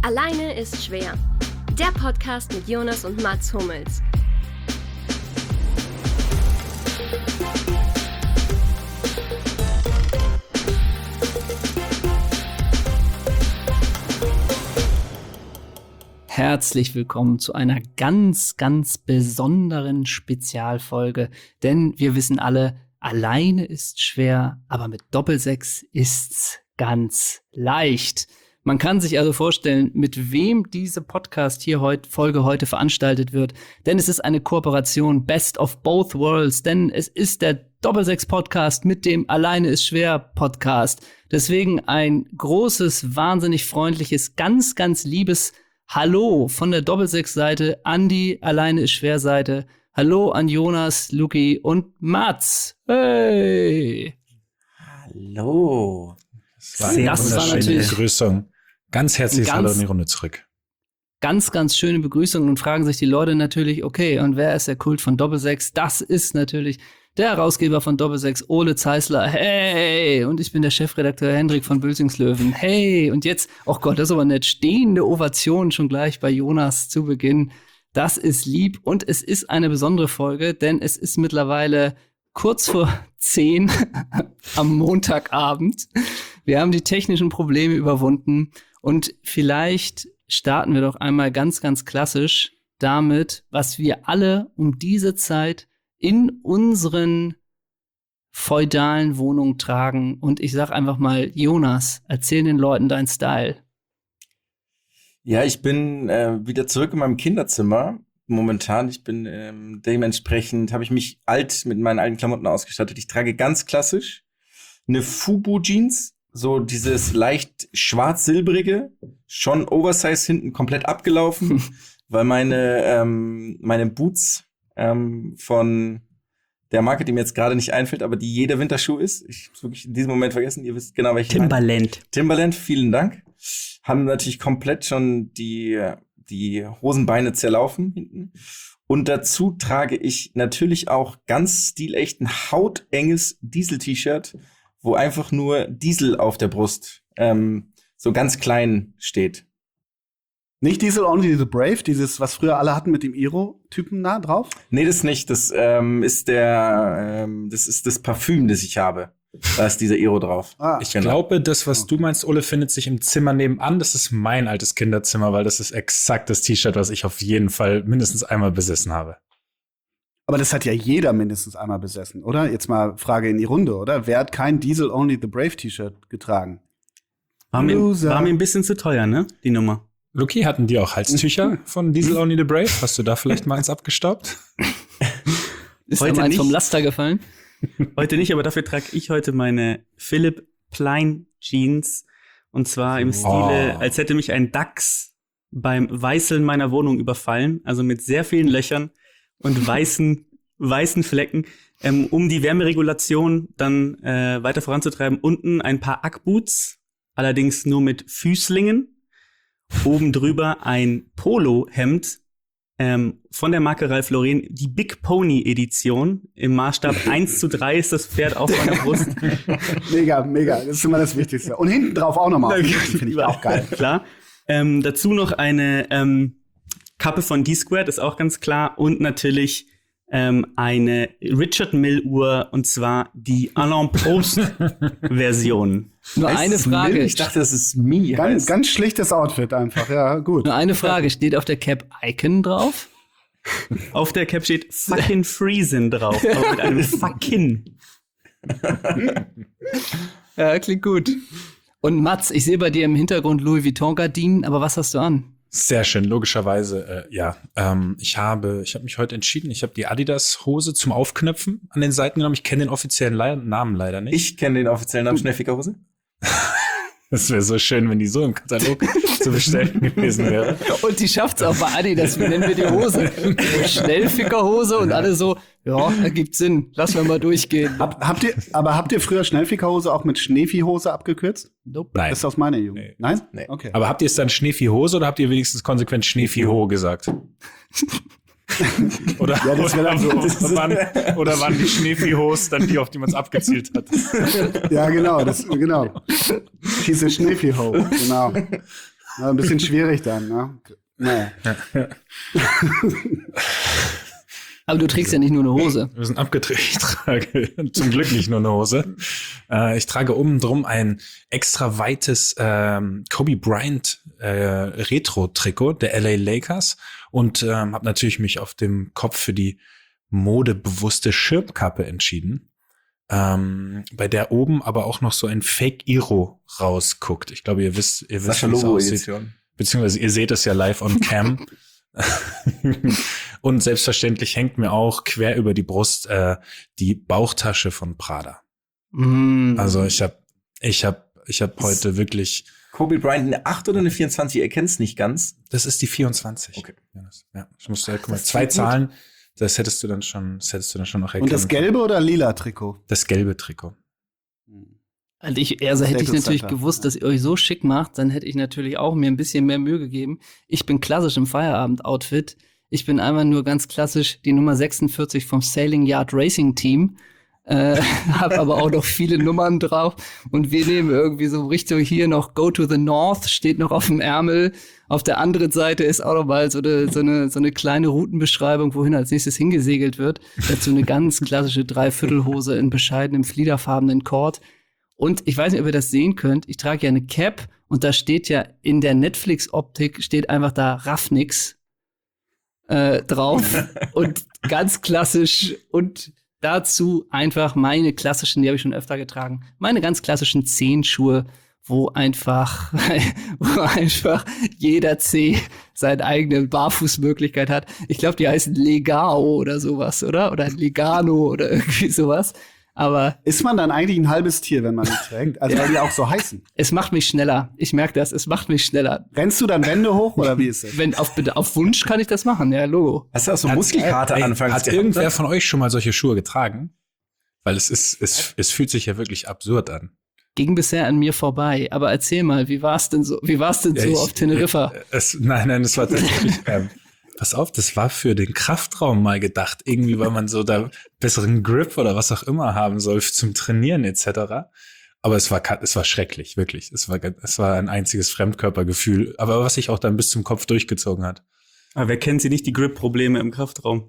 Alleine ist schwer. Der Podcast mit Jonas und Mats Hummels. Herzlich willkommen zu einer ganz, ganz besonderen Spezialfolge, denn wir wissen alle, alleine ist schwer, aber mit Doppelsechs ist's ganz leicht. Man kann sich also vorstellen, mit wem diese Folge heute veranstaltet wird, denn es ist eine Kooperation Best of Both Worlds, denn es ist der Doppelsechs-Podcast mit dem Alleine ist schwer Podcast. Deswegen ein großes, wahnsinnig freundliches, ganz, ganz liebes Hallo von der Doppelsechs-Seite an die Alleine ist schwer Seite. Hallo an Jonas, Luki und Mats. Hey! Hallo. Das war eine wunderschöne Begrüßung. Ganz herzliches Hallo in die Runde zurück. Ganz, ganz schöne Begrüßung. Und fragen sich die Leute natürlich, okay, und wer ist der Kult von Doppelsechs? Das ist natürlich der Herausgeber von Doppelsechs, Ole Zeisler. Hey! Und ich bin der Chefredakteur Hendrik von Bülzingslöwen. Hey! Und jetzt, oh Gott, das ist aber nett, stehende Ovation schon gleich bei Jonas zu Beginn. Das ist lieb und es ist eine besondere Folge, denn es ist mittlerweile kurz vor 10 am Montagabend. Wir haben die technischen Probleme überwunden und vielleicht starten wir doch einmal ganz, ganz klassisch damit, was wir alle um diese Zeit in unseren feudalen Wohnungen tragen. Und ich sag einfach mal, Jonas, erzähl den Leuten deinen Style. Ja, ich bin wieder zurück in meinem Kinderzimmer. Momentan, ich bin dementsprechend, habe ich mich mit meinen alten Klamotten ausgestattet. Ich trage ganz klassisch eine Fubu-Jeans, so dieses leicht schwarz-silbrige, schon Oversize hinten komplett abgelaufen, weil meine Boots von der Marke, die mir jetzt gerade nicht einfällt, aber die jeder Winterschuh ist. Ich hab's wirklich in diesem Moment vergessen. Ihr wisst genau, welche. Timberland, vielen Dank. Haben natürlich komplett schon die Hosenbeine zerlaufen hinten. Und dazu trage ich natürlich auch ganz stilecht ein hautenges Diesel-T-Shirt, wo einfach nur Diesel auf der Brust so ganz klein steht. Nicht Diesel Only the Brave, dieses, was früher alle hatten mit dem Iro-Typen da drauf? Nee, das nicht. Das ist das Parfüm, das ich habe. Da ist dieser Iro drauf. Ich glaube, das, was du meinst, Ole, findet sich im Zimmer nebenan. Das ist mein altes Kinderzimmer, weil das ist exakt das T-Shirt, was ich auf jeden Fall mindestens einmal besessen habe. Aber das hat ja jeder mindestens einmal besessen, oder? Jetzt mal Frage in die Runde, oder? Wer hat kein Diesel Only the Brave T-Shirt getragen? War mir ein bisschen zu teuer, ne? Die Nummer. Luki, hatten die auch Halstücher von Diesel Only the Brave? Hast du da vielleicht mal eins abgestaubt? Ist heute eins vom Laster gefallen? Heute nicht, aber dafür trage ich heute meine Philipp Plein Jeans. Und zwar im Stile, als hätte mich ein Dachs beim Weißeln meiner Wohnung überfallen. Also mit sehr vielen Löchern und weißen Flecken. Um die Wärmeregulation dann weiter voranzutreiben, unten ein paar Ackboots, allerdings nur mit Füßlingen. Oben drüber ein Polohemd von der Marke Ralph Lauren, die Big Pony Edition. Im Maßstab 1:3 ist das Pferd auf meiner Brust. Mega. Das ist immer das Wichtigste. Und hinten drauf auch nochmal. Finde ich auch geil. Klar. Dazu noch eine Kappe von D-Squared, ist auch ganz klar. Und natürlich eine Richard Mille Uhr, und zwar die Alain Prost Version. Nur eine Frage. Ich dachte, das ist Mi. Ganz schlichtes Outfit einfach, ja, gut. Nur eine Frage. Steht auf der Cap Icon drauf? Auf der Cap steht fucking Friesen drauf. Aber mit einem fucking. Ja, klingt gut. Und Mats, ich sehe bei dir im Hintergrund Louis Vuitton-Gardinen, aber was hast du an? Sehr schön, logischerweise, ja. Ich habe mich heute entschieden, ich habe die Adidas-Hose zum Aufknöpfen an den Seiten genommen. Ich kenne den offiziellen Namen leider nicht. Ich kenne den offiziellen Namen, Schnellfickerhose. Das wäre so schön, wenn die so im Katalog zu bestellen gewesen wäre. Und die schafft's auch bei Adidas. Wie nennen wir die Hose? Schnellfickerhose und alle so, ja, ergibt Sinn. Lass wir mal durchgehen. Habt ihr früher Schnellfickerhose auch mit Schneeviehhose abgekürzt? Nope. Nein. Das ist aus meiner Jugend. Nee. Nein? Nee. Okay. Aber habt ihr es dann Schneeviehhose oder habt ihr wenigstens konsequent Schneeviehho gesagt? Oder, ja, das wäre dann so. oder waren die Schneeviehhos dann die, auf die man es abgezielt hat? Ja, genau. She's a Schneeviehho, genau. Ja, ein bisschen schwierig dann, ne? Naja. Aber du trägst ja nicht nur eine Hose. Wir sind abgedreht. Ich trage zum Glück nicht nur eine Hose. Ich trage oben drum ein extra weites Kobe Bryant Retro-Trikot der LA Lakers und habe natürlich mich auf dem Kopf für die modebewusste Schirmkappe entschieden, bei der oben aber auch noch so ein Fake-Iro rausguckt. Ich glaube, ihr wisst, wie es aussieht. Beziehungsweise ihr seht es ja live on cam. Und selbstverständlich hängt mir auch quer über die Brust die Bauchtasche von Prada. Also ich hab heute wirklich. Kobe Bryant eine 8 oder eine 24? Ihr kennt's nicht ganz. Das ist die 24. Okay. Ja, ich musste guck mal, 2 Zahlen. Das hättest du dann schon noch erkennen. Und das gelbe oder lila Trikot? Das gelbe Trikot. Also hätte ich natürlich gewusst, dass ihr euch so schick macht, dann hätte ich natürlich auch mir ein bisschen mehr Mühe gegeben. Ich bin klassisch im Feierabend-Outfit. Ich bin einfach nur ganz klassisch die Nummer 46 vom Sailing Yard Racing Team. Hab aber auch noch viele Nummern drauf. Und wir nehmen irgendwie so Richtung hier noch Go to the North, steht noch auf dem Ärmel. Auf der anderen Seite ist auch noch mal so eine kleine Routenbeschreibung, wohin als nächstes hingesegelt wird. Dazu eine ganz klassische Dreiviertelhose in bescheidenem fliederfarbenen Kord. Und ich weiß nicht, ob ihr das sehen könnt. Ich trage ja eine Cap und da steht ja in der Netflix-Optik steht einfach da Raffnix drauf. Und ganz klassisch und dazu einfach meine klassischen, die habe ich schon öfter getragen, meine ganz klassischen Zehenschuhe, wo einfach jeder Zeh seine eigene Barfußmöglichkeit hat. Ich glaube, die heißen Legao oder sowas, oder? Oder Legano oder irgendwie sowas. Aber ist man dann eigentlich ein halbes Tier, wenn man die trägt? Also weil die auch so heißen. Es macht mich schneller. Ich merke das, es macht mich schneller. Rennst du dann Wände hoch oder wie ist das? Wenn auf Wunsch kann ich das machen, ja, Logo. Hast du auch so Muskelkater anfangs? Hat irgendwer von euch schon mal solche Schuhe getragen? Weil es fühlt sich ja wirklich absurd an. Ging bisher an mir vorbei. Aber erzähl mal, wie war's denn so auf Teneriffa? Nein, es war tatsächlich pass auf, das war für den Kraftraum mal gedacht. Irgendwie, weil man so da besseren Grip oder was auch immer haben soll zum Trainieren etc. Aber es war schrecklich, wirklich. Es war ein einziges Fremdkörpergefühl. Aber was sich auch dann bis zum Kopf durchgezogen hat. Aber wer kennt sie nicht, die Grip-Probleme im Kraftraum?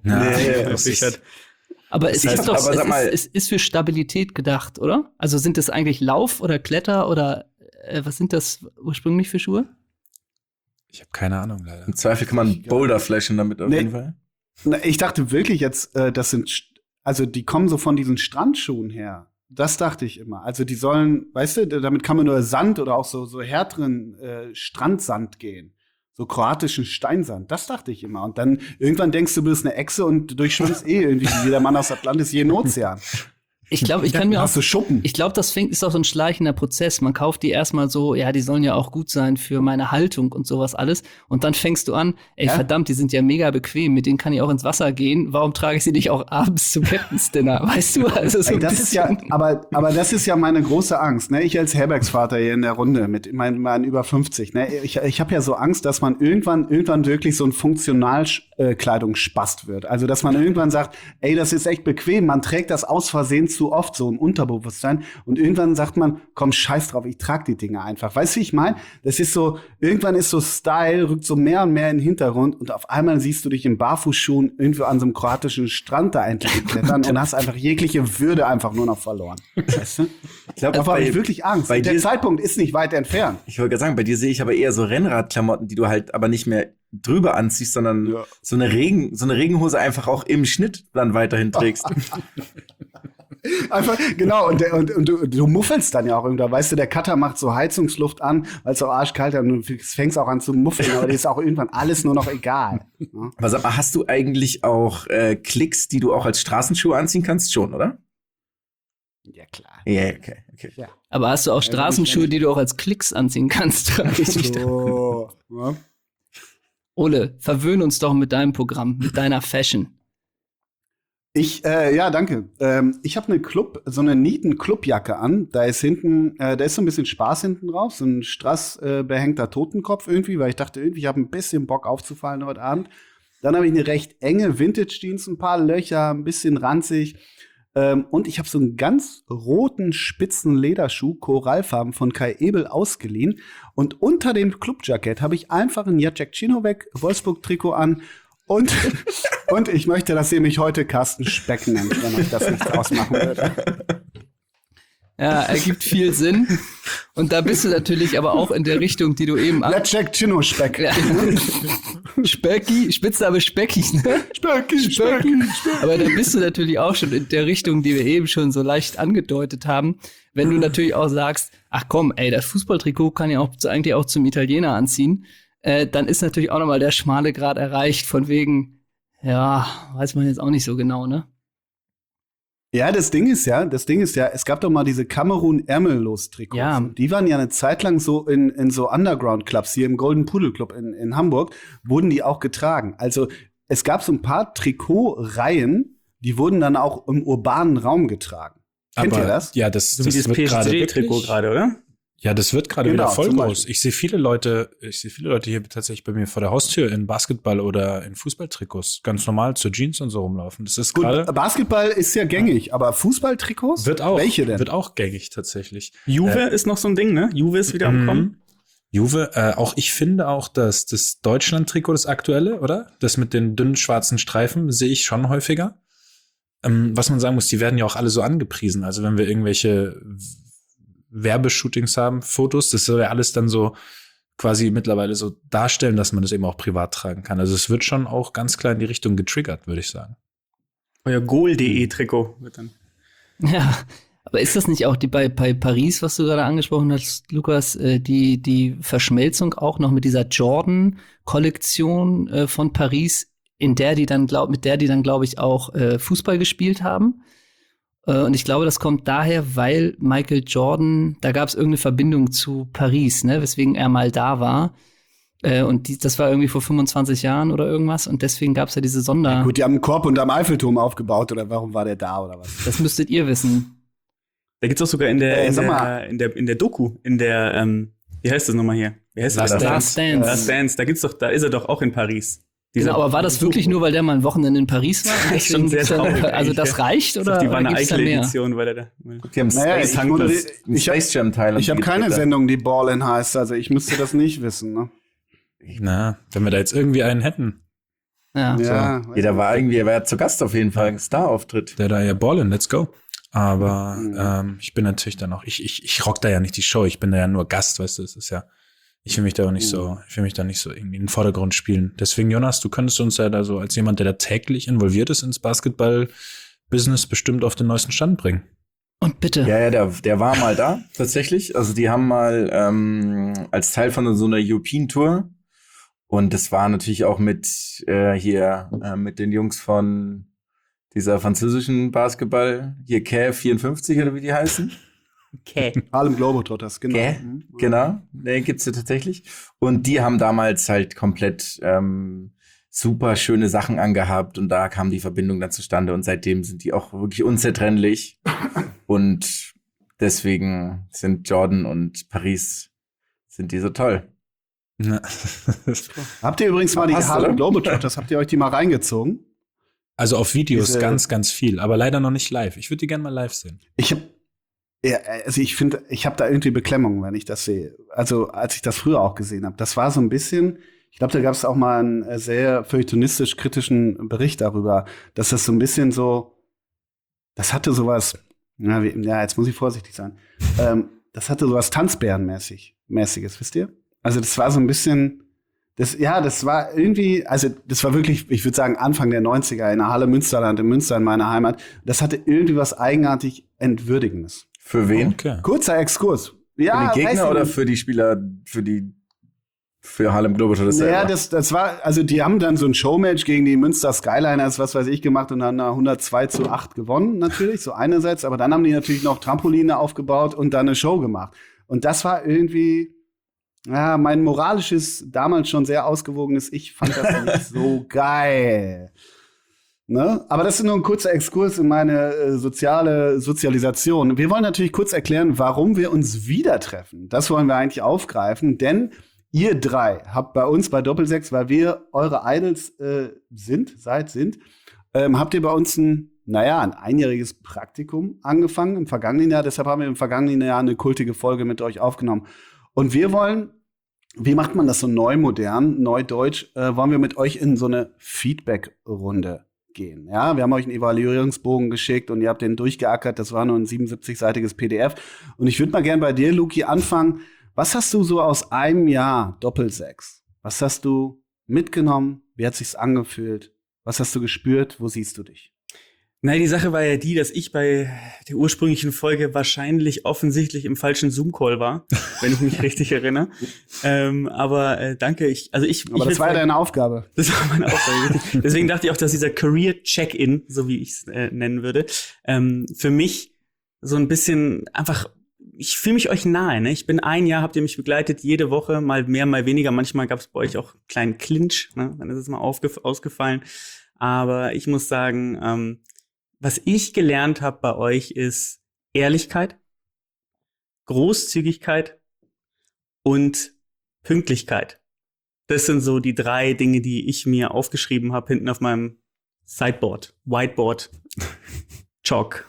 Aber es ist für Stabilität gedacht, oder? Also sind das eigentlich Lauf- oder Kletter- oder was sind das ursprünglich für Schuhe? Ich habe keine Ahnung, leider. Im Zweifel kann man Boulder flashen damit auf jeden Fall. Ich dachte wirklich jetzt, die kommen so von diesen Strandschuhen her. Das dachte ich immer. Also die sollen, weißt du, damit kann man nur Sand oder auch so härteren Strandsand gehen. So kroatischen Steinsand. Das dachte ich immer. Und dann irgendwann denkst du bist eine Echse und durchschwimmst irgendwie wie jeder Mann aus Atlantis jeden Ozean. Ich glaube, Schuppen. Ich glaube, ist auch so ein schleichender Prozess. Man kauft die erstmal so, ja, die sollen ja auch gut sein für meine Haltung und sowas alles. Und dann fängst du an, verdammt, die sind ja mega bequem, mit denen kann ich auch ins Wasser gehen. Warum trage ich sie nicht auch abends zum Captain's Dinner? Weißt du? Also so das ist ja, aber das ist ja meine große Angst, ne? Ich als Herbergsvater hier in der Runde mit meinen über 50, ne? Ich habe ja so Angst, dass man irgendwann wirklich so ein Funktionalkleidungsspast wird. Also, dass man irgendwann sagt, ey, das ist echt bequem, man trägt das aus Versehen zu oft, so im Unterbewusstsein. Und irgendwann sagt man, komm, scheiß drauf, ich trage die Dinge einfach. Weißt du, wie ich meine? Das ist so, irgendwann ist so Style, rückt so mehr und mehr in den Hintergrund und auf einmal siehst du dich in Barfußschuhen irgendwo an so einem kroatischen Strand da endlich klettern und hast einfach jegliche Würde einfach nur noch verloren. Weißt du? Ich glaube, da habe ich wirklich Angst. Der Zeitpunkt ist nicht weit entfernt. Ich wollte gerade sagen, bei dir sehe ich aber eher so Rennradklamotten, die du halt aber nicht mehr drüber anziehst, sondern so eine Regenhose einfach auch im Schnitt dann weiterhin trägst. Einfach, genau, und du muffelst dann ja auch irgendwann, weißt du, der Cutter macht so Heizungsluft an, weil es so arschkalt ist und du fängst auch an zu muffeln, aber dir ist auch irgendwann alles nur noch egal. Ja? Aber sag mal, hast du eigentlich auch Klicks, die du auch als Straßenschuhe anziehen kannst? Schon, oder? Ja, klar. Ja, okay. Ja. Aber hast du auch Straßenschuhe, die du auch als Klicks anziehen kannst? Frage ich mich so. Ja. Ole, verwöhn uns doch mit deinem Programm, mit deiner Fashion. Danke. Ich habe so eine Nieten-Clubjacke an. Da ist so ein bisschen Spaß hinten drauf, so ein strassbehängter Totenkopf irgendwie, weil ich dachte irgendwie, ich habe ein bisschen Bock aufzufallen heute Abend. Dann habe ich eine recht enge Vintage-Jeans, ein paar Löcher, ein bisschen ranzig. Und ich habe so einen ganz roten, spitzen Lederschuh, Korallfarben von Kai Ebel ausgeliehen. Und unter dem Clubjackett habe ich einfach ein Jacek Cinovic Wolfsburg-Trikot an. Und ich möchte, dass ihr mich heute Carsten Speck nennt, wenn euch das nichts ausmachen würde. Ja, ergibt viel Sinn. Und da bist du natürlich aber auch in der Richtung, die du eben Jacek Cino Speck. Ja. Specki, Spitzname Specki, ne? Specki. Aber da bist du natürlich auch schon in der Richtung, die wir eben schon so leicht angedeutet haben. Wenn du natürlich auch sagst, ach komm, ey, das Fußballtrikot kann ja auch eigentlich auch zum Italiener anziehen, dann ist natürlich auch nochmal der schmale Grad erreicht, von wegen, ja, weiß man jetzt auch nicht so genau, ne? Ja, das Ding ist ja, es gab doch mal diese Kamerun-Ärmellos-Trikots. Ja. Die waren ja eine Zeit lang so in so Underground-Clubs, hier im Golden Pudel Club in Hamburg, wurden die auch getragen. Also es gab so ein paar Trikotreihen, die wurden dann auch im urbanen Raum getragen. Kennt ihr das? Ja, das So wie das wird gerade PSG-Trikot wirklich. gerade, oder? Ja, das wird gerade Genau, wieder voll zum groß. Beispiel. Ich sehe viele Leute hier tatsächlich bei mir vor der Haustür in Basketball- oder in Fußballtrikots ganz normal zur Jeans und so rumlaufen. Das ist Gut, gerade Basketball ist ja gängig, aber Fußballtrikots? Welche denn? wird auch gängig tatsächlich. Juve ist noch so ein Ding, ne? Juve ist wieder am Kommen. Juve, auch ich finde auch, dass das Deutschland-Trikot, das aktuelle, oder? Das mit den dünnen schwarzen Streifen, sehe ich schon häufiger. Was man sagen muss, die werden ja auch alle so angepriesen. Also wenn wir irgendwelche Werbeshootings haben, Fotos, das soll ja alles dann so quasi mittlerweile so darstellen, dass man das eben auch privat tragen kann. Also es wird schon auch ganz klar in die Richtung getriggert, würde ich sagen. Euer Goal.de-Trikot wird dann. Ja, aber ist das nicht auch bei Paris, was du gerade angesprochen hast, Lukas, die Verschmelzung auch noch mit dieser Jordan-Kollektion von Paris, mit der die dann, glaube ich, auch Fußball gespielt haben? Und ich glaube, das kommt daher, weil Michael Jordan, da gab es irgendeine Verbindung zu Paris, ne, weswegen er mal da war. Und das war irgendwie vor 25 Jahren oder irgendwas. Und deswegen gab es ja diese Gut, die haben einen Korb unterm Eiffelturm aufgebaut, oder warum war der da, oder was? Das müsstet ihr wissen. Da gibt's auch sogar in der Doku, wie heißt das nochmal hier? Wie heißt das? Last Dance. Last Dance, da ist er doch auch in Paris. Genau, aber war das wirklich nur, weil der mal ein Wochenende in Paris war? Das ist schon sehr traurig. Also das reicht, oder? Die war eine gibt's da mehr? Eichel-Edition, weil er da. Die haben Space Jam Teil. Ich habe keine Sendung, die Ballin heißt, also ich müsste das nicht wissen, ne? Na, wenn wir da jetzt irgendwie einen hätten, Ja. Ja, Jeder war irgendwie, er war zu Gast auf jeden Fall, ein Star-Auftritt. der da ja Ballin, let's go. Aber ich bin natürlich dann auch, ich rock da ja nicht die Show, ich bin da ja nur Gast, weißt du, es ist ja, ich will mich da nicht so irgendwie in den Vordergrund spielen. Deswegen, Jonas, du könntest uns ja da so als jemand, der da täglich involviert ist ins Basketball-Business, bestimmt auf den neuesten Stand bringen. Und bitte. Ja, der war mal da, tatsächlich. Also die haben mal als Teil von so einer European-Tour, und das war natürlich auch mit mit den Jungs von dieser französischen Basketball, hier Cavs 54 oder wie die heißen. Okay. Harlem Globetrotters, genau. Okay, genau, den gibt's ja tatsächlich. Und die haben damals halt komplett super schöne Sachen angehabt, und da kam die Verbindung dann zustande, und seitdem sind die auch wirklich unzertrennlich. Und deswegen sind Jordan und Paris, sind die so toll. Habt ihr übrigens mal die Passt, Harlem oder? Globetrotters, habt ihr euch die mal reingezogen? Also auf Videos Diese- ganz, ganz viel, aber leider noch nicht live. Ich würde die gerne mal live sehen. Ich finde, ich habe da irgendwie Beklemmung, wenn ich das sehe. Also, als ich das früher auch gesehen habe. Das war so ein bisschen, ich glaube, da gab es auch mal einen sehr feuilletonistisch kritischen Bericht darüber, dass das so ein bisschen so, das hatte sowas, jetzt muss ich vorsichtig sein, das hatte sowas Tanzbärenmäßiges, wisst ihr? Also, das war so ein bisschen, das war irgendwie, also das war wirklich, ich würde sagen, Anfang der 90er in der Halle Münsterland, in Münster in meiner Heimat. Das hatte irgendwie was eigenartig Entwürdigendes. Für wen? Okay. Kurzer Exkurs. Ja, Für die weiß Gegner ich oder nicht. für die Spieler, für Harlem Globetrotters selber? Ja, das war, also die haben dann so ein Showmatch gegen die Münster Skyliners, was weiß ich, gemacht und haben da 102-8 gewonnen, natürlich, so einerseits. Aber dann haben die natürlich noch Trampoline aufgebaut und dann eine Show gemacht. Und das war irgendwie, ja, mein moralisches, damals schon sehr ausgewogenes Ich fand das nicht so geil. Ne? Aber das ist nur ein kurzer Exkurs in meine soziale Sozialisation. Wir wollen natürlich kurz erklären, warum wir uns wieder treffen. Das wollen wir eigentlich aufgreifen, denn ihr drei habt bei uns bei Doppelsechs, weil wir eure Idols sind, habt ihr bei uns ein ein einjähriges Praktikum angefangen im vergangenen Jahr. Deshalb haben wir im vergangenen Jahr eine kultige Folge mit euch aufgenommen. Und wir wollen, wie macht man das so neu-modern, neudeutsch, wollen wir mit euch in so eine Feedback-Runde gehen. Ja, wir haben euch einen Evaluierungsbogen geschickt und ihr habt den durchgeackert. Das war nur ein 77-seitiges PDF. Und ich würde mal gern bei dir, Luki, anfangen. Was hast du so aus einem Jahr Doppelsechs? Was hast du mitgenommen? Wie hat sich's angefühlt? Was hast du gespürt? Wo siehst du dich? Nein, die Sache war ja die, dass ich bei der ursprünglichen Folge wahrscheinlich offensichtlich im falschen Zoom-Call war, wenn ich mich richtig erinnere. Aber danke. Aber das war ja deine Aufgabe. Das war meine Aufgabe. Deswegen dachte ich auch, dass dieser Career-Check-In, so wie ich es nennen würde, für mich so ein bisschen einfach, ich fühle mich euch nahe. Ne? Ich bin ein Jahr, habt ihr mich begleitet, jede Woche, mal mehr, mal weniger. Manchmal gab es bei euch auch einen kleinen Clinch, ne? Dann ist es mal ausgefallen. Aber ich muss sagen, was ich gelernt habe bei euch ist Ehrlichkeit, Großzügigkeit und Pünktlichkeit. Das sind so die 3 Dinge, die ich mir aufgeschrieben habe hinten auf meinem Sideboard, Whiteboard, Chalk.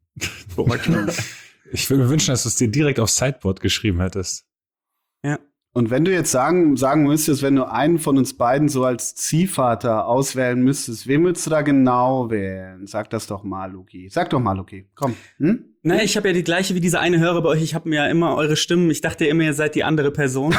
Ich würde mir wünschen, dass du es dir direkt aufs Sideboard geschrieben hättest. Ja. Und wenn du jetzt sagen müsstest, wenn du einen von uns beiden so als Ziehvater auswählen müsstest, wen würdest du da genau wählen? Sag das doch mal, Luki. Sag doch mal, Luki. Komm. Naja, ich habe ja die gleiche wie dieser eine Hörer bei euch. Ich habe mir ja immer eure Stimmen. Ich dachte ja immer, ihr seid die andere Person.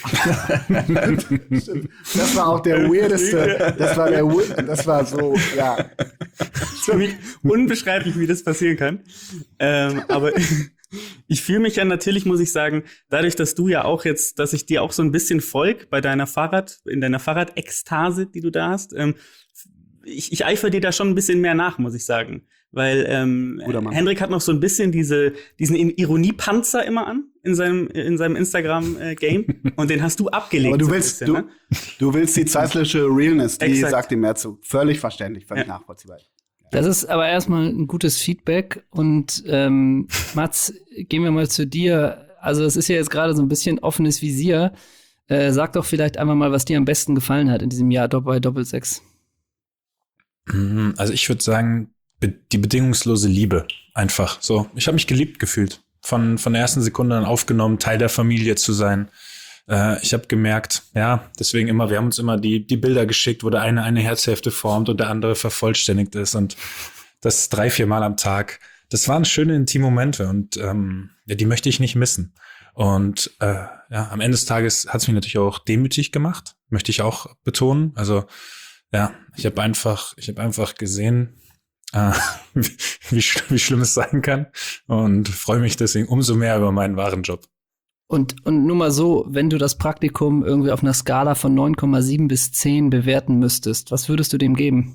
Das war auch der weirdeste. Das war so, ja. Das ist für mich unbeschreiblich, wie das passieren kann. Aber ich fühle mich ja natürlich, muss ich sagen, dadurch, dass du ja auch jetzt, dass ich dir auch so ein bisschen folge bei deiner in deiner Fahrradekstase, die du da hast. Ich eifere dir da schon ein bisschen mehr nach, muss ich sagen. Weil Hendrik hat noch so ein bisschen diesen Ironiepanzer immer an in seinem Instagram-Game. Und den hast du abgelegt. Aber du willst willst die zeitliche Realness, die Exakt. sagt ihm mehr zu. Völlig verständlich, völlig nachvollziehbar. Das ist aber erstmal ein gutes Feedback. Und Mats, gehen wir mal zu dir. Also es ist ja jetzt gerade so ein bisschen offenes Visier. Sag doch vielleicht einfach mal, was dir am besten gefallen hat in diesem Jahr bei Doppelsechs. Also ich würde sagen, die bedingungslose Liebe einfach. So, ich habe mich geliebt gefühlt. Von der ersten Sekunde an aufgenommen, Teil der Familie zu sein. Ich habe gemerkt, ja, deswegen wir haben uns immer die Bilder geschickt, wo der eine Herzhälfte formt und der andere vervollständigt ist und das 3-4 Mal am Tag. Das waren schöne intime Momente und die möchte ich nicht missen. Und am Ende des Tages hat es mich natürlich auch demütig gemacht, möchte ich auch betonen. Also ja, ich habe einfach gesehen, wie schlimm es sein kann und freue mich deswegen umso mehr über meinen wahren Job. Und nur mal so, wenn du das Praktikum irgendwie auf einer Skala von 9,7 bis 10 bewerten müsstest, was würdest du dem geben?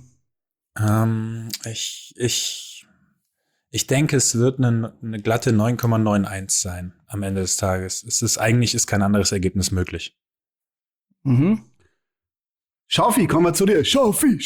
Ich denke, es wird eine glatte 9,91 sein am Ende des Tages. Eigentlich ist kein anderes Ergebnis möglich. Mhm. Schaufi, kommen wir zu dir. Schaufi.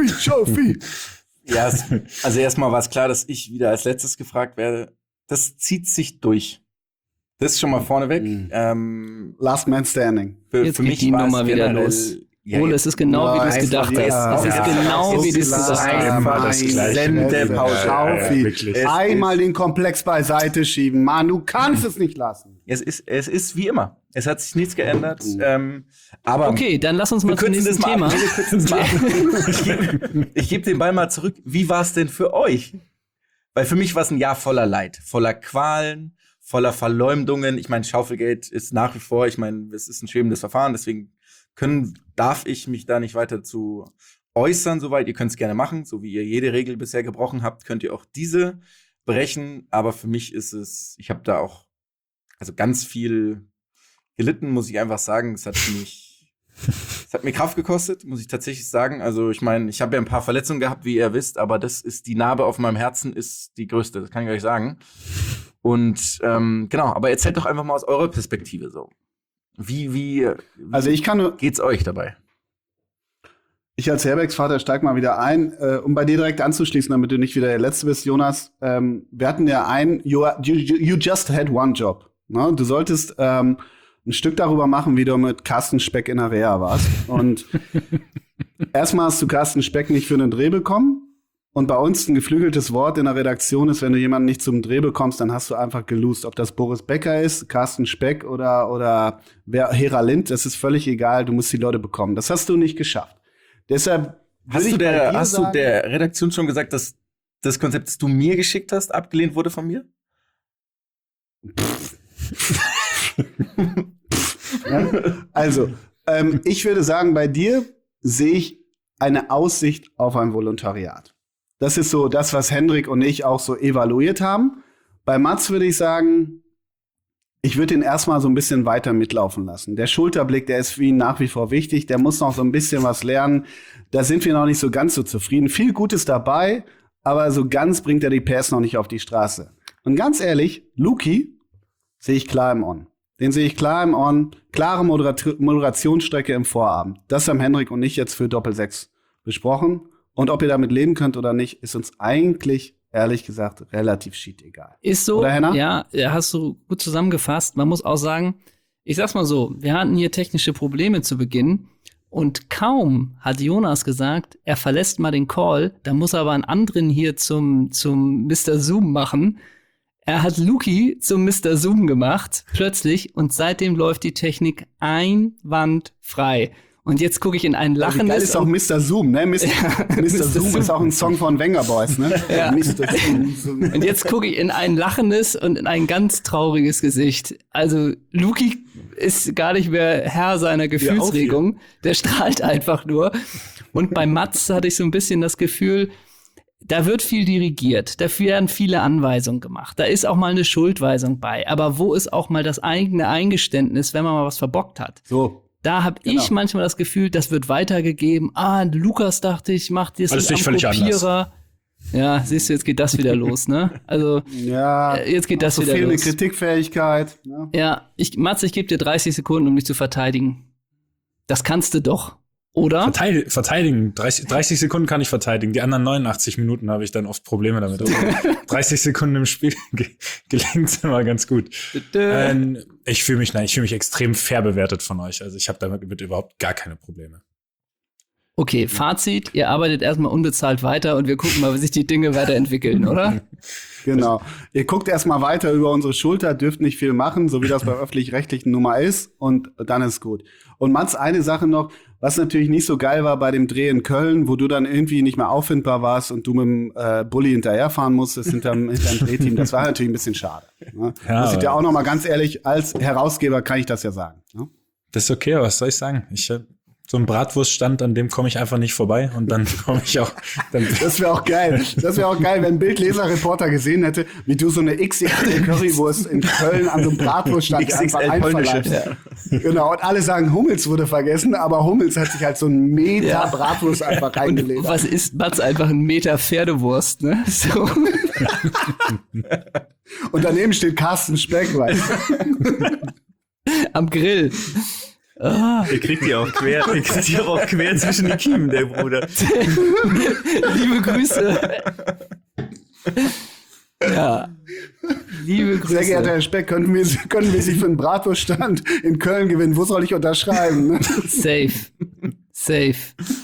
Ja, also erstmal war es klar, dass ich wieder als letztes gefragt werde. Das zieht sich durch. Das ist schon mal vorneweg. Last Man Standing. Jetzt für geht mich die war es Nummer wieder generell, los. Ole, es ist genau, wie du es gedacht hast. Es ist genau, wie du es gedacht hast. Immer das Gleiche. Sendepause. Schaufi. Einmal den Komplex beiseite schieben. Mann, du kannst es nicht lassen. Es ist wie immer. Es hat sich nichts geändert. Aber okay, dann lass uns mal zum nächsten Thema. Ich gebe den Ball mal zurück. Wie war es denn für euch? Weil für mich war es ein Jahr voller Leid, voller Qualen, voller Verleumdungen. Ich meine, Schaufelgate ist nach wie vor, es ist ein schwebendes Verfahren, deswegen darf ich mich da nicht weiter zu äußern, soweit. Ihr könnt es gerne machen, so wie ihr jede Regel bisher gebrochen habt, könnt ihr auch diese brechen. Aber für mich ist ich habe da auch ganz viel gelitten, muss ich einfach sagen. Es hat mir Kraft gekostet, muss ich tatsächlich sagen. Also ich meine, ich habe ja ein paar Verletzungen gehabt, wie ihr wisst, aber die Narbe auf meinem Herzen ist die größte, das kann ich euch sagen. Und genau, aber erzählt doch einfach mal aus eurer Perspektive so. Wie geht's euch dabei? Ich als Herbergsvater steig mal wieder ein, um bei dir direkt anzuschließen, damit du nicht wieder der Letzte bist, Jonas. Wir hatten ja you just had one job. Ne? Du solltest ein Stück darüber machen, wie du mit Carsten Speck in der Reha warst. Und erstmal hast du Carsten Speck nicht für einen Dreh bekommen. Und bei uns ein geflügeltes Wort in der Redaktion ist, wenn du jemanden nicht zum Dreh bekommst, dann hast du einfach gelost. Ob das Boris Becker ist, Carsten Speck oder Hera Lind, das ist völlig egal. Du musst die Leute bekommen. Das hast du nicht geschafft. Deshalb Hast du der Redaktion schon gesagt, dass das Konzept, das du mir geschickt hast, abgelehnt wurde von mir? Ja? Also, ich würde sagen, bei dir sehe ich eine Aussicht auf ein Volontariat. Das ist so das, was Hendrik und ich auch so evaluiert haben. Bei Mats würde ich sagen, ich würde ihn erstmal so ein bisschen weiter mitlaufen lassen. Der Schulterblick, der ist für ihn nach wie vor wichtig. Der muss noch so ein bisschen was lernen. Da sind wir noch nicht so ganz so zufrieden. Viel Gutes dabei, aber so ganz bringt er die PS noch nicht auf die Straße. Und ganz ehrlich, Luki sehe ich klar im On. Den sehe ich klar im On. Klare Moderationsstrecke im Vorabend. Das haben Hendrik und ich jetzt für Doppel-6 besprochen. Und ob ihr damit leben könnt oder nicht, ist uns eigentlich, ehrlich gesagt, relativ shit egal. Ist so, oder, Henna? Ja, hast du gut zusammengefasst. Man muss auch sagen, ich sag's mal so, wir hatten hier technische Probleme zu Beginn und kaum hat Jonas gesagt, er verlässt mal den Call, da muss er aber einen anderen hier zum Mr. Zoom machen. Er hat Luki zum Mr. Zoom gemacht, plötzlich, und seitdem läuft die Technik einwandfrei. Und jetzt gucke ich in ein lachendes. Das ist auch Mr. Zoom, ne? Mr. Zoom ist auch ein Song von Wenger Boys, ne? Ja. Mr. Zoom. Und jetzt gucke ich in ein lachendes und in ein ganz trauriges Gesicht. Also Luki ist gar nicht mehr Herr seiner Gefühlsregung. Der strahlt einfach nur. Und bei Mats hatte ich so ein bisschen das Gefühl, da wird viel dirigiert, da werden viele Anweisungen gemacht, da ist auch mal eine Schuldweisung bei. Aber wo ist auch mal das eigene Eingeständnis, wenn man mal was verbockt hat? So. Da habe ich manchmal das Gefühl, das wird weitergegeben. Lukas dachte ich, macht das nicht völlig Kopierer. Ja, siehst du, jetzt geht das wieder los, ne? Also, jetzt geht das so wieder fehlende los. Kritikfähigkeit. Ne? Ja, Mats, ich gebe dir 30 Sekunden, um dich zu verteidigen. Das kannst du doch, oder? Verteidigen. 30 Sekunden kann ich verteidigen. Die anderen 89 Minuten habe ich dann oft Probleme damit. 30 Sekunden im Spiel gelingt es immer ganz gut. Ich fühle mich extrem fair bewertet von euch. Also ich habe damit überhaupt gar keine Probleme. Okay, Fazit, ihr arbeitet erstmal unbezahlt weiter und wir gucken mal, wie sich die Dinge weiterentwickeln, oder? Genau. Ihr guckt erstmal weiter über unsere Schulter, dürft nicht viel machen, so wie das bei öffentlich-rechtlichen Nummer ist, und dann ist gut. Und Mats, eine Sache noch, was natürlich nicht so geil war bei dem Dreh in Köln, wo du dann irgendwie nicht mehr auffindbar warst und du mit dem Bulli hinterherfahren musstest hinterm Drehteam, das war natürlich ein bisschen schade. Ne? Ja, das sieht ja auch noch mal ganz ehrlich, als Herausgeber kann ich das ja sagen. Ne? Das ist okay, was soll ich sagen? So ein Bratwurststand, an dem komme ich einfach nicht vorbei und dann komme ich auch. Das wäre auch geil. Das wäre auch geil, wenn ein Bildleser-Reporter gesehen hätte, wie du so eine XXL Currywurst in Köln an so einem Bratwurststand einfach einverleibst. Ja. Genau, und alle sagen, Hummels wurde vergessen, aber Hummels hat sich halt so einen Meter Bratwurst einfach reingelegt. Und was ist Mats? Einfach ein Meter Pferdewurst, ne? So. Und daneben steht Carsten Speck, weißt du? Am Grill. Ihr kriegt die auch quer zwischen die Kiemen, der Bruder. Liebe Grüße. Ja. Liebe Grüße. Sehr geehrter Herr Speck, können wir Sie für einen Bratwurststand in Köln gewinnen? Wo soll ich unterschreiben? Ne? Safe.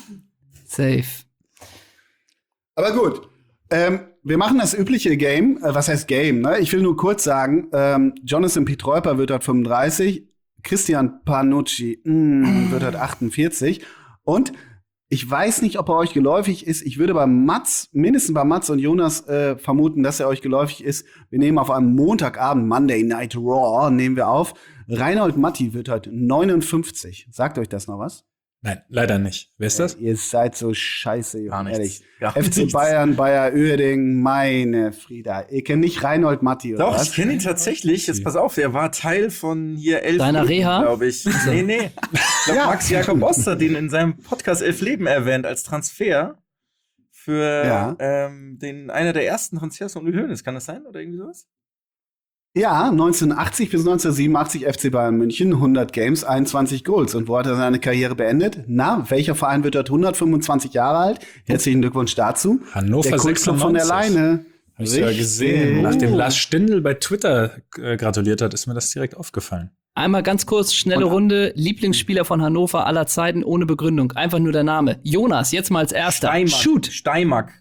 Aber gut. Wir machen das übliche Game. Was heißt Game? Ne? Ich will nur kurz sagen, Jonathan Pietreuper wird dort 35. Christian Panucci wird halt 48. Und ich weiß nicht, ob er euch geläufig ist. Ich würde mindestens bei Mats und Jonas vermuten, dass er euch geläufig ist. Wir nehmen auf einem Montagabend, Monday Night Raw, nehmen wir auf. Reinhold Matti wird halt 59. Sagt euch das noch was? Nein, leider nicht. Wer ist das? Ihr seid so scheiße, Gar ehrlich. Gar FC nichts. Bayern, Bayer Uerdingen, meine Frieda. Ihr kennt nicht Reinhold Matti, oder Doch, was? ich kenne ihn tatsächlich. Jetzt pass auf, er war Teil von hier 11 Deiner Leben, Reha? glaube ich. Nee. Ich glaube, Max Jakob Ost hat ihn in seinem Podcast 11 Leben erwähnt als Transfer für einer der ersten Transfers von Uli Hoeneß. Kann das sein? Oder irgendwie sowas? Ja, 1980 bis 1987 FC Bayern München, 100 Games, 21 Goals. Und wo hat er seine Karriere beendet? Na, welcher Verein wird dort 125 Jahre alt? Herzlichen Glückwunsch dazu. Hannover Der Kultclub 96. von der Leine. Hab ich ja gesehen. Nachdem Lars Stindl bei Twitter gratuliert hat, ist mir das direkt aufgefallen. Einmal ganz kurz, schnelle Runde. Lieblingsspieler von Hannover aller Zeiten ohne Begründung. Einfach nur der Name. Jonas, jetzt mal als erster. Steinmack. Shoot. Steinmack.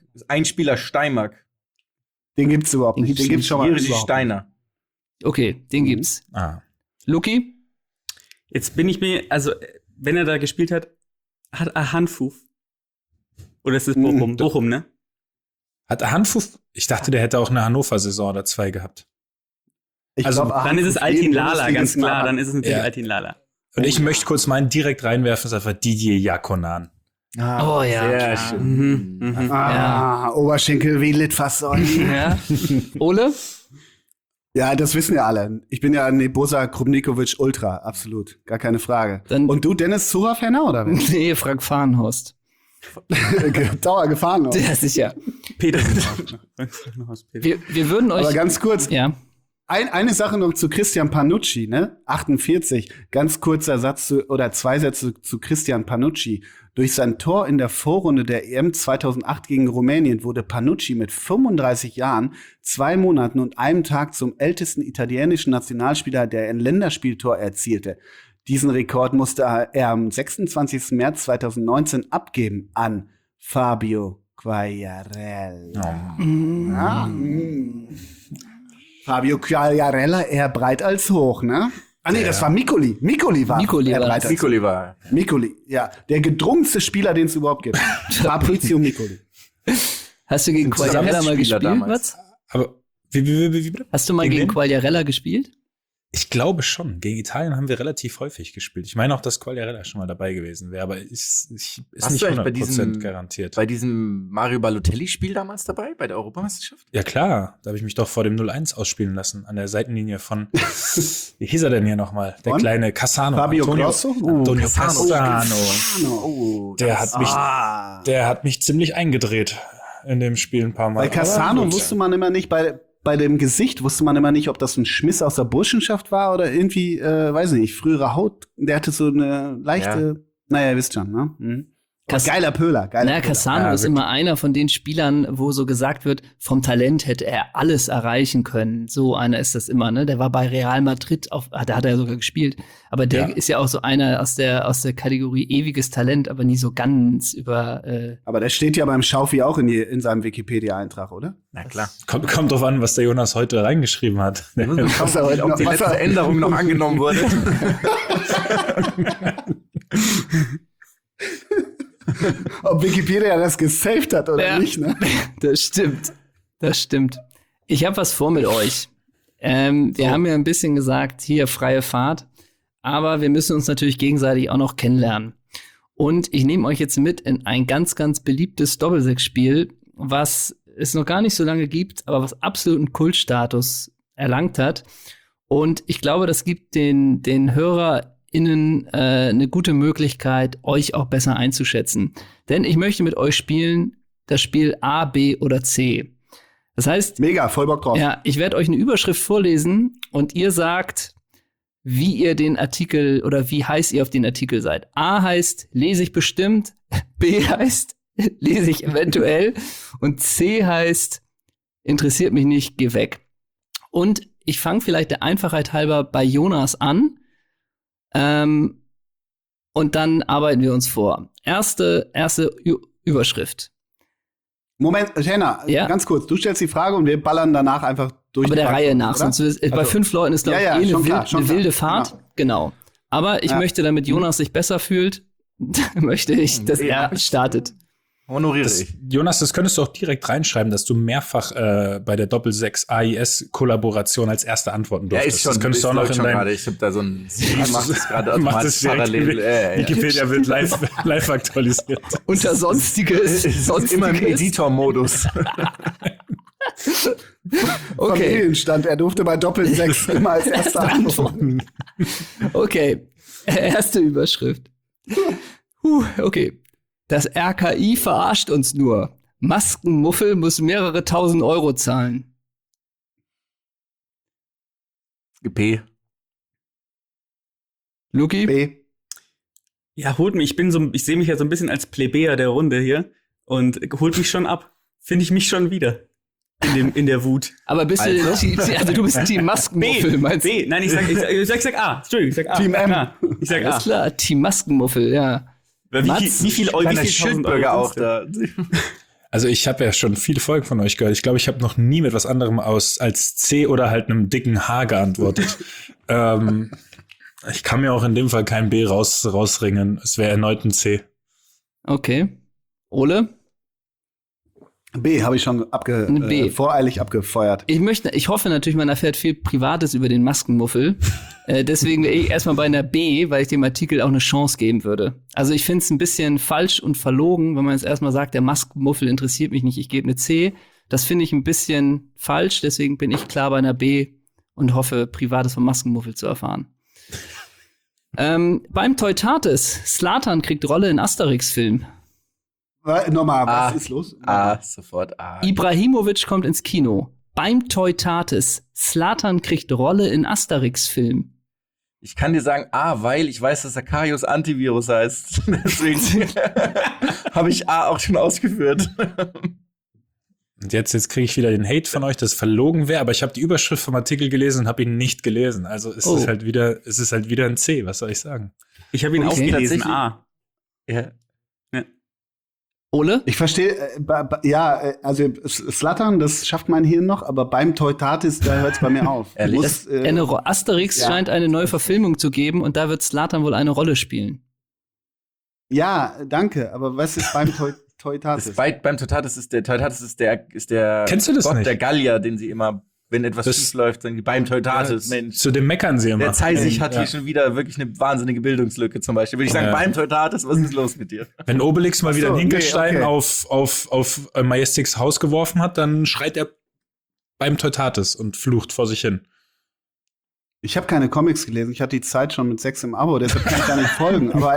Einspieler Steimark. Den gibt's überhaupt nicht. Den gibt's schon mal Erich überhaupt Steiner. Okay, den gibt's. Luki? Jetzt bin ich mir, also, wenn er da gespielt hat er Hanfuf. Oder ist es Bochum? Bochum, ne? Hat er Hanfuf? Ich dachte, der hätte auch eine Hannover-Saison oder 2 gehabt. Ich Also, glaub, Dann ist es Altin Lala, ganz klar. Dann ist es natürlich Ja. Altin Lala. Und ich möchte kurz meinen direkt reinwerfen, das ist einfach Didier Jakonan. Oh ja. Sehr klar. schön. Oberschenkel wie Litfaßsäule. Ja. Ole? Ja, das wissen ja alle. Ich bin ja ein Nebosa Krumnikovic Ultra, absolut. Gar keine Frage. Dann- Und du, Dennis Zura-Fan oder was? Nee, Frank Fahrenhorst. Dauer gefahren noch. Ja, sicher. Petersen. Wir würden euch. Aber ganz kurz, ja. eine Sache noch zu Christian Panucci, ne? 48. Ganz kurzer Satz oder 2 Sätze zu Christian Panucci. Durch sein Tor in der Vorrunde der EM 2008 gegen Rumänien wurde Panucci mit 35 Jahren, 2 Monaten und einem Tag zum ältesten italienischen Nationalspieler, der ein Länderspieltor erzielte. Diesen Rekord musste er am 26. März 2019 abgeben an Fabio Quagliarella. Fabio Quagliarella eher breit als hoch, ne? Ah nee, das war Mikoli. Mikoli war eher war breit als Nicoli war. Mikoli, ja. Der gedrungenste Spieler, den es überhaupt gibt. Fabrizio Mikoli. Hast du gegen Quagliarella mal Spieler gespielt, damals. Mats? Aber wie bitte? Hast du mal Gegen gegen wen? Quagliarella gespielt? Ich glaube schon. Gegen Italien haben wir relativ häufig gespielt. Ich meine auch, dass Quagliarella schon mal dabei gewesen wäre, aber ist nicht Warst du eigentlich 100% garantiert. Bei diesem Mario Balotelli-Spiel damals dabei, bei der Europameisterschaft? Ja klar, da habe ich mich doch vor dem 0-1 ausspielen lassen, an der Seitenlinie von, wie hieß er denn hier nochmal? Der Von? kleine Cassano. Fabio Grosso? Antonio Cassano. Cassano. Oh, Der hat mich ziemlich eingedreht in dem Spiel ein paar Mal. Bei Cassano Aber gut. wusste man immer nicht, bei dem Gesicht wusste man immer nicht, ob das ein Schmiss aus der Burschenschaft war oder irgendwie, weiß nicht, frühere Haut. Der hatte so eine leichte, naja, ihr wisst schon, ne? Geiler Pöhler, Cassano ist immer einer von den Spielern, wo so gesagt wird, vom Talent hätte er alles erreichen können. So einer ist das immer, ne? Der war bei Real Madrid, da hat er sogar gespielt. Aber der ist ja auch so einer aus der Kategorie ewiges Talent, aber nie so ganz über. Aber der steht ja beim Schaufi auch in seinem Wikipedia-Eintrag, oder? Na klar. Kommt drauf an, was der Jonas heute reingeschrieben hat. Ob die letzte Änderung noch angenommen wurde. Ob Wikipedia das gesaved hat oder nicht, ne? Das stimmt. Ich habe was vor mit euch. Wir haben ja ein bisschen gesagt, hier freie Fahrt. Aber wir müssen uns natürlich gegenseitig auch noch kennenlernen. Und ich nehme euch jetzt mit in ein ganz, ganz beliebtes Doppelsechs-Spiel, was es noch gar nicht so lange gibt, aber was absoluten Kultstatus erlangt hat. Und ich glaube, das gibt den HörerInnen eine gute Möglichkeit, euch auch besser einzuschätzen. Denn ich möchte mit euch spielen das Spiel A, B oder C. Das heißt, Mega, voll Bock drauf. ja, ich werde euch eine Überschrift vorlesen und ihr sagt, wie ihr den Artikel oder wie heiß ihr auf den Artikel seid. A heißt, lese ich bestimmt. B heißt, lese ich eventuell. Und C heißt, interessiert mich nicht, geh weg. Und ich fange vielleicht der Einfachheit halber bei Jonas an. Und dann arbeiten wir uns vor. Erste Überschrift. Moment, Jenna, Ja? ganz kurz. Du stellst die Frage und wir ballern danach einfach durch. Aber die der Frage, Reihe nach. oder? Sonst bei Also, 5 Leuten ist, glaube ich, ja, schon klar, schon eine klar. wilde Fahrt. Genau. Aber ich Ja. möchte, damit Jonas sich besser fühlt, möchte ich, dass er startet. Honoriere Das, ich. Jonas, das könntest du auch direkt reinschreiben, dass du mehrfach bei der Doppel-6 AIS-Kollaboration als erste antworten Ja, durftest. ist schon. Das könntest du auch noch in deinem gerade. Ich habe da so ein macht es gerade Macht automatisch es direkt. parallel. Wikipedia wird live aktualisiert. Unter Sonstiges. Es ist immer im Editor-Modus. Okay, Familienstand, er durfte bei Doppel-6 immer als erster antworten. okay. Erste Überschrift. Okay. Das RKI verarscht uns nur. Maskenmuffel muss mehrere 1.000 Euro zahlen. P. Luki? B. Ja, holt mich. Ich sehe mich ja so ein bisschen als Plebejer der Runde hier und holt mich schon ab. Finde ich mich schon wieder in der Wut. Aber bist du, also du bist Team Maskenmuffel, meinst du? B. Nein, ich sag A. Entschuldigung, ich sag A. Team M. Klar. Ich sag A. Alles klar, Team Maskenmuffel, ja. Wie viel Kleiner 1.000 Schildbürger Euro auch sind's da. Also ich habe ja schon viele Folgen von euch gehört. Ich glaube, ich habe noch nie mit was anderem als C oder halt einem dicken H geantwortet. Ich kann mir auch in dem Fall kein B rausringen. Es wäre erneut ein C. Okay. Ole? B habe ich schon B. voreilig abgefeuert. Ich hoffe natürlich, man erfährt viel Privates über den Maskenmuffel. Deswegen wäre ich erstmal bei einer B, weil ich dem Artikel auch eine Chance geben würde. Also ich finde es ein bisschen falsch und verlogen, wenn man jetzt erstmal sagt, der Maskenmuffel interessiert mich nicht, ich gebe eine C. Das finde ich ein bisschen falsch, deswegen bin ich klar bei einer B und hoffe, Privates vom Maskenmuffel zu erfahren. Beim Teutates, Zlatan kriegt Rolle in Asterix-Film. Nochmal, was ist los? Sofort A. Ibrahimovic kommt ins Kino. Beim Teutates, Zlatan kriegt Rolle in Asterix-Film. Ich kann dir sagen A, weil ich weiß, dass Akarius Antivirus heißt. Deswegen habe ich A auch schon ausgeführt. Und jetzt kriege ich wieder den Hate von euch, dass es verlogen wäre, aber ich habe die Überschrift vom Artikel gelesen und habe ihn nicht gelesen. Also es ist halt wieder ein C, was soll ich sagen? Ich habe ihn auch gelesen, A. Ja. Ole? Ich verstehe, also Zlatan, das schafft mein Hirn noch, aber beim Teutates, da hört es bei mir auf. Ehrlich? Asterix scheint eine neue Verfilmung zu geben und da wird Zlatan wohl eine Rolle spielen. Ja, danke, aber was ist beim Teutates? Beim Teutates ist der Kennst du das Gott nicht? der Gallier, den sie immer, wenn etwas schief läuft, sagen die beim Teutates, Mensch. Zu dem meckern sie immer. Der Zeisig hat hier schon wieder wirklich eine wahnsinnige Bildungslücke zum Beispiel. Würde ich sagen, beim Teutates, was ist los mit dir? Wenn Obelix mal wieder einen Hinkelstein auf Majestix Haus geworfen hat, dann schreit er beim Teutates und flucht vor sich hin. Ich habe keine Comics gelesen. Ich hatte die Zeit schon mit 6 im Abo, deshalb kann ich gar nicht folgen. Aber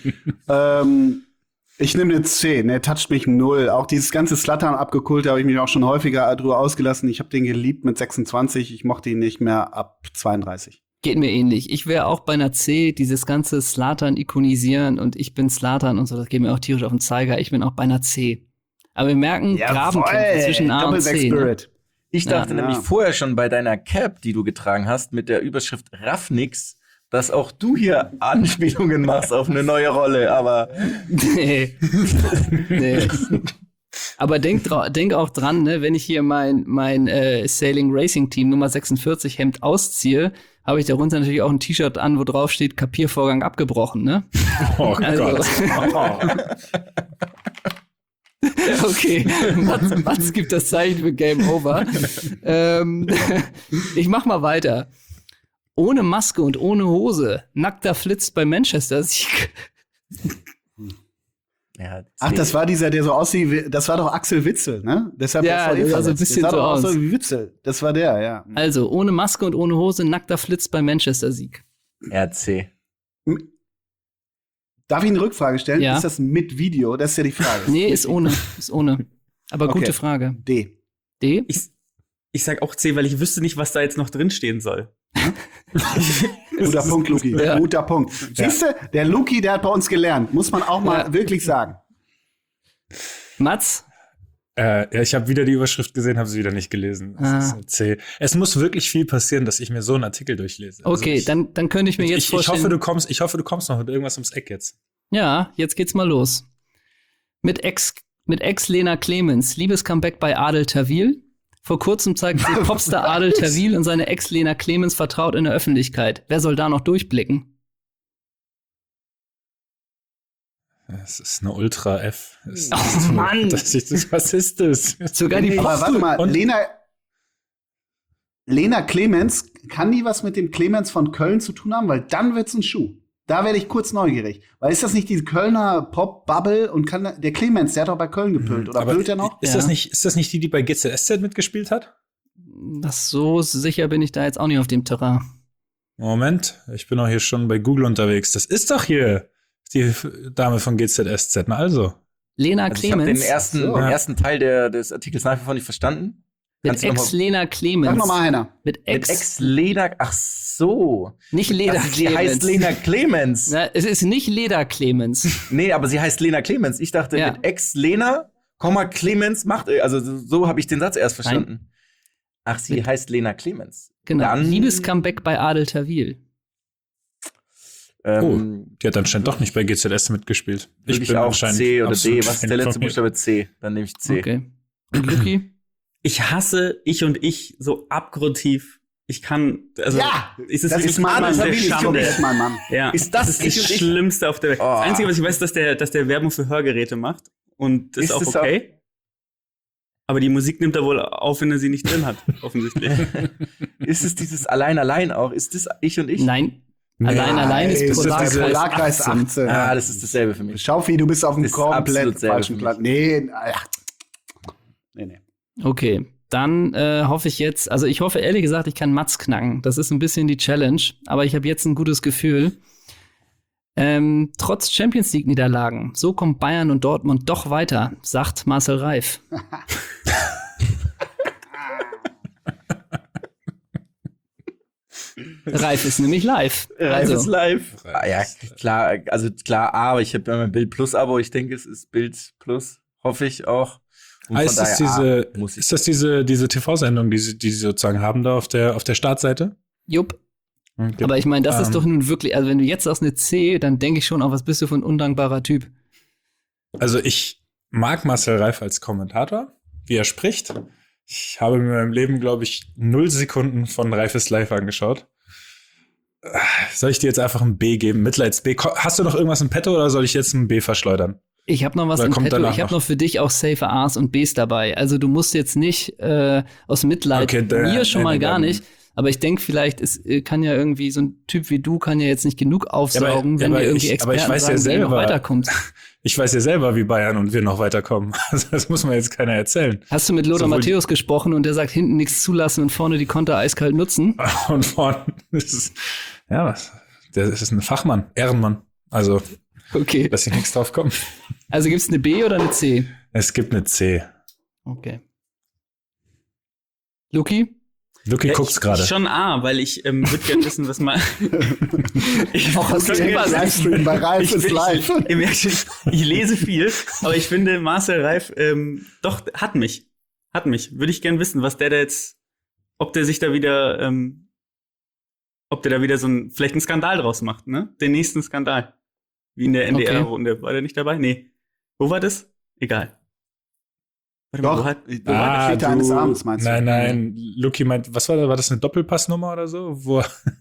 ich nehme eine 10. Der toucht mich 0. Auch dieses ganze Zlatan abgekulte habe ich mich auch schon häufiger drüber ausgelassen. Ich habe den geliebt mit 26. Ich mochte ihn nicht mehr ab 32. Geht mir ähnlich. Ich wäre auch bei einer C, dieses ganze Zlatan ikonisieren und ich bin Zlatan und so, das geht mir auch tierisch auf den Zeiger. Ich bin auch bei einer C. Aber wir merken, Grabenkämpfe zwischen A und C. Ne? Ich dachte nämlich vorher schon bei deiner Cap, die du getragen hast, mit der Überschrift Raffnix, dass auch du hier Anspielungen machst auf eine neue Rolle, aber Nee. Aber denk auch dran, ne, wenn ich hier mein Sailing Racing Team Nummer 46 Hemd ausziehe, habe ich darunter natürlich auch ein T-Shirt an, wo drauf steht Kapiervorgang abgebrochen, ne? Oh Gott. Okay, Mats gibt das Zeichen für Game Over. Ich mach mal weiter. Ohne Maske und ohne Hose. Nackter Flitz bei Manchester-Sieg. ja, Ach, das war dieser, der so aussieht, das war doch Axel Witzel, ne? Deshalb Ja, das war so ein bisschen der sah so doch aus. so wie Witzel. Das war der, ja. Also, ohne Maske und ohne Hose, nackter Flitz bei Manchester-Sieg. RC. Darf ich eine Rückfrage stellen? Ja. Ist das mit Video? Das ist ja die Frage. Nee, ist ohne. Aber Okay. gute Frage. D. D? Ich sag auch C, weil ich wüsste nicht, was da jetzt noch drinstehen soll. Guter Punkt, Luki. Ja. Guter Punkt. Siehst du, der Luki, der hat bei uns gelernt. Muss man auch mal wirklich sagen. Mats? Ich habe wieder die Überschrift gesehen, habe sie wieder nicht gelesen. Das ist ein C. Es muss wirklich viel passieren, dass ich mir so einen Artikel durchlese. Okay, dann könnte ich mir jetzt vorstellen. Ich hoffe, du kommst noch mit irgendwas ums Eck jetzt. Ja, jetzt geht's mal los. Mit Ex Lena Clemens, Liebescomeback bei Adel Tawil. Vor kurzem zeigte sich Popstar Adel Tawil und seine Ex Lena Clemens vertraut in der Öffentlichkeit. Wer soll da noch durchblicken? Es ist eine Ultra F. Oh Mann! Was ist das? Sogar die Aber warte mal, Und- Lena Clemens, kann die was mit dem Clemens von Köln zu tun haben? Weil dann wird's ein Schuh. Da werde ich kurz neugierig. Weil ist das nicht die Kölner Pop-Bubble und der Clemens, der hat doch bei Köln gepölt. Oder Aber pölt er noch? Ist Ja. das nicht die bei GZSZ mitgespielt hat? Das so sicher bin ich da jetzt auch nicht auf dem Terrain. Moment, ich bin auch hier schon bei Google unterwegs. Das ist doch hier die Dame von GZSZ. Na also. Lena Also ich habe Clemens den ersten Teil des Artikels nach wie vor nicht verstanden. mit Kannst du noch Ex mal- Lena Clemens. Sag noch mal einer. Mit Mit Ex. Ex-Lena, ach so. Nicht Lena Sie Clemens. heißt Lena Clemens. Na, es ist nicht Leda Clemens. Nee, aber sie heißt Lena Clemens. Ich dachte, Ja. mit Ex-Lena, Clemens macht, also so habe ich den Satz erst verstanden. Ach, sie heißt Lena Clemens. Genau. Dann, Liebescomeback bei Adel Tawil. Die hat anscheinend doch nicht bei GZS mitgespielt. Ich bin auch C oder D. Was ist der letzte informiert. Buchstabe C? Dann nehme ich C. Okay. Und Luki? Ich hasse Ich und Ich so abgrundtief. Ich kann, also, ist es das wirklich ist mein Mann. der Das ist Schande. mein Mann. Ja, Ist das ist Ich das und Ich? Schlimmste auf der Welt. Oh. Das Einzige, was ich weiß, ist, dass der Werbung für Hörgeräte macht. Und das ist auch das okay. Aber die Musik nimmt er wohl auf, wenn er sie nicht drin hat, offensichtlich. Ist es dieses Allein auch? Ist das Ich und Ich? Nein. Nee. Allein ist Das Polarkreis Polarkreis 18. 18. Ah, das ist dasselbe für mich. Schaufi, du bist auf dem Das ist absolut komplett selbe falschen für Plan. Nee. Okay, dann hoffe ich jetzt, also ich hoffe ehrlich gesagt, ich kann Mats knacken. Das ist ein bisschen die Challenge, aber ich habe jetzt ein gutes Gefühl. Trotz Champions League-Niederlagen, so kommt Bayern und Dortmund doch weiter, sagt Marcel Reif. Reif ist nämlich live. Reif ist live. Reif. Ja, klar, aber ich habe ja mein Bild Plus Abo. Ich denke, es ist Bild Plus. Hoffe ich auch. Und Ist das diese TV-Sendung, die sie sozusagen haben da auf der Startseite? Jupp. Okay. Aber ich meine, das ist doch nun wirklich, also wenn du jetzt sagst eine C, dann denke ich schon, auch was bist du für ein undankbarer Typ. Also ich mag Marcel Reif als Kommentator, wie er spricht. Ich habe mir in meinem Leben, glaube ich, 0 Sekunden von Reif ist live angeschaut. Soll ich dir jetzt einfach ein B geben? Mitleids B. Hast du noch irgendwas im Petto oder soll ich jetzt ein B verschleudern? Ich habe noch was Oder im kommt Petto. danach Ich habe noch? noch für dich auch safe A's und B's dabei. Also du musst jetzt nicht aus Mitleid, mir schon mal gar nicht. Aber ich denke, vielleicht kann ja irgendwie so ein Typ wie du kann ja jetzt nicht genug aufsaugen, wenn dir irgendwie Experten sagen, wie ihr noch weiterkommt. Ich weiß ja selber, wie Bayern und wir noch weiterkommen. Also das muss mir jetzt keiner erzählen. Hast du mit Lothar Sowohl- Matthäus gesprochen und der sagt, hinten nichts zulassen und vorne die Konter eiskalt nutzen? Und vorne ist der ist ein Fachmann, Ehrenmann. Also, Okay. dass hier nichts drauf kommt. Also gibt's eine B oder eine C? Es gibt eine C. Okay. Luki? Luki guckt's gerade. Schon A, weil ich würde gerne wissen, was mal. Auch was Okay, Livestream bei Reif ist live. Ihr merkt schon, ich lese viel, aber ich finde, Marcel Reif doch hat mich. Würde ich gern wissen, was der da jetzt, ob der sich da wieder, ob der da wieder vielleicht einen Skandal draus macht, ne? Den nächsten Skandal. Wie in der NDR-Runde. War der nicht dabei? Nee. Wo war das? Egal. Warte mal, Doch, wo hat, der Väter eines Abends, meinst du? Nein, Luki meint, was war das eine Doppelpassnummer oder so? Wo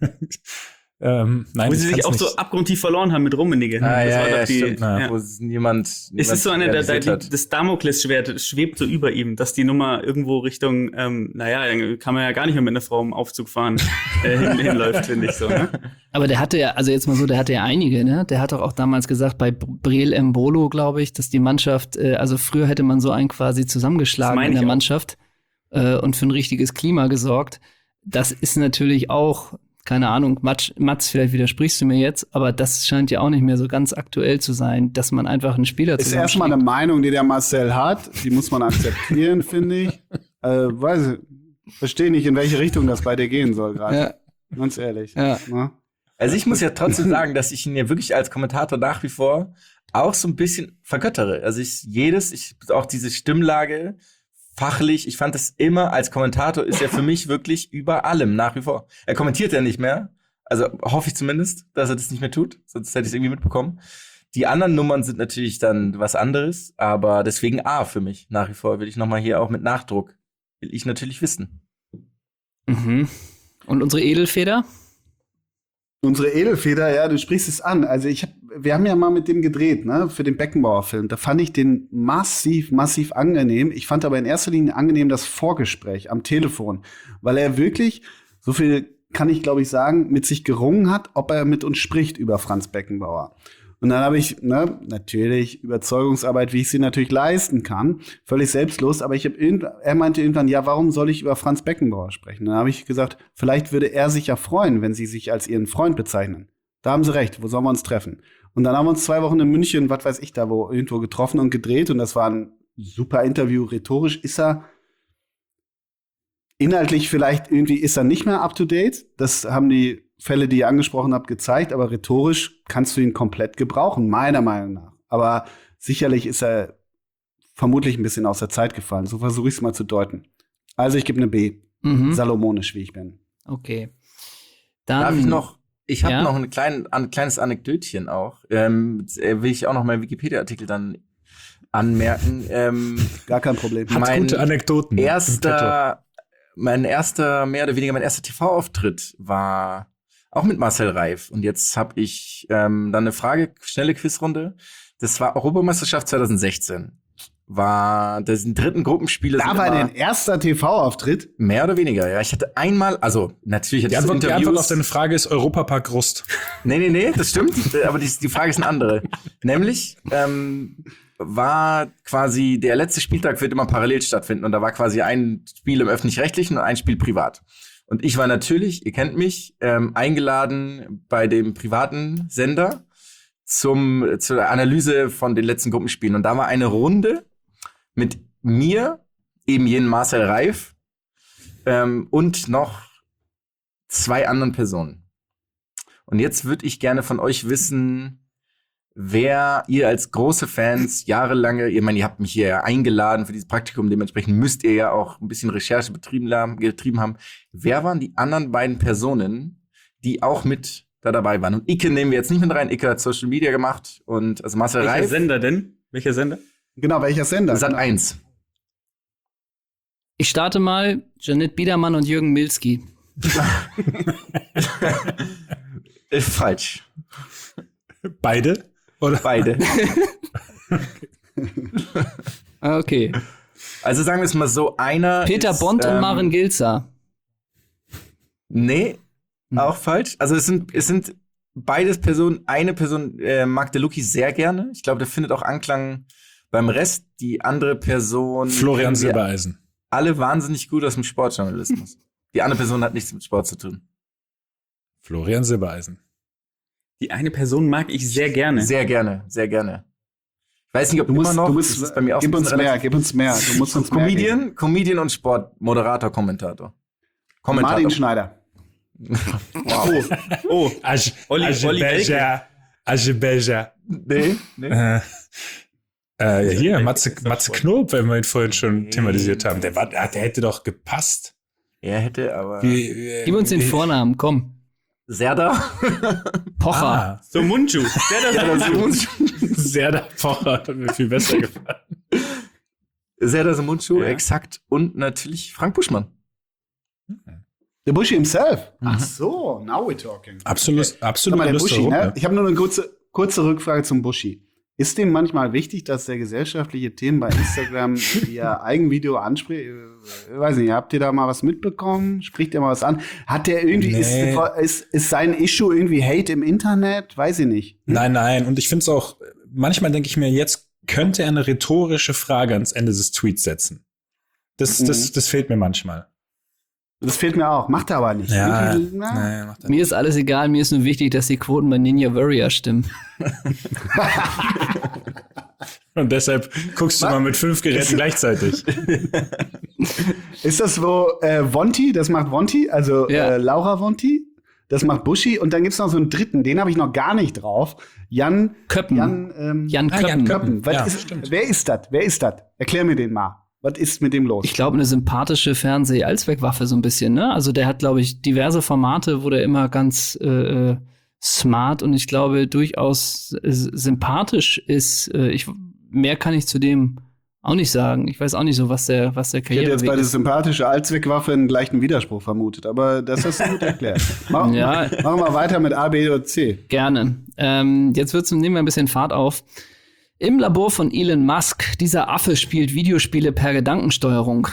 nein, wo ich sie sich kann's auch nicht. so abgrundtief verloren haben mit Rummenigge. Stimmt. Ja. Wo es niemand Ist es so eine, das Damoklesschwert schwebt so über ihm, dass die Nummer irgendwo Richtung, dann kann man ja gar nicht mehr mit einer Frau im Aufzug fahren, hinläuft, finde ich so. Ne? Aber der hatte ja, also jetzt mal so, der hatte ja einige, ne? Der hat doch auch damals gesagt, bei Breel Mbolo, glaube ich, dass die Mannschaft, also früher hätte man so einen quasi zusammengeschlagen in der Mannschaft und für ein richtiges Klima gesorgt. Das ist natürlich auch, keine Ahnung, Mats, vielleicht widersprichst du mir jetzt, aber das scheint ja auch nicht mehr so ganz aktuell zu sein, dass man einfach einen Spieler Ist erstmal eine Meinung, die der Marcel hat. Die muss man akzeptieren, finde ich. Weiß ich, verstehe nicht, in welche Richtung das bei dir gehen soll gerade. Ja. Ganz ehrlich. Ja. Ne? Also ich muss ja trotzdem sagen, dass ich ihn ja wirklich als Kommentator nach wie vor auch so ein bisschen vergöttere. Also auch diese Stimmlage, fachlich, ich fand das immer, als Kommentator ist er für mich wirklich über allem, nach wie vor. Er kommentiert ja nicht mehr, also hoffe ich zumindest, dass er das nicht mehr tut, sonst hätte ich es irgendwie mitbekommen. Die anderen Nummern sind natürlich dann was anderes, aber deswegen A für mich, nach wie vor, will ich nochmal hier auch mit Nachdruck, will ich natürlich wissen. Mhm. Und unsere Edelfeder? Unsere Edelfeder, ja, du sprichst es an. Also wir haben ja mal mit dem gedreht, ne, für den Beckenbauer-Film. Da fand ich den massiv angenehm. Ich fand aber in erster Linie angenehm das Vorgespräch am Telefon, weil er wirklich, so viel kann ich glaube ich sagen, mit sich gerungen hat, ob er mit uns spricht über Franz Beckenbauer. Und dann habe ich, natürlich Überzeugungsarbeit, wie ich sie natürlich leisten kann, völlig selbstlos, aber er meinte irgendwann, ja, warum soll ich über Franz Beckenbauer sprechen? Dann habe ich gesagt, vielleicht würde er sich ja freuen, wenn Sie sich als Ihren Freund bezeichnen. Da haben Sie recht, wo sollen wir uns treffen? Und dann haben wir uns 2 Wochen in München, was weiß ich da, irgendwo getroffen und gedreht und das war ein super Interview. Rhetorisch ist er inhaltlich vielleicht irgendwie ist er nicht mehr up to date. Das haben die Fälle, die ihr angesprochen habt, gezeigt, aber rhetorisch kannst du ihn komplett gebrauchen, meiner Meinung nach. Aber sicherlich ist er vermutlich ein bisschen aus der Zeit gefallen. So versuche ich es mal zu deuten. Also ich gebe eine B. Mhm. Salomonisch, wie ich bin. Okay. Dann Darf ich noch Ich habe Ja? noch ein kleines Anekdötchen auch. Will ich auch noch meinen Wikipedia-Artikel dann anmerken. Gar kein Problem. Hat gute Anekdoten. im Petto. Mein erster TV-Auftritt war auch mit Marcel Reif. Und jetzt habe ich dann eine schnelle Quizrunde. Das war Europameisterschaft 2016. War das sind dritten Gruppenspiele. Da war dein erster TV-Auftritt. Mehr oder weniger, ja. Ich hatte einmal, also natürlich hatte Die ich so Antwort Interviews. auf deine Frage ist Europapark Rust. Nee, das stimmt. Aber die Frage ist eine andere. Nämlich war quasi der letzte Spieltag wird immer parallel stattfinden. Und da war quasi ein Spiel im Öffentlich-Rechtlichen und ein Spiel privat. Und ich war natürlich, ihr kennt mich, eingeladen bei dem privaten Sender zur Analyse von den letzten Gruppenspielen. Und da war eine Runde mit mir, eben jenen Marcel Reif, und noch 2 anderen Personen. Und jetzt würde ich gerne von euch wissen, wer ihr als große Fans jahrelange, ihr habt mich hier ja eingeladen für dieses Praktikum, dementsprechend müsst ihr ja auch ein bisschen Recherche getrieben haben. Wer waren die anderen beiden Personen, die auch mit da dabei waren? Und Icke nehmen wir jetzt nicht mit rein. Icke hat Social Media gemacht und also Marcel Welcher Reif. Sender denn? Welcher Sender? Genau, welcher Sender? Sat.1. Ich starte mal Janet Biedermann und Jürgen Milski. Falsch. Beide? Oder? Beide. Okay. Also sagen wir es mal so, einer Peter ist, Bond und Maren Gilzer. Nee, auch falsch. Also es sind beides Personen. Eine Person mag der Luki sehr gerne. Ich glaube, der findet auch Anklang beim Rest. Die andere Person Florian kennen wir Silbereisen. alle wahnsinnig gut aus dem Sportjournalismus. Die andere Person hat nichts mit Sport zu tun. Florian Silbereisen. Die eine Person mag ich sehr gerne. Sehr gerne, sehr gerne. Ich weiß nicht, ob Du musst, immer noch. du das ist musst, bei mir auch gib so ein uns bisschen mehr, relativ- gib uns mehr. Du musst uns mehr geben. Comedian und Sport, Moderator, Kommentator. Martin Schneider. Oh, Olli Aschebeja. Nee. Hier, Matze Knob, wenn wir ihn vorhin schon thematisiert haben. Der hätte doch gepasst. Er hätte aber. Gib uns den Vornamen, komm. Serdar. Pocher. so Munchu. Serdar Pocher hat mir viel besser gefallen. Serdar Mundschuh, Ja. exakt. Und natürlich Frank Buschmann. Der Buschi himself. Ach so, now we're talking. Absolut Guck mal, der lustige Buschi, ne? Runde. Ich habe nur eine kurze Rückfrage zum Buschi. Ist dem manchmal wichtig, dass der gesellschaftliche Themen bei Instagram via Eigenvideo anspricht? Weiß nicht, habt ihr da mal was mitbekommen? Spricht er mal was an? Hat der irgendwie, Nee. ist sein Issue irgendwie Hate im Internet? Weiß ich nicht. Nein. Und ich finde es auch, manchmal denke ich mir, jetzt könnte er eine rhetorische Frage ans Ende des Tweets setzen. Das fehlt mir manchmal. Das fehlt mir auch. Macht er aber nicht. Ja, Irgendwie, na, nee, macht er Mir ist alles egal, mir ist nur wichtig, dass die Quoten bei Ninja Warrior stimmen. Und deshalb guckst du mal mit 5 Geräten gleichzeitig. Ist das wo Vonti? Das macht Vonti, also Ja. Laura Vonti. Das macht Buschi. Und dann gibt's noch so einen dritten, den habe ich noch gar nicht drauf. Jan Köppen. Jan Jan Ah, Köppen. Jan Köppen. Köppen. Ja, Was stimmt. wer ist das? Wer ist das? Erklär mir den mal. Was ist mit dem los? Ich glaube, eine sympathische Fernseh-Allzweckwaffe so ein bisschen, ne? Also der hat, glaube ich, diverse Formate, wo der immer ganz smart und ich glaube durchaus sympathisch ist. Mehr kann ich zu dem auch nicht sagen. Ich weiß auch nicht so, was der Ich hätte Karriere jetzt bei der sympathische Allzweckwaffe einen leichten Widerspruch vermutet, aber das hast du gut erklärt. Machen Ja. wir weiter mit A, B oder C. Gerne. Jetzt nehmen wir ein bisschen Fahrt auf. Im Labor von Elon Musk, dieser Affe spielt Videospiele per Gedankensteuerung.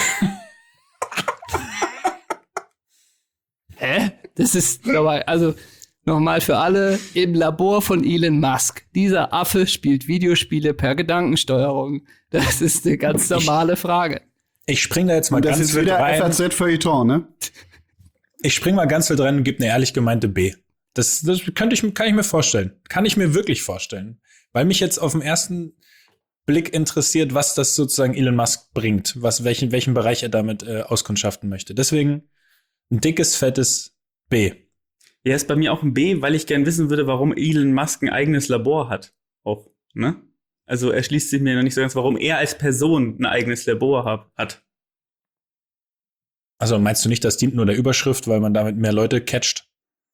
Hä? Das ist nochmal, also nochmal für alle, im Labor von Elon Musk, dieser Affe spielt Videospiele per Gedankensteuerung. Das ist eine ganz normale Frage. Ich spring da jetzt mal Und das ganz ist wild wieder rein. FAZ Feuilleton, ne? Ich spring mal ganz wild rein und gebe eine ehrlich gemeinte B. Das kann ich mir vorstellen. Kann ich mir wirklich vorstellen. Weil mich jetzt auf den ersten Blick interessiert, was das sozusagen Elon Musk bringt, welchen Bereich er damit auskundschaften möchte. Deswegen ein dickes, fettes B. Ja, ist bei mir auch ein B, weil ich gern wissen würde, warum Elon Musk ein eigenes Labor hat. Auch, ne? Also erschließt sich mir noch nicht so ganz, warum er als Person ein eigenes Labor hat. Also meinst du nicht, das dient nur der Überschrift, weil man damit mehr Leute catcht?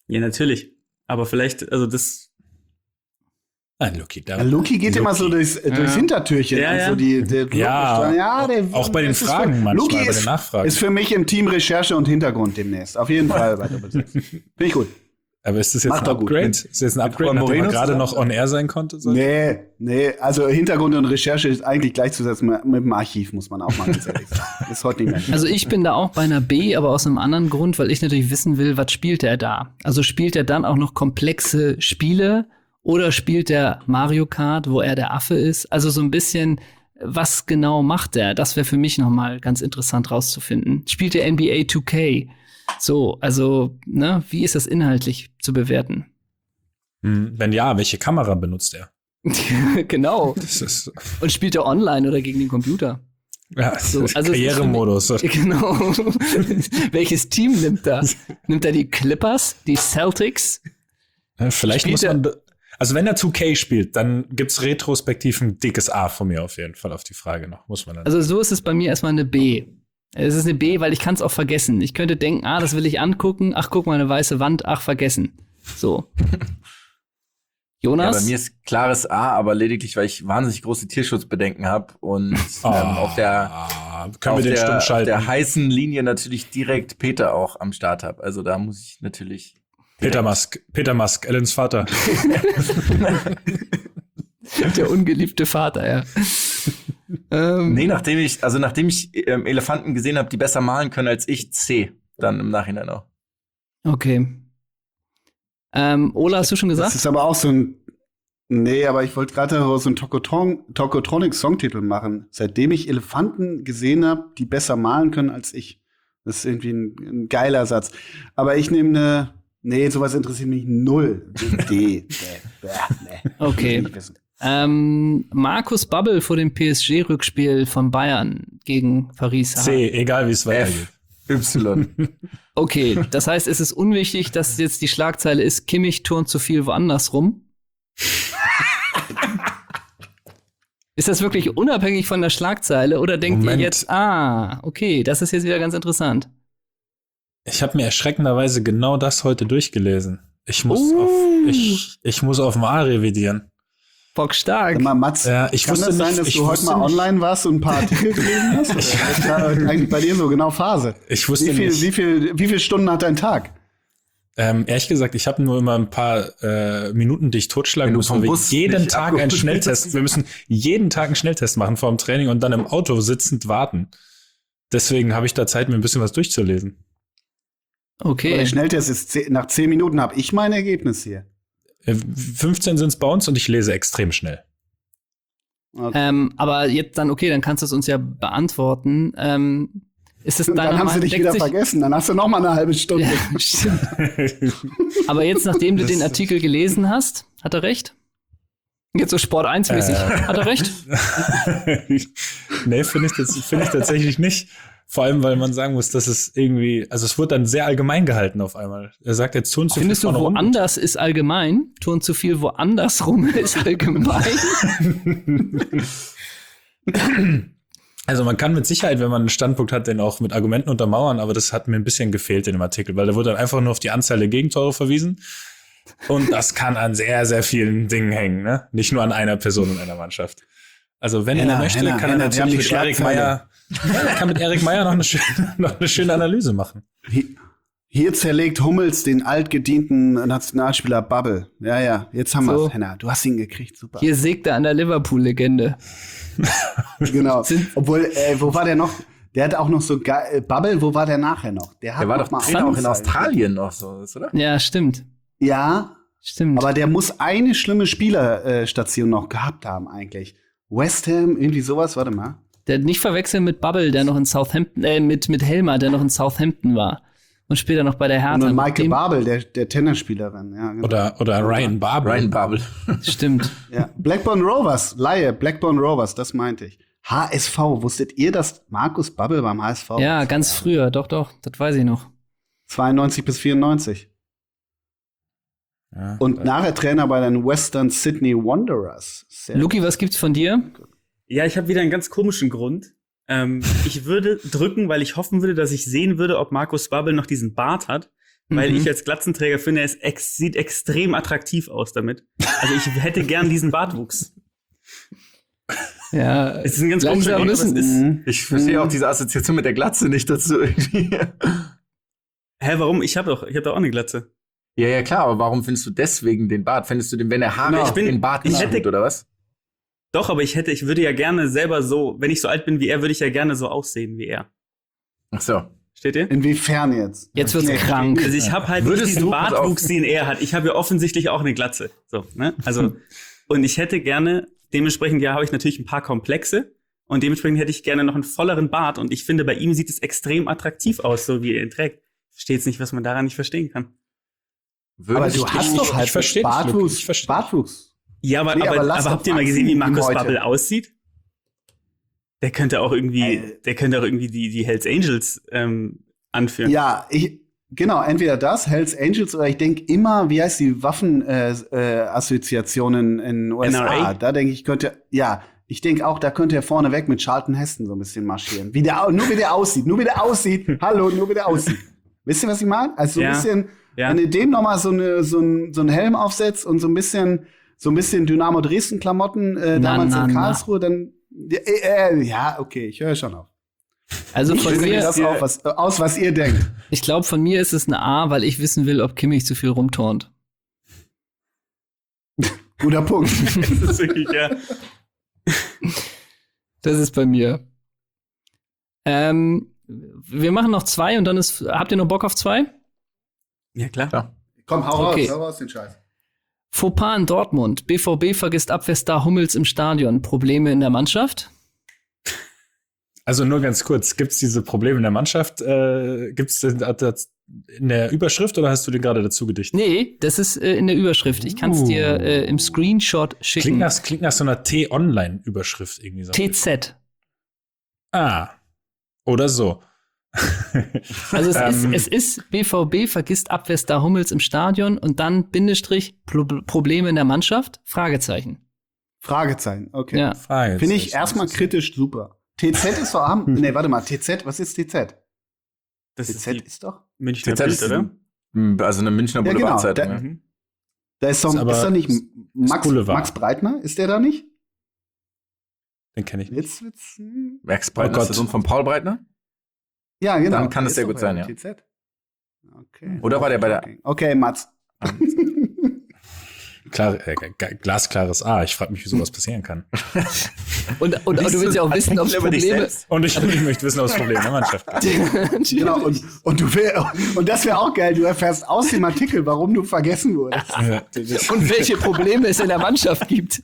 Ja, natürlich. Aber vielleicht, also das. Luki, Ja, Luki geht immer so durchs Hintertürchen. Ja, ja. Also auch bei den Fragen manchmal, Luki bei den Nachfragen. ist für mich im Team Recherche und Hintergrund demnächst. Auf jeden Fall bei Doppel 6. Finde ich gut. Aber ist das jetzt Macht ein er gut. Upgrade? Ist das jetzt ein Upgrade, nachdem er gerade noch on air sein konnte? Nee, also Hintergrund und Recherche ist eigentlich gleichzusetzen mit dem Archiv, muss man auch mal ganz ehrlich sagen. Das ist heute nicht mehr. Also ich bin da auch bei einer B, aber aus einem anderen Grund, weil ich natürlich wissen will, was spielt er da? Also spielt er dann auch noch komplexe Spiele oder spielt er Mario Kart, wo er der Affe ist? Also so ein bisschen, was genau macht er? Das wäre für mich nochmal ganz interessant rauszufinden. Spielt er NBA 2K? So, also, ne, wie ist das inhaltlich zu bewerten? Wenn ja, welche Kamera benutzt er? Genau. Das ist, Und spielt er online oder gegen den Computer? ja, So, das ist also es ist Karrieremodus. Genau. Welches Team nimmt er? Nimmt er die Clippers, die Celtics? Vielleicht Spielt muss man, also wenn er 2K spielt, dann gibt's retrospektiv ein dickes A von mir auf jeden Fall auf die Frage noch, muss man dann. Also so ist es bei mir erstmal eine B. Es ist eine B, weil ich kann es auch vergessen. Ich könnte denken, das will ich angucken. Ach, guck mal, eine weiße Wand. Ach, vergessen. So. Jonas? Ja, bei mir ist klares A, aber lediglich, weil ich wahnsinnig große Tierschutzbedenken habe und auf der können wir den stumm auf schalten. der heißen Linie natürlich direkt Peter auch am Start habe. Also da muss ich natürlich Peter Musk, Ellens Vater. Der ungeliebte Vater, ja. Nee, nachdem ich Elefanten gesehen habe, die besser malen können als ich, C. Dann im Nachhinein auch. Okay. Ola, hast du schon gesagt? Das ist aber auch so ein. Nee, aber ich wollte gerade so einen Tokotronic-Songtitel machen. Seitdem ich Elefanten gesehen habe, die besser malen können als ich. Das ist irgendwie ein geiler Satz. Aber ich nehme eine. Nee, sowas interessiert mich null. D. Nee. Okay. Markus Babbel vor dem PSG-Rückspiel von Bayern gegen Paris. C, egal wie es weitergeht. Y. Okay, das heißt, es ist unwichtig, dass jetzt die Schlagzeile ist, Kimmich turnt zu viel woanders rum. Ist das wirklich unabhängig von der Schlagzeile oder denkt ihr jetzt, okay, das ist jetzt wieder ganz interessant? Ich habe mir erschreckenderweise genau das heute durchgelesen. Ich muss auf dem A revidieren. Bockstark. Mal, Mats, Ja, ich kann wusste das sein, nicht- dass ich du heute wusste mal nicht- online warst und ein paar Artikel gelesen hast? Das war eigentlich bei dir so genau Phase. Ich wusste Wie nicht. viele Stunden hat dein Tag? Ehrlich gesagt, ich habe nur immer ein paar Minuten, die ich totschlagen Wenn du muss, vom weil wir Bus jeden nicht Tag einen abgeholt Schnelltest, wir müssen jeden Tag einen Schnelltest machen vor dem Training und dann im Auto sitzend warten. Deswegen habe ich da Zeit, mir ein bisschen was durchzulesen. Aber Okay. der Schnelltest ist nach 10 Minuten habe ich mein Ergebnis hier. 15 sind's bei uns und ich lese extrem schnell. Okay. Aber jetzt dann, okay, dann kannst du es uns ja beantworten. Ist es Und dann haben sie dich wieder vergessen. Dann hast du noch mal eine halbe Stunde. Ja, stimmt. Aber jetzt, nachdem du den Artikel gelesen hast, hat er recht? Jetzt so Sport 1-mäßig, hat er recht? Nee, finde ich tatsächlich nicht. Vor allem, weil man sagen muss, dass es irgendwie, also es wird dann sehr allgemein gehalten auf einmal. Er sagt jetzt Turn zu viel Findest du, vorne rum. woanders ist allgemein? Turn zu viel woanders rum ist allgemein? Also man kann mit Sicherheit, wenn man einen Standpunkt hat, den auch mit Argumenten untermauern, aber das hat mir ein bisschen gefehlt in dem Artikel, weil da wurde dann einfach nur auf die Anzahl der Gegentore verwiesen. Und das kann an sehr, sehr vielen Dingen hängen, ne? Nicht nur an einer Person in einer Mannschaft. Also wenn er möchte, kann er wir haben natürlich die mit Erik Meyer, kann mit Erik Meyer noch eine schöne Analyse machen. Hier zerlegt Hummels den altgedienten Nationalspieler Bubble. Ja, jetzt haben So. wir's. Henna, du hast ihn gekriegt, super. Hier sägt er an der Liverpool-Legende. Genau. Obwohl, wo war der noch? Der hat auch noch so Bubble, wo war der nachher noch? Der Der war noch doch Trainer auch in Anzeigen. Australien noch so, oder? Ja, stimmt. Ja, Stimmt. aber der muss eine schlimme Spielerstation noch gehabt haben eigentlich. West Ham, irgendwie sowas, warte mal. Der nicht verwechseln mit Bubble, der noch in Southampton, mit Helmer, der noch in Southampton war. Und später noch bei der Hertha. Und Mit Michael dem- Babel, der Tennisspielerin. Ja, genau. Oder Ryan Babel. Ryan Babel. Stimmt. Ja. Blackburn Rovers, Laie, Blackburn Rovers, das meinte ich. HSV, wusstet ihr, dass Markus Babbel beim HSV Ja, ganz früher. Doch, das weiß ich noch. 92 bis 94. Ja. Und nachher Trainer bei den Western Sydney Wanderers. Sehr Luki, was gibt's von dir? Ja, ich habe wieder einen ganz komischen Grund. Ich würde drücken, weil ich hoffen würde, dass ich sehen würde, ob Markus Babbel noch diesen Bart hat. weil ich als Glatzenträger finde, sieht extrem attraktiv aus damit. Also ich hätte gern diesen Bartwuchs. Ja, Es ist ein ganz langsam komischer Grund, aber es müssen. ist. Ich verstehe auch diese Assoziation mit der Glatze nicht dazu irgendwie. Hä, warum? Ich hab doch auch eine Glatze. Ja, klar, aber warum findest du deswegen den Bart? Findest du den, wenn er Haare Genau. den Bart nicht hätte- tut, oder was? Doch, aber ich würde ja gerne selber so, wenn ich so alt bin wie er, würde ich ja gerne so aussehen wie er. Ach so. Steht ihr? Inwiefern jetzt? Jetzt wird's krank. Also ich habe halt Würdest nicht diesen du- pass Bartwuchs, auf. den er hat. Ich habe ja offensichtlich auch eine Glatze. So, ne? Also, und ich hätte gerne, dementsprechend ja, habe ich natürlich ein paar Komplexe. Und dementsprechend hätte ich gerne noch einen volleren Bart. Und ich finde, bei ihm sieht es extrem attraktiv aus, so wie er ihn trägt. Ich verstehe jetzt nicht, was man daran nicht verstehen kann. Aber Würdest du hast doch halt versteh dich, Luke, Bartwuchs. ich versteh dich. Bartwuchs. Ja, aber, Nee, aber aber, lass aber doch habt ihr mal wachsen, gesehen, wie wie Markus heute. Babbel aussieht? Der könnte auch irgendwie die Hells Angels anführen. Ja, genau, entweder das, Hells Angels, oder ich denke immer, wie heißt die Waffenassoziationen in USA? NRA? Da denke ich, ich denke auch, da könnte er vorne weg mit Charlton Heston so ein bisschen marschieren. Nur wie der aussieht. Hallo, nur wie der aussieht. Wisst ihr, was ich meine? Also so ein Ja. bisschen, Ja. wenn ihr dem noch mal so einen Helm aufsetzt und so ein bisschen Dynamo Dresden Klamotten damals in Karlsruhe, dann ja, okay, ich höre schon auf. Also von Ich mir, das auch, was ihr denkt. ich glaube, von mir ist es eine A, weil ich wissen will, ob Kimmich zu viel rumturnt. Guter Punkt. Das ist wirklich, ja. Das ist bei mir. Wir machen noch 2 und dann habt ihr noch Bock auf 2? Ja, klar. Ja. Komm, hau Okay. raus den Scheiß. Fauxpas in Dortmund. BVB vergisst Abwehrstar Hummels im Stadion. Probleme in der Mannschaft? Also nur ganz kurz, gibt's diese Probleme in der Mannschaft? Gibt's das in der Überschrift oder hast du den gerade dazu gedichtet? Nee, das ist in der Überschrift. Ich kann es dir im Screenshot schicken. Klingt nach so einer T-Online-Überschrift irgendwie so. TZ. Oder so. Also es ist BVB vergisst Abwehrstar Hummels im Stadion und dann Bindestrich Probleme in der Mannschaft? Fragezeichen. Fragezeichen, okay. Ja. Frage. Finde ich erstmal kritisch super. TZ ist doch am. Nee, warte mal, TZ, was ist TZ? Das ist TZ die ist doch. Münchner TZ Bild, ist oder? Also eine Münchner Ja, genau. Boulevardzeitung. Da- Ja. Mhm. Da ist doch, Ist aber- ist da nicht Max, Boulevard. Max Breitner? Ist der da nicht? Den kenne ich nicht. Max Breitner Oh ist Gott. der Sohn von Paul Breitner? Ja, genau. Dann kann Der es ist sehr doch gut sein, ja. TZ. Okay. Oder war der bei der- Okay, Mats. Klar, glasklares A. Ich frage mich, wie sowas passieren kann. Und du willst ja auch wissen, ob es Über dich Probleme. selbst. Und ich möchte wissen, ob es Probleme in der Mannschaft gibt. Genau, und das wäre auch geil, du erfährst aus dem Artikel, warum du vergessen wurdest. Und welche Probleme es in der Mannschaft gibt.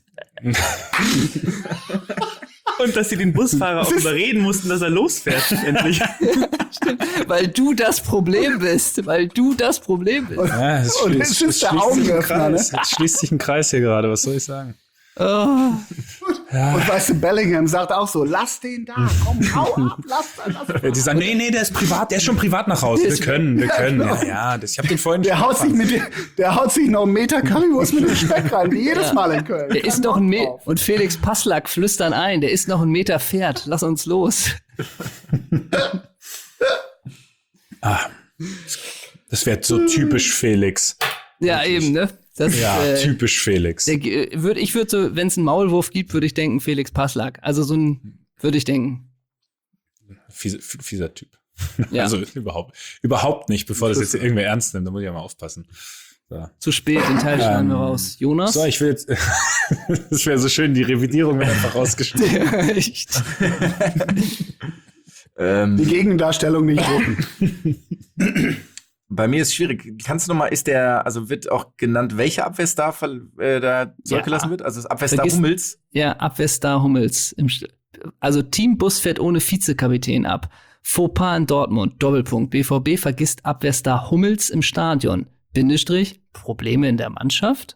Und dass sie den Busfahrer auch überreden mussten, dass er losfährt, endlich. Weil du das Problem bist. Ja, Und es ist der Augenöffner, ne? Es schließt sich ein Kreis hier gerade, was soll ich sagen? Oh. Und weißt du, Bellingham sagt auch so, lass den da, komm, hau ab, lass. Die sagen, nee, der ist privat, der ist schon privat nach Hause. Wir können. Ja, ich habe den vorhin Der haut sich noch einen Meter Currywurst mit dem Speck rein, wie jedes Mal in Köln. Der ist noch ein Meter. Und Felix Passlack flüstern ein, der ist noch 1 Meter Pferd. Lass uns los. Das wäre so typisch Felix. Ja, eben, ne? Das, Ja, typisch Felix. ich würde so, wenn es einen Maulwurf gibt, würde ich denken, Felix Passlack. Also so ein, würde ich denken. Fieser Typ. Ja. Also überhaupt nicht, bevor das jetzt irgendwer ernst nimmt. Da muss ich ja mal aufpassen. So, Zu spät, den Teil schneiden wir raus. Jonas? so ich will jetzt. Das wäre so schön, die Revidierung wird einfach rausgeschnitten. Echt? Die Gegendarstellung nicht drucken. Bei mir ist schwierig. Kannst du noch mal, wird auch genannt, welcher Abwehrstar da zurückgelassen wird? Also das Abwehrstar Vergiss- Hummels? Ja, Abwehrstar Hummels. Also Teambus fährt ohne Vizekapitän ab. Fauxpas in Dortmund. Doppelpunkt. BVB vergisst Abwehrstar Hummels im Stadion. Bindestrich. Probleme in der Mannschaft?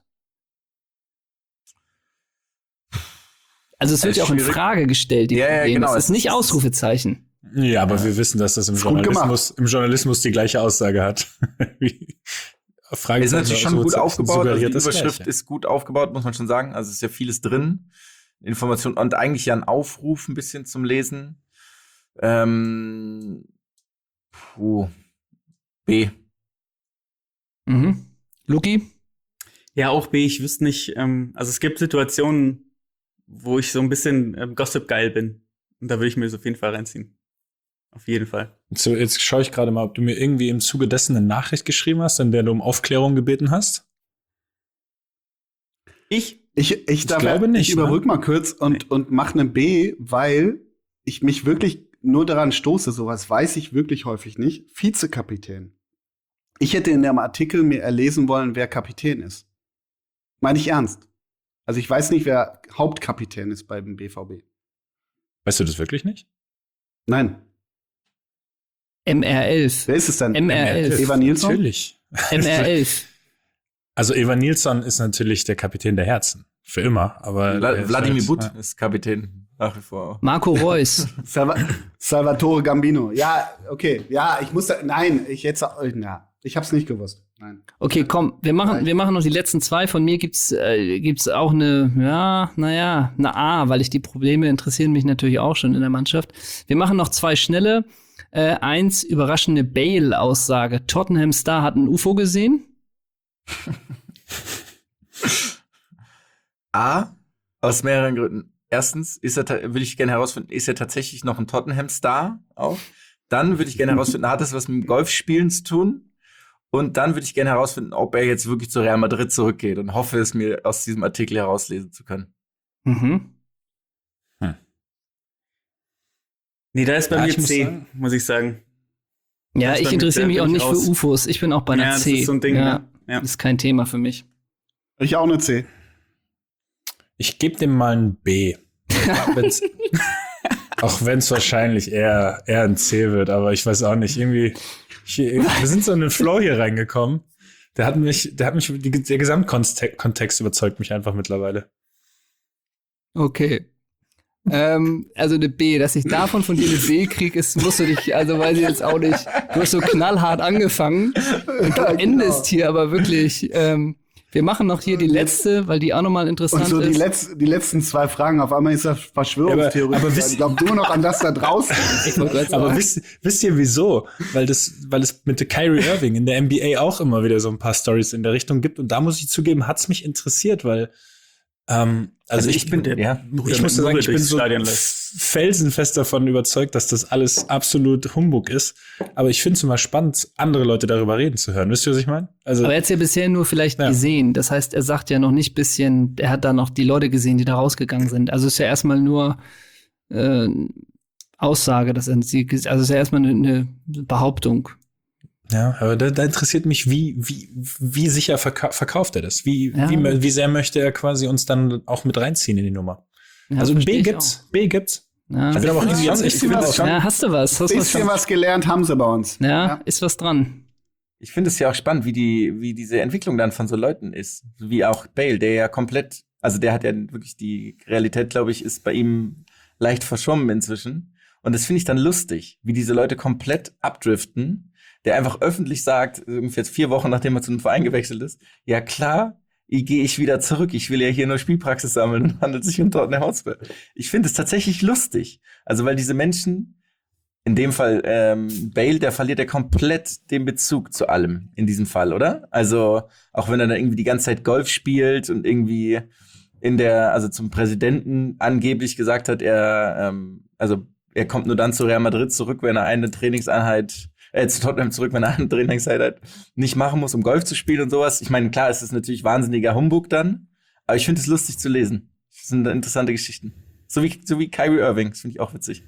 Also es wird ja auch in schwierig. Frage gestellt, die Ja, ja, Probleme. genau. Es ist nicht Ausrufezeichen. Ja, aber wir wissen, dass das im gut Journalismus die gleiche Aussage hat. Frage Ist natürlich schon gut aufgebaut. Also die das Überschrift Gleiche. ist gut aufgebaut, muss man schon sagen. Also es ist ja vieles drin. Information und eigentlich ja ein Aufruf ein bisschen zum Lesen. B. Mhm. Luki? Ja, auch B, ich wüsste nicht, also es gibt Situationen, wo ich so ein bisschen Gossip-geil bin. Und da würde ich mir das auf jeden Fall reinziehen. Auf jeden Fall. So, jetzt schaue ich gerade mal, ob du mir irgendwie im Zuge dessen eine Nachricht geschrieben hast, in der du um Aufklärung gebeten hast. Ich glaube nicht, ich überbrück ne? mal kurz und mach eine B, weil ich mich wirklich nur daran stoße, sowas weiß ich wirklich häufig nicht. Vizekapitän. Ich hätte in dem Artikel mir erlesen wollen, wer Kapitän ist. Meine ich ernst. Also ich weiß nicht, wer Hauptkapitän ist beim BVB. Weißt du das wirklich nicht? Nein. MR11. Wer ist es denn? MR11. Eva Nilsson? Natürlich. MR11. Also Eva Nilsson ist natürlich der Kapitän der Herzen. Für immer. Aber Wladimir ist But halt, ist Kapitän nach wie vor. Marco Reus. Salvatore Gambino. Ja, okay. Ja, ich muss nein, ich hab's nicht gewusst. Nein. Okay, komm, wir machen noch die letzten 2. Von mir gibt's auch eine A, weil die Probleme interessieren mich natürlich auch schon in der Mannschaft. Wir machen noch 2 schnelle. 1, überraschende Bale-Aussage. Tottenham Star hat ein UFO gesehen. A, aus mehreren Gründen. Erstens würde ich gerne herausfinden, ist er tatsächlich noch ein Tottenham-Star auch? Dann würde ich gerne herausfinden, hat das was mit dem Golfspielen zu tun? Und dann würde ich gerne herausfinden, ob er jetzt wirklich zu Real Madrid zurückgeht und hoffe, es mir aus diesem Artikel herauslesen zu können. Mhm. Nee, da ist bei mir muss C, sagen. muss ich sagen. Ja, Das ist ich bei mir interessiere mich auch nicht durchaus. für UFOs. Ich bin auch bei einer Ja, das C. ist so ein Ding, ja, ne? Ja. ist kein Thema für mich. Ich auch eine C. Ich gebe dem mal ein B. Auch wenn es wahrscheinlich eher ein C wird, aber ich weiß auch nicht. Irgendwie, wir sind so in den Flow hier reingekommen. Der Gesamtkontext überzeugt mich einfach mittlerweile. Okay. Also eine B, dass ich davon von dir eine B kriege, musst du dich, also weiß ich jetzt auch nicht. Du hast so knallhart angefangen und du endest hier aber wirklich. Wir machen noch hier die letzte, weil die auch nochmal interessant Und so ist. die letzten 2 Fragen, auf einmal ist das Verschwörungstheorie. Aber ich glaube nur noch an das da draußen. Aber wisst ihr wieso? Weil es mit der Kyrie Irving in der NBA auch immer wieder so ein paar Stories in der Richtung gibt. Und da muss ich zugeben, hat's mich interessiert, weil also ich muss sagen, ich bin so felsenfest davon überzeugt, dass das alles absolut Humbug ist. Aber ich finde es immer spannend, andere Leute darüber reden zu hören. Wisst ihr, was ich meine? Also, Aber er hat es ja bisher nur vielleicht gesehen. Das heißt, er sagt ja noch nicht er hat da noch die Leute gesehen, die da rausgegangen sind. Also ist ja erstmal nur Aussage, dass ist ja erstmal eine Behauptung. ja, aber da interessiert mich, wie sicher verkauft er das? Wie sehr möchte er quasi uns dann auch mit reinziehen in die Nummer? Ja, Also versteh B ich gibt's. Ja, Ich bin aber auch irgendwie jetzt echt ja, hast du was? Ein bisschen was gelernt haben sie bei uns. Ja, ist was dran. Ich finde es ja auch spannend, wie diese Entwicklung dann von so Leuten ist. Wie auch Bale, der ja komplett, also der hat ja wirklich die Realität, glaube ich, ist bei ihm leicht verschwommen inzwischen. Und das finde ich dann lustig, wie diese Leute komplett abdriften, der einfach öffentlich sagt, irgendwie jetzt 4 Wochen, nachdem er zu einem Verein gewechselt ist, ja klar, gehe ich wieder zurück. Ich will ja hier nur Spielpraxis sammeln und handelt sich um Tottenham Hotspur. Ich finde es tatsächlich lustig. Also, weil diese Menschen, in dem Fall Bale, der verliert ja komplett den Bezug zu allem in diesem Fall, oder? Also, auch wenn er da irgendwie die ganze Zeit Golf spielt und irgendwie also zum Präsidenten angeblich gesagt hat, er kommt nur dann zu Real Madrid zurück, wenn er eine Trainingseinheit zu Tottenham zurück, wenn er eine Trainingseinheit nicht machen muss, um Golf zu spielen und sowas. Ich meine, klar, es ist natürlich wahnsinniger Humbug dann, aber ich finde es lustig zu lesen. Das sind interessante Geschichten. So wie Kyrie Irving, das finde ich auch witzig.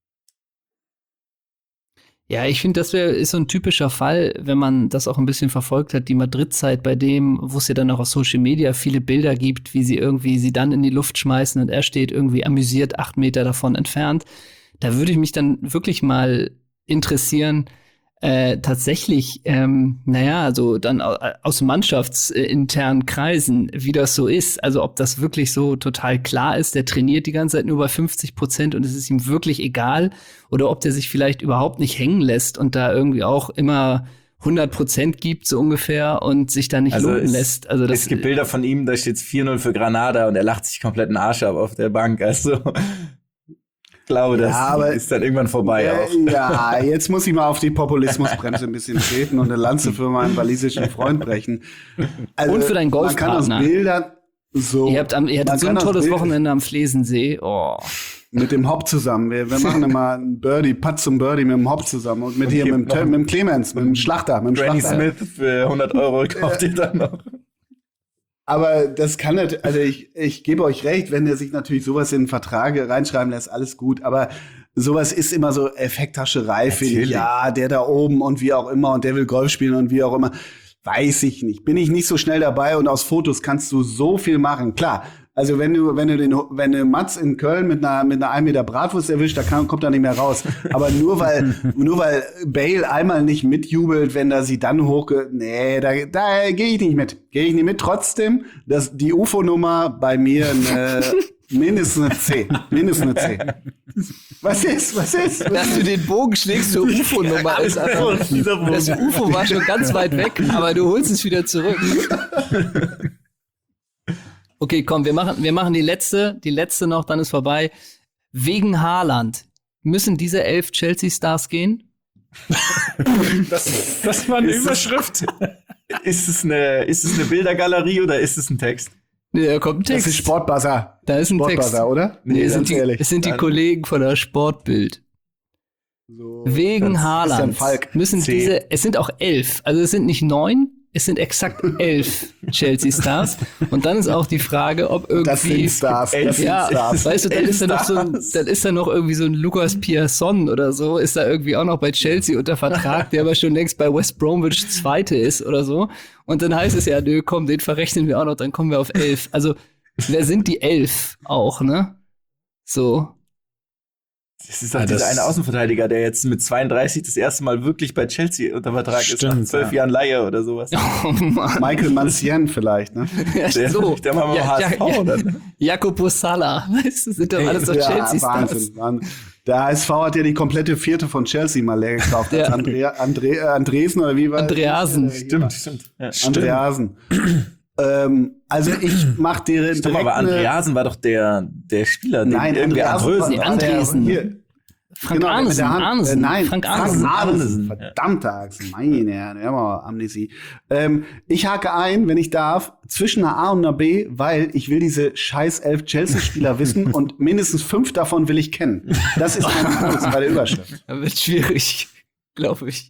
Ja, ich finde, ist so ein typischer Fall, wenn man das auch ein bisschen verfolgt hat, die Madrid-Zeit bei dem, wo es ja dann auch auf Social Media viele Bilder gibt, wie sie dann in die Luft schmeißen und er steht irgendwie amüsiert 8 Meter davon entfernt. Da würde ich mich dann wirklich mal interessieren, tatsächlich, also dann aus mannschaftsinternen Kreisen, wie das so ist. Also ob das wirklich so total klar ist, der trainiert die ganze Zeit nur bei 50% und es ist ihm wirklich egal, oder ob der sich vielleicht überhaupt nicht hängen lässt und da irgendwie auch immer 100% gibt, so ungefähr, und sich da nicht lumpen lässt. Also es gibt Bilder von ihm, da steht 4-0 für Granada und er lacht sich komplett den Arsch ab auf der Bank. Also glaube, das aber ist dann irgendwann vorbei auch. Ja, jetzt muss ich mal auf die Populismusbremse ein bisschen treten und eine Lanze für meinen walisischen Freund brechen. Also, Und für deinen man kann aus Golfpartner. Bildern so. Ihr hattet so ein tolles Wochenende am Flesensee. Oh. Mit dem Hop zusammen. Wir machen immer einen Birdie, Putt zum Birdie mit dem Hop zusammen. Und mit dem Clemens, mit dem Schlachter. Granny Smith für 100 € kauft ihr dann noch. Aber das kann nicht, also ich gebe euch recht, wenn der sich natürlich sowas in Vertrag reinschreiben lässt, alles gut. Aber sowas ist immer so Effekthascherei, finde ich. Ja, der da oben und wie auch immer und der will Golf spielen und wie auch immer. Weiß ich nicht. Bin ich nicht so schnell dabei und aus Fotos kannst du so viel machen. Klar. Also wenn du Mats in Köln mit einer 1 Meter Bratwurst erwischt, kommt er nicht mehr raus. Aber nur weil Bale einmal nicht mitjubelt, wenn er sie dann nee, da gehe ich nicht mit. Gehe ich nicht mit. Trotzdem, die UFO-Nummer bei mir mindestens eine 10. Mindestens eine 10. Was ist? Dass du den Bogen schlägst zur UFO-Nummer ist einfach. Das UFO war schon ganz weit weg, aber du holst es wieder zurück. Okay, komm, wir machen die letzte noch, dann ist vorbei. Wegen Haaland. Müssen diese 11 Chelsea-Stars gehen? Das war eine Überschrift. Ist es eine Bildergalerie oder ist es ein Text? Nee, da kommt ein Text. Das ist Sportbuzzer. Da ist ein Text. Sportbuzzer, oder? Nee, ganz ehrlich. es sind die Kollegen von der Sportbild. So, Wegen Haaland Falk. müssen 10. es sind auch 11, also es sind nicht 9, es sind exakt 11 Chelsea-Stars. Und dann ist auch die Frage, ob irgendwie... Das sind Stars. Das sind Ja, Stars. weißt du, dann ist da noch irgendwie so ein Lucas Piasson oder so, ist da irgendwie auch noch bei Chelsea unter Vertrag, der aber schon längst bei West Bromwich Zweite ist oder so. Und dann heißt es ja, nö, komm, den verrechnen wir auch noch, dann kommen wir auf 11. Also, wer sind die 11 auch, ne? So. Das ist doch dieser eine Außenverteidiger, der jetzt mit 32 das erste Mal wirklich bei Chelsea unter Vertrag ist, nach 12 Jahren Leihe oder sowas. Oh Mann. Michael Mancien vielleicht, ne? Ja, so. Der war mal HSV, oder? Jacopo Sala, weißt du, sind doch alles doch Chelsea-Stars. Wahnsinn. Der HSV hat ja die komplette Vierte von Chelsea mal leer gekauft. Ja. Andresen oder wie war Andreasen. Stimmt. Ja. Andreasen. Also ich mach dir Stimmt, aber Andreasen war doch der Spieler, Nein, Andresen. Andresen. Frank Arnesen. Nein, Frank Arnesen. Arnesen. Verdammte Axt, meine Herren, ja mal Amnesie. Ich hake ein, wenn ich darf, zwischen einer A und einer B, weil ich will diese scheiß 11 Chelsea-Spieler wissen und mindestens 5 davon will ich kennen. Das ist mein Punkt bei der Überschrift. Das wird schwierig, glaube ich.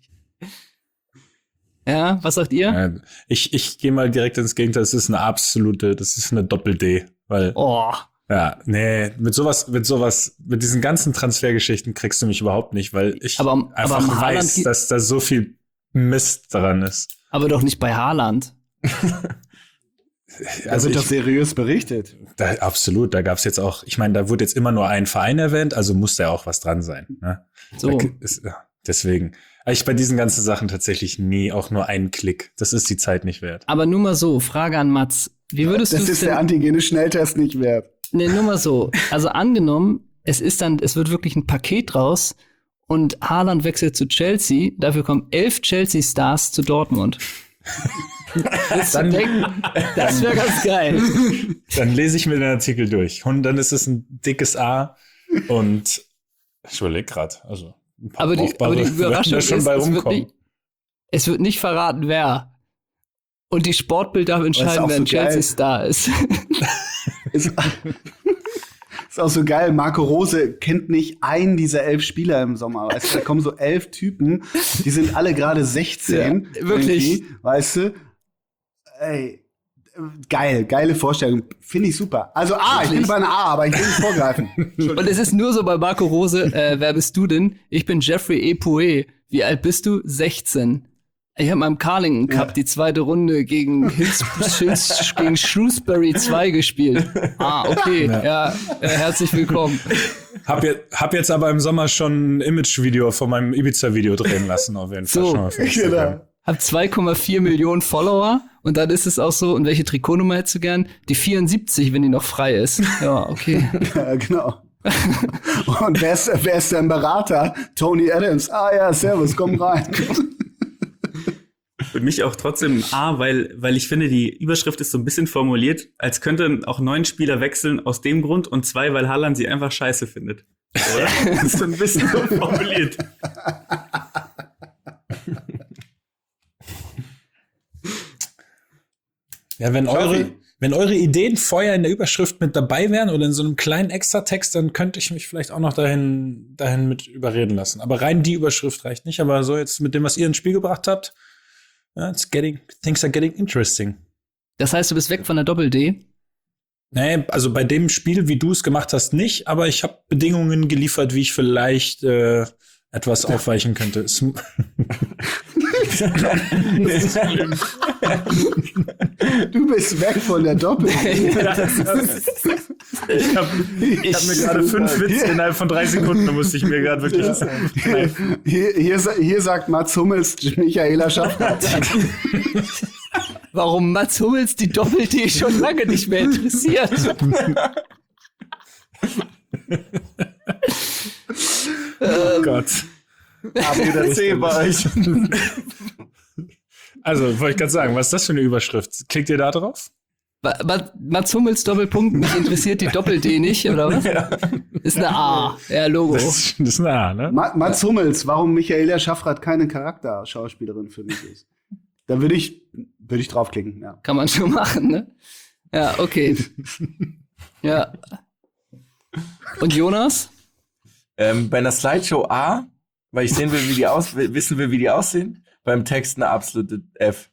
Ja, was sagt ihr? Ich gehe mal direkt ins Gegenteil. Das ist eine Doppel-D, weil Oh. ja, nee, mit diesen ganzen Transfergeschichten kriegst du mich überhaupt nicht, weil ich Aber einfach Haaland weiß, dass da so viel Mist dran ist. Aber doch nicht bei Haaland. Also wird das seriös berichtet. Absolut, da gab's jetzt auch, ich meine, da wurde jetzt immer nur ein Verein erwähnt, also muss da ja auch was dran sein. Ne? So. Deswegen. Ich bei diesen ganzen Sachen tatsächlich nie auch nur einen Klick. Das ist die Zeit nicht wert. Aber nur mal so, Frage an Mats. Wie würdest du Das ist der Antigene-Schnelltest nicht wert. Nee, nur mal so. Also angenommen, es wird wirklich ein Paket raus und Haaland wechselt zu Chelsea, dafür kommen 11 Chelsea-Stars zu Dortmund. Das wäre ganz geil. Dann lese ich mir den Artikel durch. Und dann ist es ein dickes A und ich überlege gerade, also ein paar Aber die Überraschung ist, schon bei rumkommen. es wird nicht verraten, wer. Und die Sportbild darf entscheiden, wer ein Chelsea-Star ist. Ist auch so geil. Marco Rose kennt nicht einen dieser 11 Spieler im Sommer. Weißt du, da kommen so 11 Typen, die sind alle gerade 16. Ja, wirklich. Weißt du? Ey, geile Vorstellung. Finde ich super. Also ich bin bei einer A, aber ich will nicht vorgreifen. Und es ist nur so bei Marco Rose, wer bist du denn? Ich bin Jeffrey Epoe. Wie alt bist du? 16. Ich habe im Carlington Cup die zweite Runde gegen gegen Shrewsbury 2 gespielt. Okay. Ja, herzlich willkommen. Hab jetzt aber im Sommer schon ein Image-Video von meinem Ibiza-Video drehen lassen, auf jeden Fall. So, schon mal auf Instagram. Genau. Hab 2,4 Millionen Follower und dann ist es auch so, und welche Trikotnummer hättest du gern? Die 74, wenn die noch frei ist. Ja, okay. Ja, genau. Und wer ist dein Berater? Tony Adams. Ja, servus, komm rein. Für mich auch trotzdem A, weil ich finde, die Überschrift ist so ein bisschen formuliert, als könnten auch 9 Spieler wechseln aus dem Grund und 2, weil Haaland sie einfach scheiße findet. Oder? Das ist so ein bisschen so formuliert. Ja, wenn eure Ideen vorher in der Überschrift mit dabei wären oder in so einem kleinen Extratext, dann könnte ich mich vielleicht auch noch dahin mit überreden lassen. Aber rein die Überschrift reicht nicht. Aber so jetzt mit dem, was ihr ins Spiel gebracht habt, things are getting interesting. Das heißt, du bist weg von der Doppel-D? Nee, also bei dem Spiel, wie du es gemacht hast, nicht. Aber ich habe Bedingungen geliefert, wie ich vielleicht etwas aufweichen könnte. Du bist weg von der Doppel. Ich hab mir gerade 5 Witze innerhalb von 3 Sekunden, da musste ich mir gerade wirklich. Hier sagt Mats Hummels, Michaela Schaffrath. Warum Mats Hummels die Doppel-D schon lange nicht mehr interessiert. Oh Gott. ABC bei euch. Also, wollte ich gerade sagen, was ist das für eine Überschrift? Klickt ihr da drauf? Mats Hummels Doppelpunkt, mich interessiert die Doppel-D nicht, oder was? Ja. Ist eine A, ja, Logo. Das ist eine A, ne? Mats Hummels, warum Michaela Schaffrath keine Charakterschauspielerin für mich ist. Da würde ich draufklicken, ja. Kann man schon machen, ne? Ja, okay. Ja. Und Jonas? Bei einer Slideshow A, weil ich sehen will, wissen will, wie die aussehen. Beim Text eine absolute F.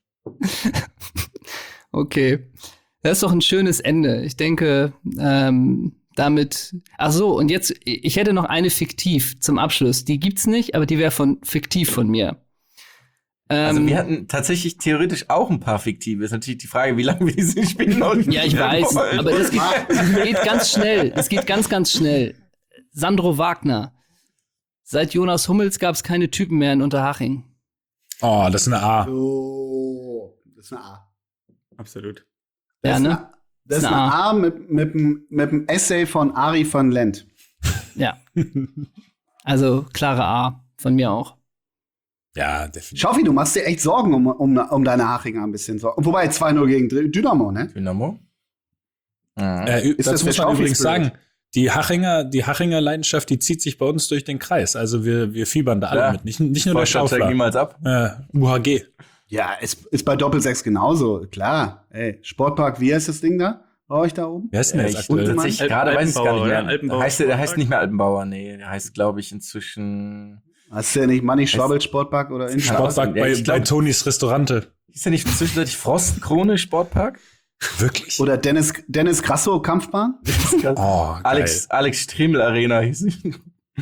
Okay. Das ist doch ein schönes Ende. Ich denke, damit. Ach so, und jetzt, ich hätte noch eine fiktiv zum Abschluss. Die gibt's nicht, aber die wäre fiktiv von mir. Also wir hatten tatsächlich theoretisch auch ein paar fiktive. Ist natürlich die Frage, wie lange wir diese Spiele noch Ja, ich weiß, aber das geht ganz schnell. Es geht ganz, ganz schnell. Sandro Wagner. Seit Jonas Hummels gab es keine Typen mehr in Unterhaching. Oh, das ist eine A. Oh, das ist eine A. Absolut. Ja, ne? Das ist eine A mit dem Essay von Ari van Lent. Ja. Also klare A von mir auch. Ja, definitiv. Schaufi, du machst dir echt Sorgen um deine Hachinger ein bisschen. Wobei 2-0 gegen Dynamo, ne? Dynamo? Ist das Dazu muss der man übrigens Schaufi-Spirit? sagen, die Hachinger Leidenschaft, die zieht sich bei uns durch den Kreis. Also wir fiebern da alle mit. Nicht nur der Schaufler. Niemals ab. UHG. Ja, ist bei Doppel-6 genauso, klar. Ey, Sportpark, wie heißt das Ding da? Bei euch da oben? Wer ist denn jetzt aktuell? Tatsächlich, gerade weiß ich es gar nicht mehr. Altenbauer. Der heißt nicht mehr Altenbauer, nee. Der heißt, glaube ich, inzwischen. Hast du ja nicht Manni Schwabbel Sportpark oder in Sportpark bei Tonys Restaurante. Ist der nicht zwischenzeitlich Frostenkrone Sportpark? Wirklich? Oder Dennis Grasso Kampfbahn? Oh, geil. Alex Stremel Arena hieß sie.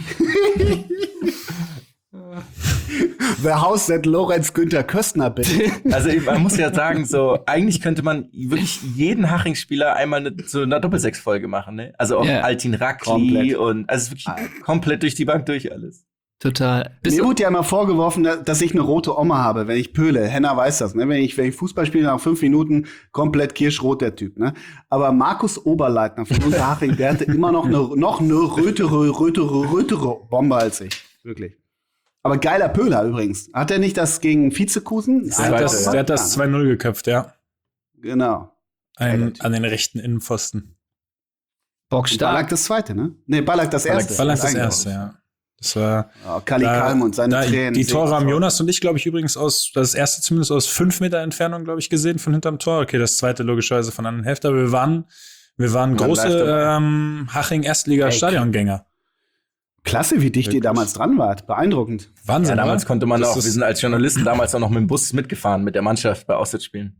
The House that Lorenz Günther Köstner bitte. Also man muss ja sagen, so eigentlich könnte man wirklich jeden Haching-Spieler einmal so eine Doppel-6-Folge machen, ne? Also auch Altin Rakli Komplett. und also es ist wirklich komplett durch die Bank durch alles. Total. Mir wurde ja immer vorgeworfen, dass ich eine rote Oma habe, wenn ich pöle. Henna weiß das, ne? Wenn ich Fußball spiele, nach 5 Minuten komplett kirschrot der Typ, ne? Aber Markus Oberleitner von Unterhaching, der hatte immer noch eine rötere Bombe als ich. Wirklich. Aber geiler Pöhler übrigens. Hat er nicht das gegen Vizekusen? Der hat das 2-0 geköpft, ja. Genau. An den rechten Innenpfosten. Bockstark. Ballack das zweite, ne? Nee, Ballack das erste. Ballack das erste, ja. Das war Kali Kalm und seine Tränen. Die Tore haben Jonas und ich, glaube ich, übrigens das erste zumindest aus 5 Meter Entfernung, glaube ich, gesehen von hinterm Tor. Okay, das zweite logischerweise von anderen Hälfte. Aber wir waren große Haching-Erstliga-Stadiongänger. Klasse, wie dicht ihr damals dran wart. Beeindruckend. Ja, Wahnsinn. damals konnte man Das auch, wir sind als Journalisten damals auch noch mit dem Bus mitgefahren, mit der Mannschaft bei Auswärtsspielen.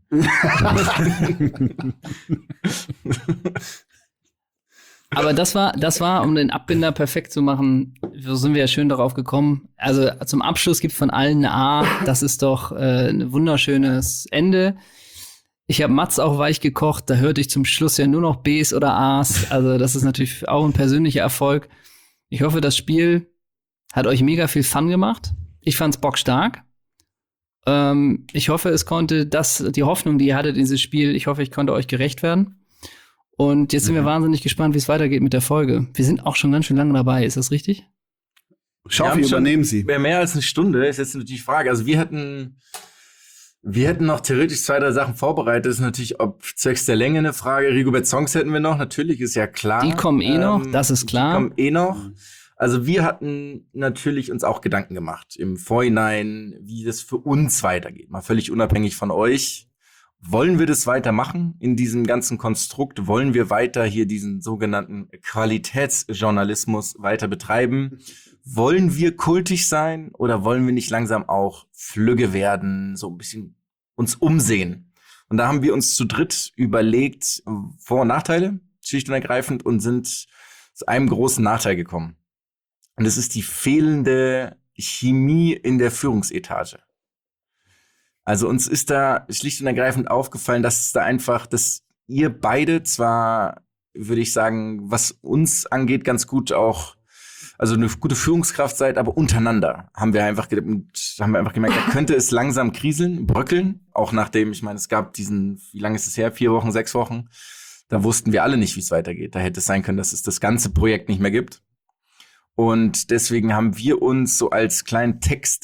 Aber das war, um den Abbinder perfekt zu machen, so sind wir ja schön darauf gekommen. Also zum Abschluss gibt von allen eine A. Das ist doch ein wunderschönes Ende. Ich habe Mats auch weich gekocht. Da hörte ich zum Schluss ja nur noch Bs oder As. Also das ist natürlich auch ein persönlicher Erfolg. Ich hoffe, das Spiel hat euch mega viel Fun gemacht. Ich fand's bockstark. Ich hoffe, es konnte die Hoffnung, die ihr hattet in dieses Spiel, ich hoffe, ich konnte euch gerecht werden. Und jetzt sind wir wahnsinnig gespannt, wie es weitergeht mit der Folge. Wir sind auch schon ganz schön lange dabei, ist das richtig? Schaufi, übernehmen Sie. Mehr als eine Stunde ist jetzt natürlich die Frage. Also wir hätten noch theoretisch 2, 3 Sachen vorbereitet. Das ist natürlich, ob zwecks der Länge eine Frage. Rigobert Songs hätten wir noch, natürlich, ist ja klar. Die kommen noch, das ist klar. Die kommen noch. Also wir hatten natürlich uns auch Gedanken gemacht im Vorhinein, wie das für uns weitergeht. Mal völlig unabhängig von euch. Wollen wir das weitermachen in diesem ganzen Konstrukt? Wollen wir weiter hier diesen sogenannten Qualitätsjournalismus weiter betreiben? Wollen wir kultig sein oder wollen wir nicht langsam auch flügge werden, so ein bisschen uns umsehen? Und da haben wir uns zu dritt überlegt, Vor- und Nachteile, schlicht und ergreifend, und sind zu einem großen Nachteil gekommen. Und das ist die fehlende Chemie in der Führungsetage. Also uns ist da schlicht und ergreifend aufgefallen, dass ihr beide zwar, würde ich sagen, was uns angeht, ganz gut auch, also eine gute Führungskraft seid, aber untereinander haben wir einfach gemerkt, da könnte es langsam kriseln, bröckeln. Auch nachdem, ich meine, es gab wie lange ist es her? 4 Wochen, 6 Wochen. Da wussten wir alle nicht, wie es weitergeht. Da hätte es sein können, dass es das ganze Projekt nicht mehr gibt. Und deswegen haben wir uns so als kleinen Test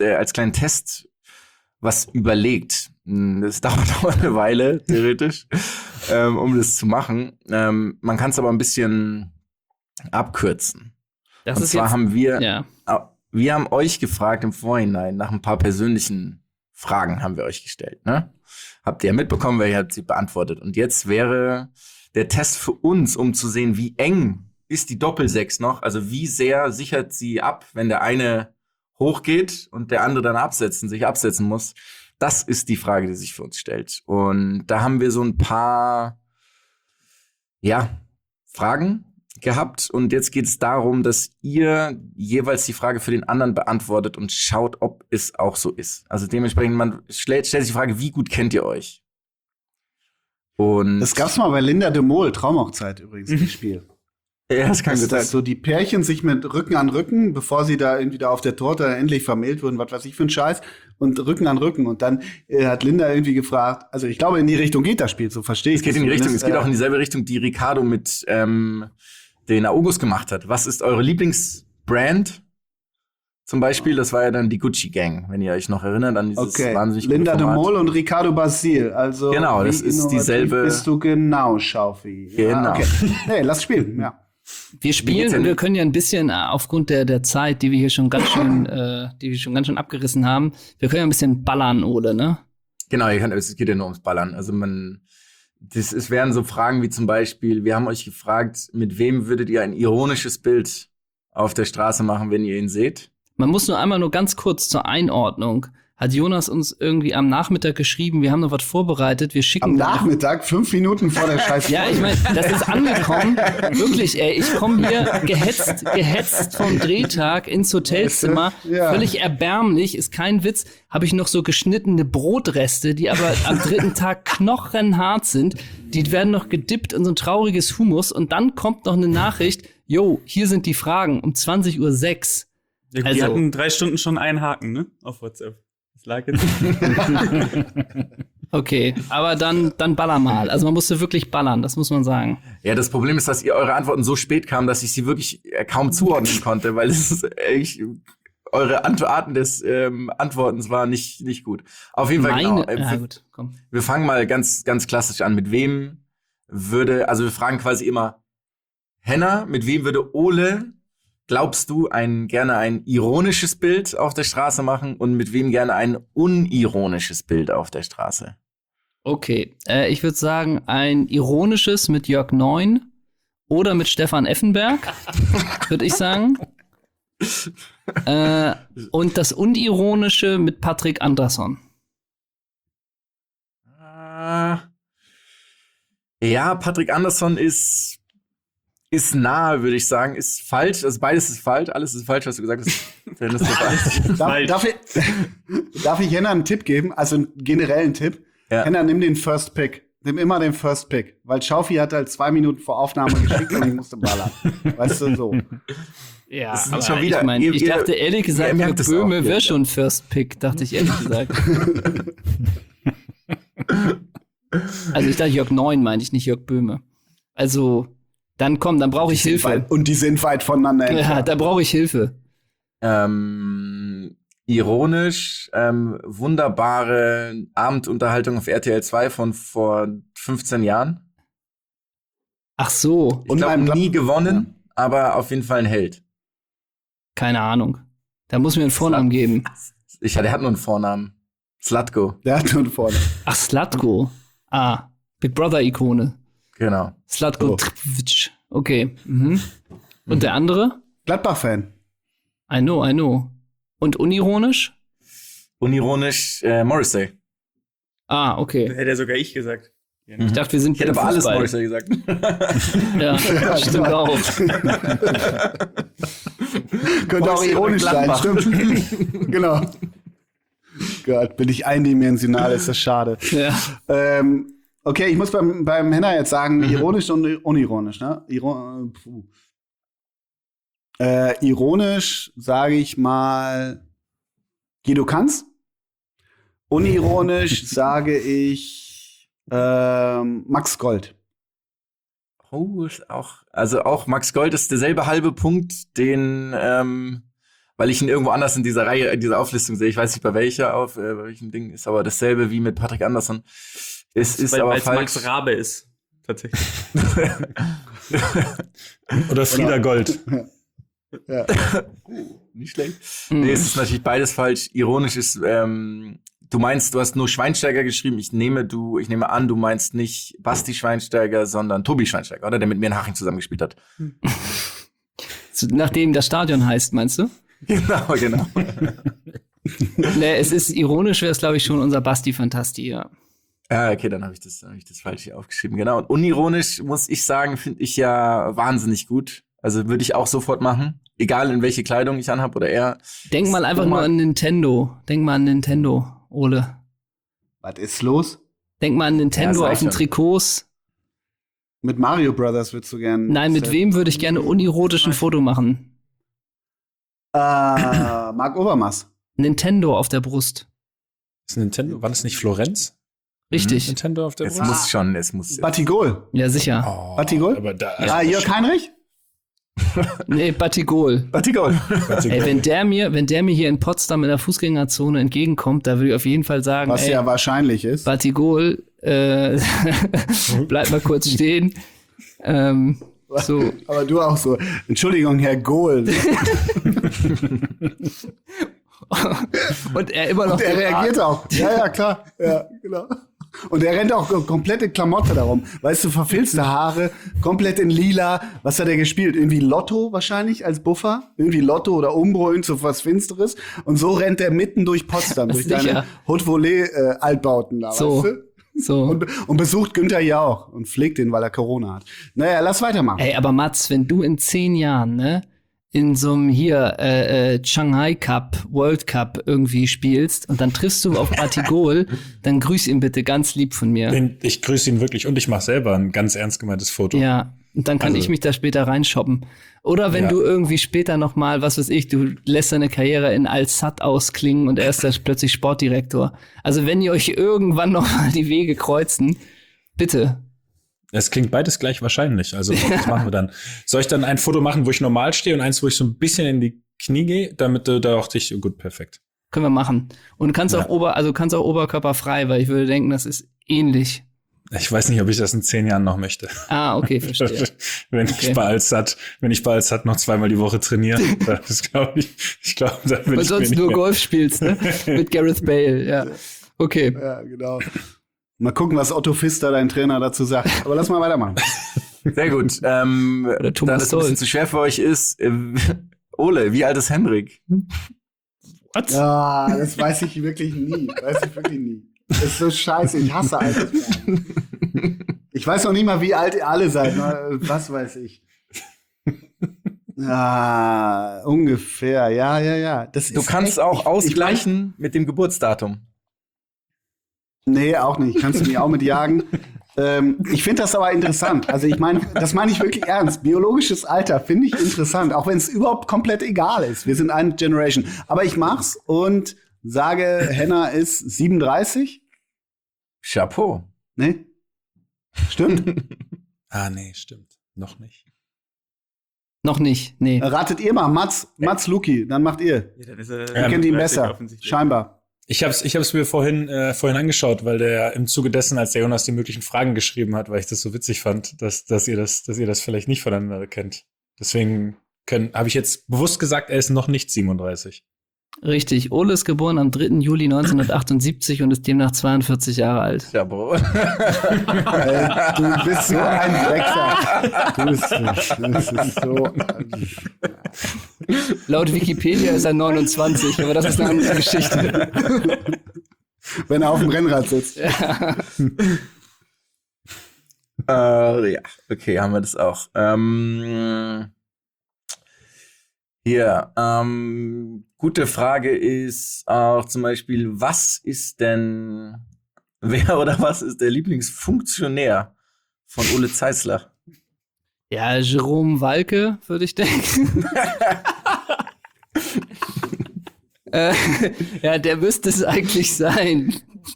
was überlegt. Das dauert auch eine Weile, theoretisch, um das zu machen. Man kann es aber ein bisschen abkürzen. Das Und ist zwar jetzt, haben ja. wir haben euch gefragt im Vorhinein, nach ein paar persönlichen Fragen haben wir euch gestellt. Ne? Habt ihr mitbekommen, wer hat sie beantwortet. Und jetzt wäre der Test für uns, um zu sehen, wie eng ist die Doppelsechs noch, also wie sehr sichert sie ab, wenn der eine hochgeht und der andere dann sich absetzen muss. Das ist die Frage, die sich für uns stellt. Und da haben wir so ein paar, Fragen gehabt. Und jetzt geht es darum, dass ihr jeweils die Frage für den anderen beantwortet und schaut, ob es auch so ist. Also dementsprechend, man stellt sich die Frage, wie gut kennt ihr euch? Und Das gab's mal bei Linda de Mol, Traumhochzeit übrigens, das Spiel. ja, das kann gut sein. Dass so die Pärchen sich mit Rücken an Rücken, bevor sie da irgendwie da auf der Torte endlich vermählt wurden, was weiß ich für ein Scheiß, und Rücken an Rücken. Und dann hat Linda irgendwie gefragt, also ich glaube, in die Richtung geht das Spiel, so verstehe ich Es geht in die Richtung, zumindest. es geht auch in dieselbe Richtung, die Ricardo mit den August gemacht hat. Was ist eure Lieblingsbrand? Zum Beispiel, das war ja dann die Gucci Gang, wenn ihr euch noch erinnert an dieses wahnsinnig gute Linda de Format. Mol und Ricardo Basil. Also Genau, das wie ist innovativ dieselbe- bist du genau, Schaufi. Ja, Genau. okay. Nee, lass spielen, ja. Wir spielen und wir können ja ein bisschen aufgrund der Zeit, die wir hier schon ganz schön, abgerissen haben, wir können ja ein bisschen ballern, Ole, ne? Genau, es geht ja nur ums Ballern. Also es wären so Fragen wie zum Beispiel, wir haben euch gefragt, mit wem würdet ihr ein ironisches Bild auf der Straße machen, wenn ihr ihn seht? Man muss nur ganz kurz zur Einordnung. Hat Jonas uns irgendwie am Nachmittag geschrieben, wir haben noch was vorbereitet, wir schicken. Am Nachmittag, 5 Minuten vor der Scheiß. Ja, ich meine, das ist angekommen. Wirklich, ey, ich komme hier gehetzt vom Drehtag ins Hotelzimmer. Ja. Völlig erbärmlich, ist kein Witz. Habe ich noch so geschnittene Brotreste, die aber am 3. Tag knochenhart sind. Die werden noch gedippt in so ein trauriges Hummus. Und dann kommt noch eine Nachricht, yo, hier sind die Fragen um 20:06 Uhr. Ja, Also- die hatten 3 Stunden schon einen Haken, ne? Auf WhatsApp. Das lag jetzt. Okay, aber dann baller mal. Also man musste wirklich ballern, das muss man sagen. Ja, das Problem ist, dass ihr eure Antworten so spät kamen, dass ich sie wirklich kaum zuordnen konnte, weil es ist echt, eure Arten des Antwortens war nicht gut. Auf jeden Fall, genau. Ja, gut, komm. Wir fangen mal ganz, ganz klassisch an. Mit wem also wir fragen quasi immer, Henna, mit wem würde Ole, glaubst du, gerne ein ironisches Bild auf der Straße machen und mit wem gerne ein unironisches Bild auf der Straße? Okay, ich würde sagen, ein ironisches mit Jörg Neun oder mit Stefan Effenberg, würde ich sagen. Und das unironische mit Patrick Andersson. Ja, Patrick Andersson ist nahe, würde ich sagen. Ist falsch. Also beides ist falsch. Alles ist falsch, was du gesagt hast. Wenn das so ist. Darf ich Henna einen Tipp geben? Also einen generellen Tipp. Ja. Henna, nimm den First Pick. Nimm immer den First Pick. Weil Schaufi hat halt 2 Minuten vor Aufnahme geschickt und ich musste ballern. Weißt du, so. Ja, Das ist aber schon wieder- ich meine, ich ihr- dachte ehrlich gesagt, ihr merkt Jörg es auch, Böhme ja. wäre schon First Pick, dachte ich ehrlich gesagt. Also ich dachte Jörg Neun, meine ich, nicht Jörg Böhme. Also, dann brauche ich Hilfe. Und die sind weit voneinander Ja, entfernt. da brauche ich Hilfe. Ironisch, wunderbare Abendunterhaltung auf RTL 2 von vor 15 Jahren. Ach so. Ich glaube, nie gewonnen, aber auf jeden Fall ein Held. Keine Ahnung. Da muss mir einen Vornamen geben. Der hat nur einen Vornamen. Zlatko. Der hat nur einen Vornamen. Ach, Zlatko. Ah, Big Brother-Ikone. Genau. Zlatko Oh. Tripic. Okay. Mhm. Und der andere? Gladbach-Fan. I know. Und unironisch? Unironisch Morrissey. Ah, okay. Hätte ja sogar ich gesagt. Ich dachte, wir sind Ich hätte beim aber alles Fußball. Morrissey gesagt. Ja, stimmt auch. Könnte auch Morrissey ironisch oder sein, Gladbach. stimmt. Genau. Gott, bin ich eindimensional, ist das schade. Ja. Okay, ich muss beim Henner jetzt sagen, ironisch und unironisch, ne? Ironisch sage ich mal Guido Kanz. Unironisch sage ich Max Gold. Oh, ist auch Max Gold ist derselbe halbe Punkt, den, weil ich ihn irgendwo anders in dieser Reihe, in dieser Auflistung sehe. Ich weiß nicht, bei welchem Ding ist, aber dasselbe wie mit Patrick Andersson. Es ist aber Weil es falsch. Max Rabe ist. Tatsächlich. Oder Frieda Gold. Ja. Nicht schlecht. Nee, es ist natürlich beides falsch. Ironisch ist, du hast nur Schweinsteiger geschrieben. Ich nehme an, du meinst nicht Basti Schweinsteiger, sondern Tobi Schweinsteiger, oder? Der mit mir in Haching zusammengespielt hat. Nachdem das Stadion heißt, meinst du? Genau. Nee, es ist ironisch, wäre es, glaube ich, schon unser Basti Fantasti, ja. Ah, okay, dann habe ich das falsch hier aufgeschrieben. Genau. Und unironisch, muss ich sagen, finde ich ja wahnsinnig gut. Also würde ich auch sofort machen. Egal, in welche Kleidung ich anhab oder er. Denk mal einfach nur an Nintendo. Ole. Was ist los? Denk mal an Nintendo Ja, auf den schon. Trikots. Mit Mario Brothers würdest du gern. Nein, mit wem würde ich gerne unironisch ein Foto machen? Marc Overmars. Nintendo auf der Brust. Ist Nintendo, war das nicht Florenz? Richtig. Nintendo auf der Es Brust? muss. Batigol. Ja, sicher. Oh, Batigol? aber da, Ja, Jörg Heinrich? Nee, Batigol. Batigol. Ey, wenn der mir hier in Potsdam in der Fußgängerzone entgegenkommt, da würde ich auf jeden Fall sagen, Was ey, ja wahrscheinlich ist. Batigol, bleib mal kurz stehen. So. Aber du auch so. Entschuldigung, Herr Gohl. Und er immer noch. Und er reagiert auch. Ja, klar. Ja, genau. Und er rennt auch komplette Klamotte darum. Weißt du, verfilzte Haare, komplett in lila. Was hat er gespielt? Irgendwie Lotto wahrscheinlich als Buffer? Irgendwie Lotto oder Umbro, irgend so was Finsteres. Und so rennt er mitten durch Potsdam, durch Sicher. deine Haute-Volée-Altbauten da, So. weißt du? So. Und besucht Günther Jauch und pflegt ihn, weil er Corona hat. Naja, lass weitermachen. Ey, aber Mats, wenn du in 10 Jahren, ne, in so einem hier Shanghai Cup, World Cup irgendwie spielst und dann triffst du auf Batigol, dann grüß ihn bitte ganz lieb von mir. Ich grüße ihn wirklich und ich mache selber ein ganz ernst gemeintes Foto. Ja, und dann kann Also- ich mich da später reinshoppen. Oder wenn Ja. du irgendwie später noch mal, was weiß ich, du lässt deine Karriere in Al-Sadd ausklingen und er ist da plötzlich Sportdirektor. Also wenn ihr euch irgendwann noch mal die Wege kreuzen, bitte. Es klingt beides gleich wahrscheinlich. Also was machen wir dann? Soll ich dann ein Foto machen, wo ich normal stehe und eins, wo ich so ein bisschen in die Knie gehe, damit du da auch dich gut perfekt. Können wir machen. Und kannst Ja. auch kannst auch oberkörperfrei, weil ich würde denken, das ist ähnlich. Ich weiß nicht, ob ich das in 10 Jahren noch möchte. Ah, okay, verstehe. wenn Okay. ich bei Al-Sadd noch zweimal die Woche trainiere, das glaube ich glaube, da will Und ich sonst mir nicht nur mehr. Golf spielst, ne? Mit Gareth Bale, ja. Okay. Ja, genau. Mal gucken, was Otto Pfister, dein Trainer, dazu sagt. Aber lass mal weitermachen. Sehr gut. Oder Da Thomas das ein bisschen Doll. zu schwer für euch ist, Ole, wie alt ist Henrik? Was? Ja, das weiß ich wirklich nie. Das ist so scheiße. Ich hasse alte Fragen. Ich weiß noch nicht mal, wie alt ihr alle seid. Was weiß ich. Ja, ungefähr. Ja. Das Du ist kannst echt, auch ich ausgleichen mit dem Geburtsdatum. Nee, auch nicht. Kannst du mich auch mitjagen. Ich finde das aber interessant. Also ich meine, das meine ich wirklich ernst. Biologisches Alter finde ich interessant, auch wenn es überhaupt komplett egal ist. Wir sind eine Generation. Aber ich mach's und sage, Henna ist 37. Chapeau. Ne? Stimmt? Ah, nee, stimmt. Noch nicht. Noch nicht, nee. Ratet ihr mal, Mats Luki, dann macht ihr. Ja, dann ist er Ihr kennt ihn 30 besser. offensichtlich. Scheinbar. Ich hab's mir vorhin angeschaut, weil der im Zuge dessen, als der Jonas die möglichen Fragen geschrieben hat, weil ich das so witzig fand, dass ihr das vielleicht nicht voneinander kennt. Deswegen Habe ich jetzt bewusst gesagt, er ist noch nicht 37. Richtig, Ole ist geboren am 3. Juli 1978 und ist demnach 42 Jahre alt. Ja, Bro. Du bist so ein Drecksack. Das ist so. Laut Wikipedia ist er 29, aber das ist eine andere Geschichte. Wenn er auf dem Rennrad sitzt. Ja. Ja, okay, haben wir das auch. Hier, gute Frage ist auch zum Beispiel, was ist der Lieblingsfunktionär von Ole Zeissler? Ja, Jerome Walke, würde ich denken. Ja, der müsste es eigentlich sein.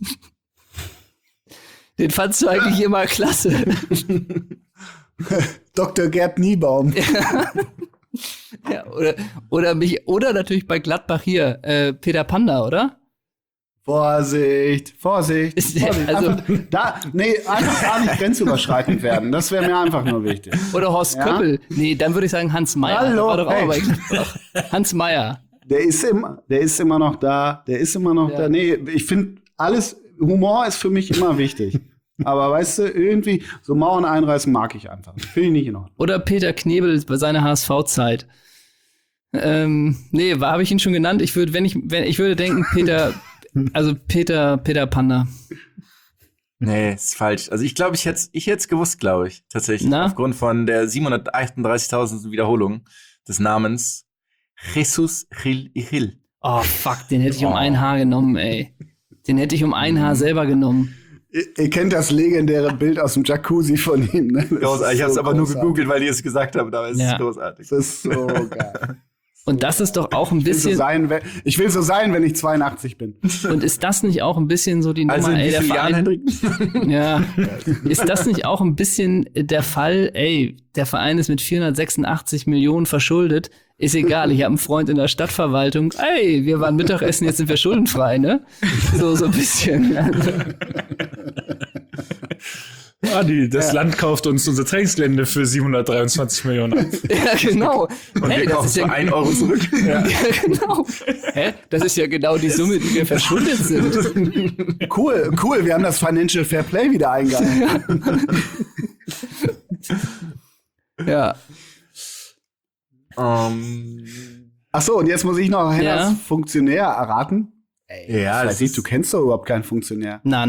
Den fandst du eigentlich immer klasse. Dr. Gerd Niebaum. Ja, oder natürlich bei Gladbach hier, Peter Panda, oder? Vorsicht. Ist der- Vorsicht. also- Einfach gar nicht grenzüberschreitend werden. Das wäre mir einfach nur wichtig. Oder Horst Ja? Köppel. Nee, dann würde ich sagen Hans Meyer. Hallo, War doch auch hey. bei Gladbach. Hans Meyer. Der ist immer noch da. Ja. Nee, ich finde Humor ist für mich immer wichtig. Aber weißt du, irgendwie so Mauern einreißen mag ich einfach. Finde ich nicht in Ordnung. Oder Peter Knebel bei seiner HSV-Zeit. Nee, habe ich ihn schon genannt? Ich würde denken, Peter Panda. Nee, ist falsch. Also ich glaube, ich hätte es gewusst, glaube ich, tatsächlich. Na? Aufgrund von der 738.000. Wiederholung des Namens Jesus Gil y Gil. Oh, fuck, den hätte ich um ein Haar genommen, ey. Den hätte ich um ein Haar selber genommen. Ihr kennt das legendäre Bild aus dem Jacuzzi von ihm, ne? Großartig. Ich habe es so aber nur großartig. gegoogelt, weil die es gesagt haben, aber es Ja. ist großartig. Das ist so geil. Und das ist doch auch ein Ich will so bisschen. sein, wenn ich 82 bin. Und ist das nicht auch ein bisschen so die Nummer, Also in wie ey, der vielen Jahren, Verein? Hendrik? Ja. Ist das nicht auch ein bisschen der Fall, ey, der Verein ist mit 486 Millionen verschuldet, ist egal, ich habe einen Freund in der Stadtverwaltung, ey, wir waren Mittagessen, jetzt sind wir schuldenfrei, ne? So ein bisschen. Das Land kauft uns unser Trainingsgelände für 723 Millionen ab. Ja, genau. Und wir kaufen ist ja für 1 Euro zurück. Ja, genau. Hä? Das ist ja genau die Summe, die wir verschuldet sind. Cool, wir haben das Financial Fair Play wieder eingehalten. Ja. Ach so, und jetzt muss ich noch Hennas Ja. Funktionär erraten. Ja, Weiß ich, du kennst doch überhaupt keinen Funktionär. Na.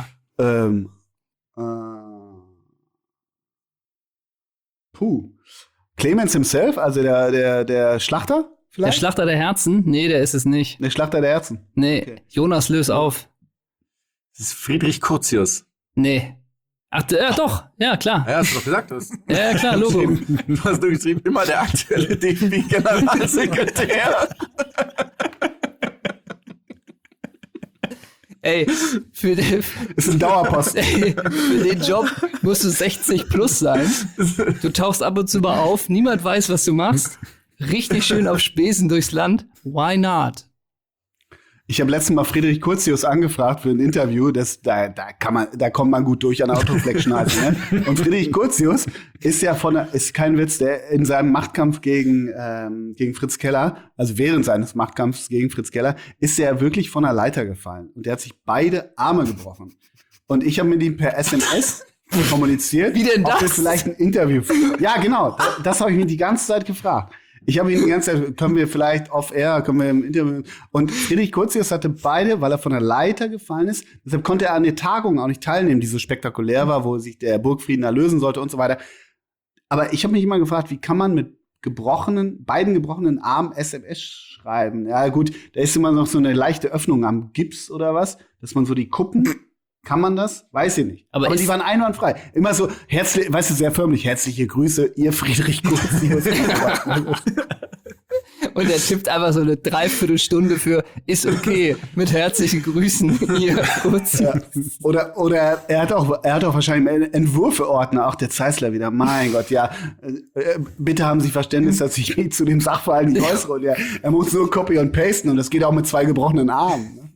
Clemens himself, also der Schlachter Der vielleicht? Schlachter der Herzen? Nee, der ist es nicht. Der Schlachter der Herzen. Nee, Okay. Jonas, löse auf. Das ist Friedrich Curtius. Nee. Ach, doch. Ja, klar. Ja, hast du doch gesagt. Das. Ja, klar, Logo. Du hast nur geschrieben, immer der aktuelle DFB-Generalsekretär. Ey, für den, Ist ein Dauerposten. ey, für den Job musst du 60 plus sein. Du tauchst ab und zu mal auf, niemand weiß, was du machst. Richtig schön auf Spesen durchs Land. Why not? Ich habe letztens mal Friedrich Curtius angefragt für ein Interview. Da kommt man gut durch an der Autoflex-Schneise. Ne? Und Friedrich Curtius ist ja ist kein Witz, der in seinem Machtkampf gegen Fritz Keller, also während seines Machtkampfs gegen Fritz Keller, ist er wirklich von der Leiter gefallen. Und der hat sich beide Arme gebrochen. Und ich habe mit ihm per SMS kommuniziert. Wie denn ob wir das? vielleicht ein Interview. Ja, genau. Das habe ich mich die ganze Zeit gefragt. Ich habe ihn die ganze Zeit, können wir vielleicht off-air, können wir im Interview. Und Friedrich Curtius hatte beide, weil er von der Leiter gefallen ist. Deshalb konnte er an der Tagung auch nicht teilnehmen, die so spektakulär war, wo sich der Burgfrieden erlösen sollte und so weiter. Aber ich habe mich immer gefragt, wie kann man mit beiden gebrochenen Armen SMS schreiben? Ja gut, da ist immer noch so eine leichte Öffnung am Gips oder was, dass man so die Kuppen. Kann man das? Weiß ich nicht. Aber Aber die waren einwandfrei. Immer so, weißt du, sehr förmlich, herzliche Grüße, ihr Friedrich Curtius. Und er tippt einfach so eine Dreiviertelstunde für ist okay, mit herzlichen Grüßen, ihr Kurz. Ja. Oder er hat auch wahrscheinlich Entwürfeordner, auch der Zeissler wieder. Mein Gott, ja. Bitte haben Sie Verständnis, dass ich mich zu dem Sachverhalt nicht äußere. Und ja, er muss nur Copy und Pasten und das geht auch mit 2 gebrochenen Armen. Ne?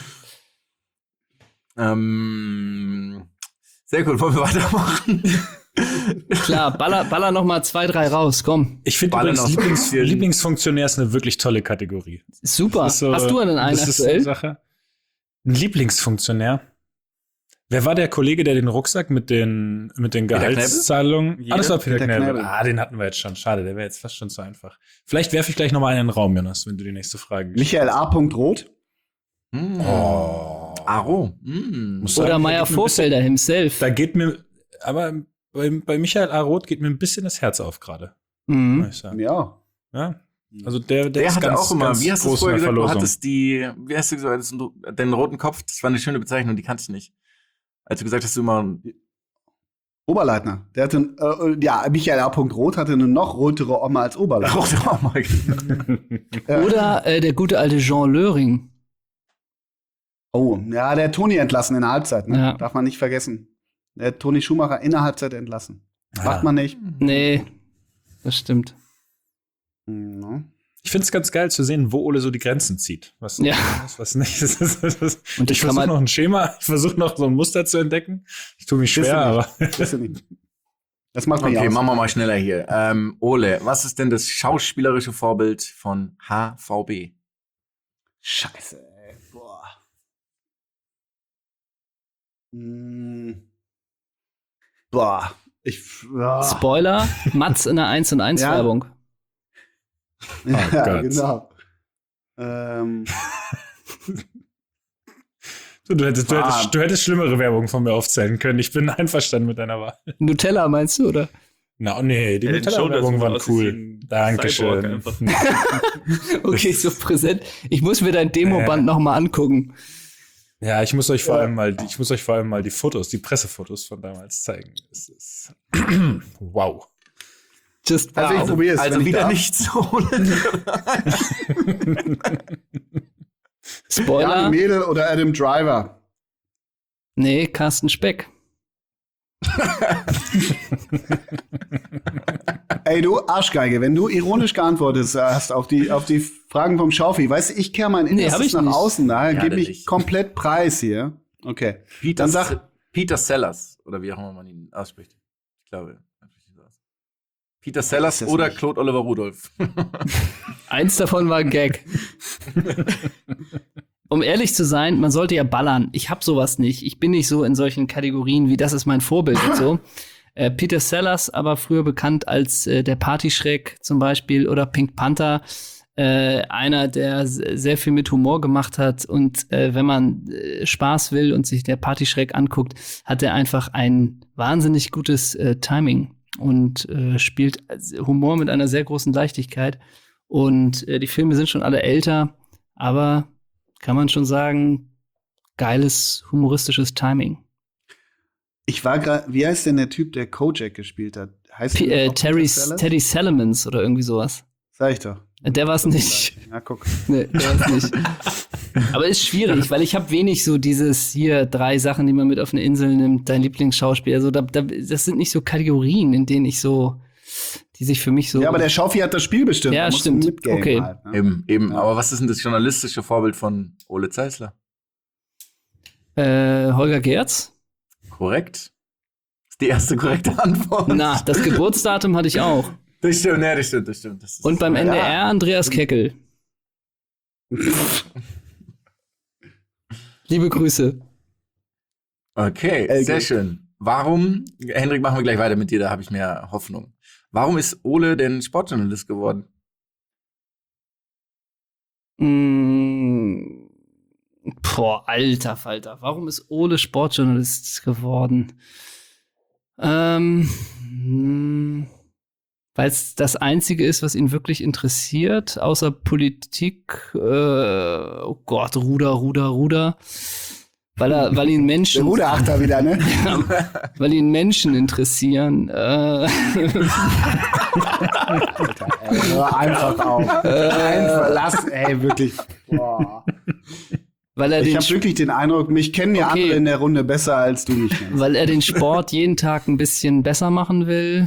Sehr gut, wollen wir weitermachen? Klar, baller noch mal 2, 3 raus, komm. Ich finde Ballen übrigens, aus so ein bisschen- Lieblingsfunktionär ist eine wirklich tolle Kategorie. Super. Das ist so- Hast du denn einen das ist eine aktuell? Sache. Ein Lieblingsfunktionär. Wer war der Kollege, der den Rucksack mit den Gehaltszahlungen? Knebel? Das war Peter Peter Knebel. Knebel. Ah, den hatten wir jetzt schon. Schade, der wäre jetzt fast schon zu einfach. Vielleicht werfe ich gleich noch mal einen in den Raum, Jonas, wenn du die nächste Frage Michael A. Roth. Oh. Aro. Muss Oder sagen, Meier Vorfelder himself. Da geht mir, aber bei Michael A. Roth geht mir ein bisschen das Herz auf gerade, muss Mhm. ich sagen. Ja. Ja? Also der Der ist hatte ganz, auch immer, ganz wie hast du groß es vorher in der gesagt, du Verlosung. hattest wie hast du gesagt, den roten Kopf, das war eine schöne Bezeichnung, die kannte ich nicht. Als du gesagt hast, du immer, Oberleitner. Der hatte, Michael A. Roth hatte eine noch rotere Oma als Oberleitner. Oder der gute alte Jean Löring. Oh, ja, der hat Toni entlassen in der Halbzeit, ne? Ja. Darf man nicht vergessen. Der hat Toni Schumacher in der Halbzeit entlassen. Macht man nicht. Nee, das stimmt. No. Ich finde es ganz geil zu sehen, wo Ole so die Grenzen zieht. Was Ja. was nicht. Und Ich versuche noch ein Schema, ich versuche noch so ein Muster zu entdecken. Ich tue mich schwer, aber Das nicht. Das macht mir okay, aus. machen wir mal schneller hier. Ole, was ist denn das schauspielerische Vorbild von HVB? Scheiße, ey. Boah. Boah. Spoiler, Mats in der 1&1 Ja. Werbung. Ja, Gott. genau. du hättest schlimmere Werbung von mir aufzählen können. Ich bin einverstanden mit deiner Wahl. Nutella meinst du, oder? Na, nee, die Ja, den Nutella-Werbung Shoulders waren aus wie cool. ein Cyborg Dankeschön. einfach. Okay, so präsent. Ich muss mir dein Demoband noch mal angucken. Ja, ich muss euch vor allem mal die Fotos, die Pressefotos von damals zeigen. Das ist wow. Just Also ich wow. probiere es. Also wenn ich wieder darf. nichts Ole. Spoiler. Jan Mädel oder Adam Driver? Nee, Carsten Speck. Ey, du Arschgeige, wenn du ironisch geantwortet hast auf die Fragen vom Schaufi, weißt du, ich kehre mein hab Innerstes ich nach nicht. außen, daher Ja, gebe das ich nicht. komplett Preis hier. Okay. Dann sag, Peter Sellers, oder wie auch immer man ihn ausspricht. Ich glaube, man spricht ihn so aus. Peter Sellers ist das oder nicht. Claude Oliver Rudolph. Eins davon war ein Gag. Um ehrlich zu sein, man sollte ja ballern. Ich hab sowas nicht. Ich bin nicht so in solchen Kategorien wie das ist mein Vorbild und so. Peter Sellers, aber früher bekannt als der Partyschreck zum Beispiel oder Pink Panther. Einer, der sehr viel mit Humor gemacht hat. Und wenn man Spaß will und sich der Partyschreck anguckt, hat er einfach ein wahnsinnig gutes Timing und spielt Humor mit einer sehr großen Leichtigkeit. Und die Filme sind schon alle älter, aber kann man schon sagen, geiles humoristisches Timing. ich war gerade, wie heißt denn der Typ, der Kojak gespielt hat? Heißt der auch Peter Sellers? Teddy Salamans oder irgendwie sowas. Sag ich doch. Der war's nicht. Na, guck. Nee, der war's nicht. Aber ist schwierig, weil ich habe wenig so dieses hier 3 Sachen, die man mit auf eine Insel nimmt, dein Lieblingsschauspieler. Also das sind nicht so Kategorien, in denen ich so, die sich für mich so. Ja, aber der Schaufi hat das Spiel bestimmt. Ja, Da musst du stimmt. mitgamen Okay. halt, ne? Eben. Aber was ist denn das journalistische Vorbild von Ole Zeissler? Holger Gerz. Korrekt. Ist die erste korrekte Antwort. Na, das Geburtsdatum hatte ich auch. Das stimmt, ja, das stimmt. Das ist, Und beim NDR Andreas Keckel. Liebe Grüße. Okay, sehr schön. Warum, Hendrik, machen wir gleich weiter mit dir, da habe ich mehr Hoffnung. Warum ist Ole denn Sportjournalist geworden? Boah, alter Falter. Warum ist Ole Sportjournalist geworden? Weil es das Einzige ist, was ihn wirklich interessiert, außer Politik. Oh Gott, Ruder. Weil ihn Menschen. Der Ruderachter wieder, ne? Weil ihn Menschen interessieren. Alter, ey, hör einfach auf. Einfach, lass, ey, wirklich. Boah. Weil er Ich den habe wirklich den Eindruck, mich kennen ja Okay. andere in der Runde besser, als du mich kennst. weil er den Sport jeden Tag ein bisschen besser machen will.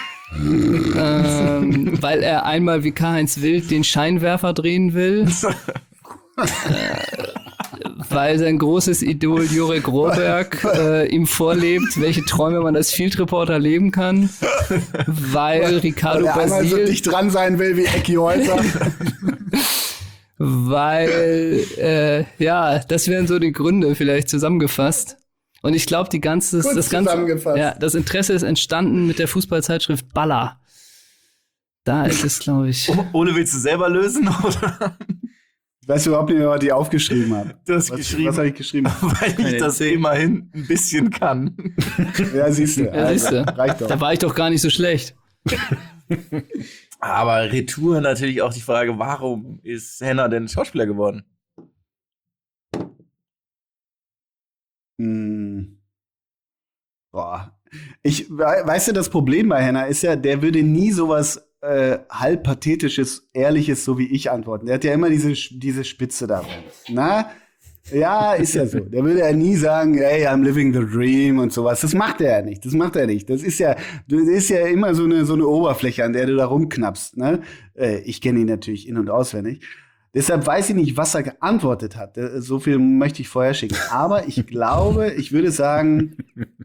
Weil er einmal wie Karl-Heinz Wild den Scheinwerfer drehen will. weil sein großes Idol Jurek Rohrberg ihm vorlebt, welche Träume man als Field Reporter leben kann, weil Ricardo Weil er einmal so Basil, dicht dran sein will wie Ecki Holter. weil, das wären so die Gründe vielleicht zusammengefasst. Und ich glaube, das Interesse ist entstanden mit der Fußballzeitschrift Baller. Da ist es, glaube ich. Ole, willst du selber lösen, oder? Ich weiß überhaupt nicht mehr, was ich aufgeschrieben habe. Was habe ich geschrieben? Weil ich das immerhin ein bisschen kann. Ja, siehst du. Ja, siehst du. Reicht doch. Da war ich doch gar nicht so schlecht. Aber Retour natürlich auch die Frage, warum ist Henna denn Schauspieler geworden? Boah. Weißt du, das Problem bei Henna ist ja, der würde nie sowas halb pathetisches, ehrliches, so wie ich antworten. Der hat ja immer diese Spitze da. Na? Ja, ist ja so. Der würde ja nie sagen, hey, I'm living the dream und sowas. Das macht er ja nicht. Das ist ja immer so eine Oberfläche, an der du da rumknappst. Ne? Ich kenne ihn natürlich in- und auswendig. Deshalb weiß ich nicht, was er geantwortet hat. So viel möchte ich vorher schicken. Aber ich glaube, ich würde sagen,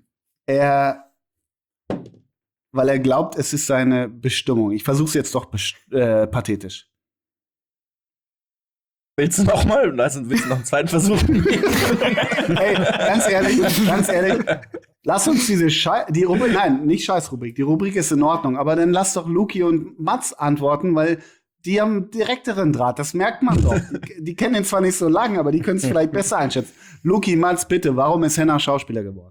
weil er glaubt, es ist seine Bestimmung. Ich versuche es jetzt doch pathetisch. Willst du noch mal? Willst du noch einen zweiten Versuch? Ey, ganz ehrlich, lass uns die Rubrik, nein, nicht Scheißrubrik, die Rubrik ist in Ordnung, aber dann lass doch Luki und Mats antworten, weil die haben direkteren Draht, das merkt man doch. Die kennen ihn zwar nicht so lange, aber die können es vielleicht besser einschätzen. Luki, Mats, bitte, warum ist Henna Schauspieler geworden?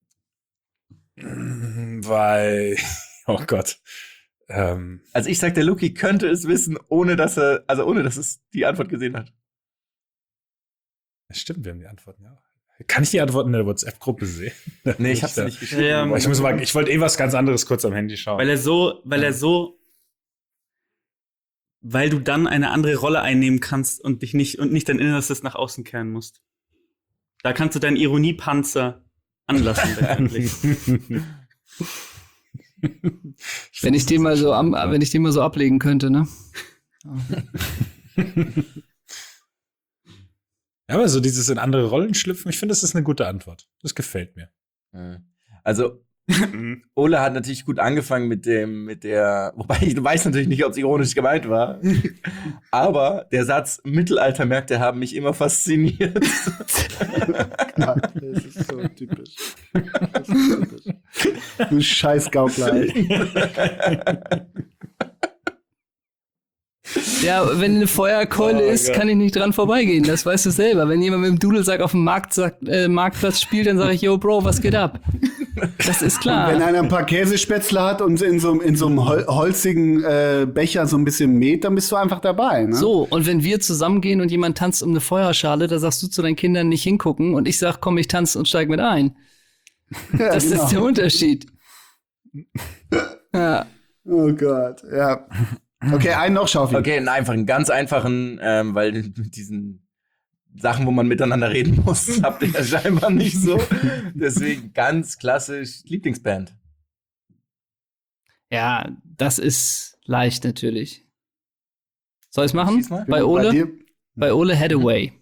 Weil, oh Gott. Also ich sag, der Luki könnte es wissen, ohne dass es die Antwort gesehen hat. Stimmt, wir haben die Antworten, ja. Kann ich die Antworten in der WhatsApp-Gruppe sehen? Nee, ich hab's nicht geschrieben. Ich wollte was ganz anderes kurz am Handy schauen. Weil du dann eine andere Rolle einnehmen kannst und nicht dein Innerstes nach außen kehren musst. Da kannst du deinen Ironiepanzer anlassen, letztendlich. Wenn ich den mal so ablegen könnte, ne? Ja, aber so dieses in andere Rollen schlüpfen, ich finde, das ist eine gute Antwort. Das gefällt mir. Also, Ole hat natürlich gut angefangen wobei ich weiß natürlich nicht, ob es ironisch gemeint war. Aber der Satz, Mittelaltermärkte haben mich immer fasziniert. Ja, das ist so typisch. Du Scheißgaukler. Ja, wenn eine Feuerkeule ist, kann ich nicht dran vorbeigehen. Das weißt du selber. Wenn jemand mit dem Dudelsack auf dem Marktplatz spielt, dann sage ich, yo, Bro, was geht ab? Das ist klar. Und wenn einer ein paar Käsespätzle hat und in so einem holzigen Becher so ein bisschen Met, dann bist du einfach dabei. Ne? So, und wenn wir zusammengehen und jemand tanzt um eine Feuerschale, da sagst du zu deinen Kindern nicht hingucken und ich sag, komm, ich tanze und steig mit ein. Ja, das genau. ist der Unterschied. Ja. Oh Gott, ja. Okay, einen noch, Schaufi. Okay, einen ganz einfachen, weil mit diesen Sachen, wo man miteinander reden muss, habt ihr ja scheinbar nicht so. Deswegen ganz klassisch Lieblingsband. Ja, das ist leicht natürlich. Soll ich's machen? Schieß mal. Bei Ole? Bei Ole Hathaway.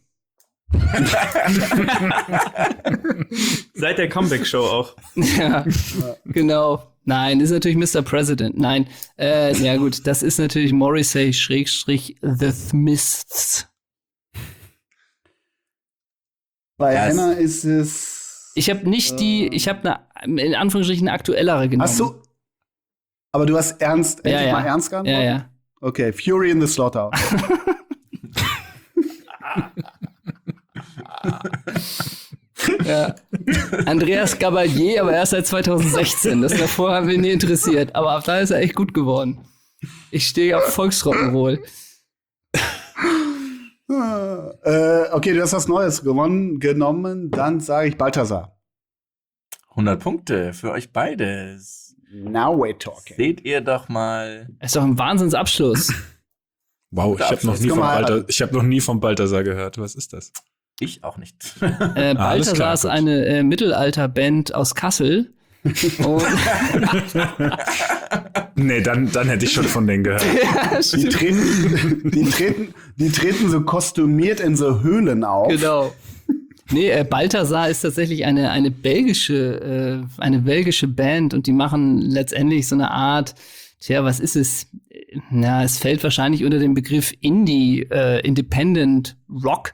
Seit der Comeback-Show auch. Ja, genau. Nein, ist natürlich Mr. President. Nein, ja gut, das ist natürlich Morrissey / The Smiths. Bei Ja, Henna ist es. Ich habe nicht ich habe eine, in Anführungsstrichen, eine aktuellere genommen. Hast du? Aber du hast endlich mal ernst geantwortet? Ja. Okay, Fury in the Slaughterhouse. Ja. Andreas Gabalier, aber erst seit 2016. Das davor haben wir nie interessiert. Aber ab da ist er echt gut geworden. Ich stehe auf Volksrock'n'Roll. Okay, du hast was Neues genommen. Dann sage ich Balthasar. 100 Punkte für euch beides. Now we're talking. Seht ihr doch mal. Das ist doch ein Wahnsinnsabschluss. Wow, ich habe noch nie von Balthasar gehört. Was ist das? Ich auch nicht. Balthasar ist eine Mittelalterband aus Kassel. Und Nee, dann hätte ich schon von denen gehört. ja, Die treten so kostümiert in so Höhlen auf. genau. Nee, Balthasar ist tatsächlich eine belgische Band und die machen letztendlich so eine Art, was ist es? Na, es fällt wahrscheinlich unter den Begriff Indie, Independent Rock.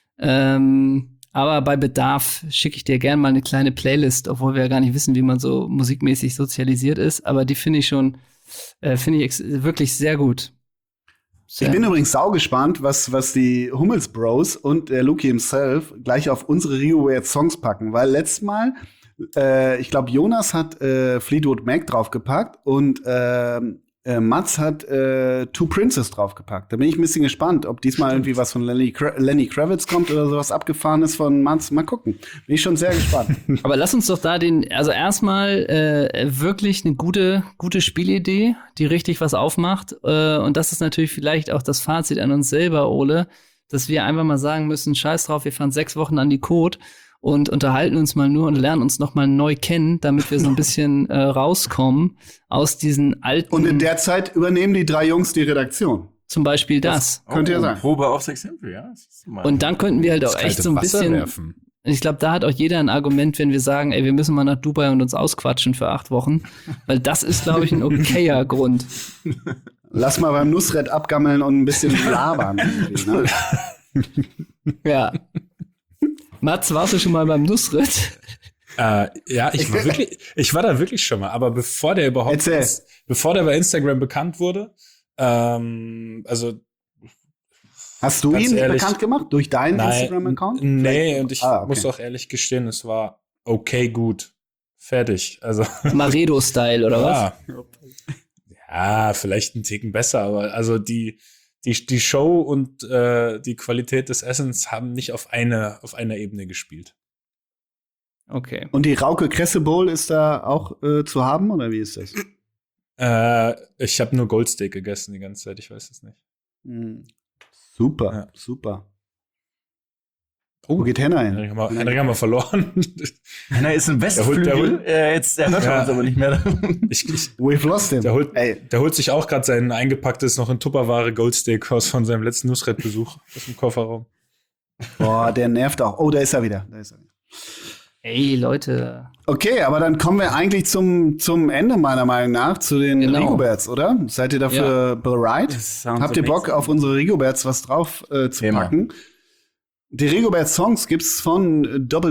Aber bei Bedarf schicke ich dir gerne mal eine kleine Playlist, obwohl wir ja gar nicht wissen, wie man so musikmäßig sozialisiert ist. Aber die finde ich wirklich sehr gut. Ich bin übrigens saugespannt, was die Hummels Bros und der Luki himself gleich auf unsere Rio Songs packen, weil letztes Mal, ich glaube, Jonas hat Fleetwood Mac draufgepackt und Mats hat Two Princes draufgepackt. Da bin ich ein bisschen gespannt, ob diesmal irgendwie was von Lenny Kravitz kommt oder sowas Abgefahrenes von Mats. Mal gucken. Bin ich schon sehr gespannt. Aber lass uns doch da also erstmal wirklich eine gute Spielidee, die richtig was aufmacht. Und das ist natürlich vielleicht auch das Fazit an uns selber, Ole, dass wir einfach mal sagen müssen, scheiß drauf, wir fahren 6 Wochen an die Côte und unterhalten uns mal nur und lernen uns noch mal neu kennen, damit wir so ein bisschen rauskommen aus diesen alten. Und in der Zeit übernehmen die 3 Jungs die Redaktion. Zum Beispiel das. Könnte ja sein. Probe aufs Exempel, ja. Und dann könnten wir halt auch echt so ein bisschen werfen. Ich glaube, da hat auch jeder ein Argument, wenn wir sagen, ey, wir müssen mal nach Dubai und uns ausquatschen für 8 Wochen. Weil das ist, glaube ich, ein okayer Grund. Lass mal beim Nusret abgammeln und ein bisschen labern. Ne? Ja. Mats, warst du schon mal beim Nusret? Ja, ich war da wirklich schon mal, aber bevor der bei Instagram bekannt wurde, also hast du ihn ehrlich, bekannt gemacht durch deinen Instagram-Account? Nee, und ich muss auch ehrlich gestehen, es war okay gut. Fertig. Also Maredo-Style, oder was? Ja, vielleicht einen Ticken besser, aber also die Show und die Qualität des Essens haben nicht auf einer Ebene gespielt. Okay. Und die Rauke Kresse Bowl ist da auch zu haben, oder wie ist das? Ich habe nur Goldsteak gegessen die ganze Zeit, ich weiß es nicht. Super, super. Wo geht Henna hin? Henrik haben wir verloren. Henna ist im Westflügel. Jetzt hört er uns aber nicht mehr. We've lost him. Der holt sich auch gerade sein eingepacktes, noch in Tupperware Goldsteak aus von seinem letzten Nusret-Besuch aus dem Kofferraum. Boah, der nervt auch. Oh, da ist er wieder. Ey, Leute. Okay, aber dann kommen wir eigentlich zum Ende, meiner Meinung nach, zu den Rigoberts, oder? Seid ihr dafür bereit? Habt ihr Bock, auf unsere Rigoberts was drauf zu packen? Die Rigobert-Songs gibt's von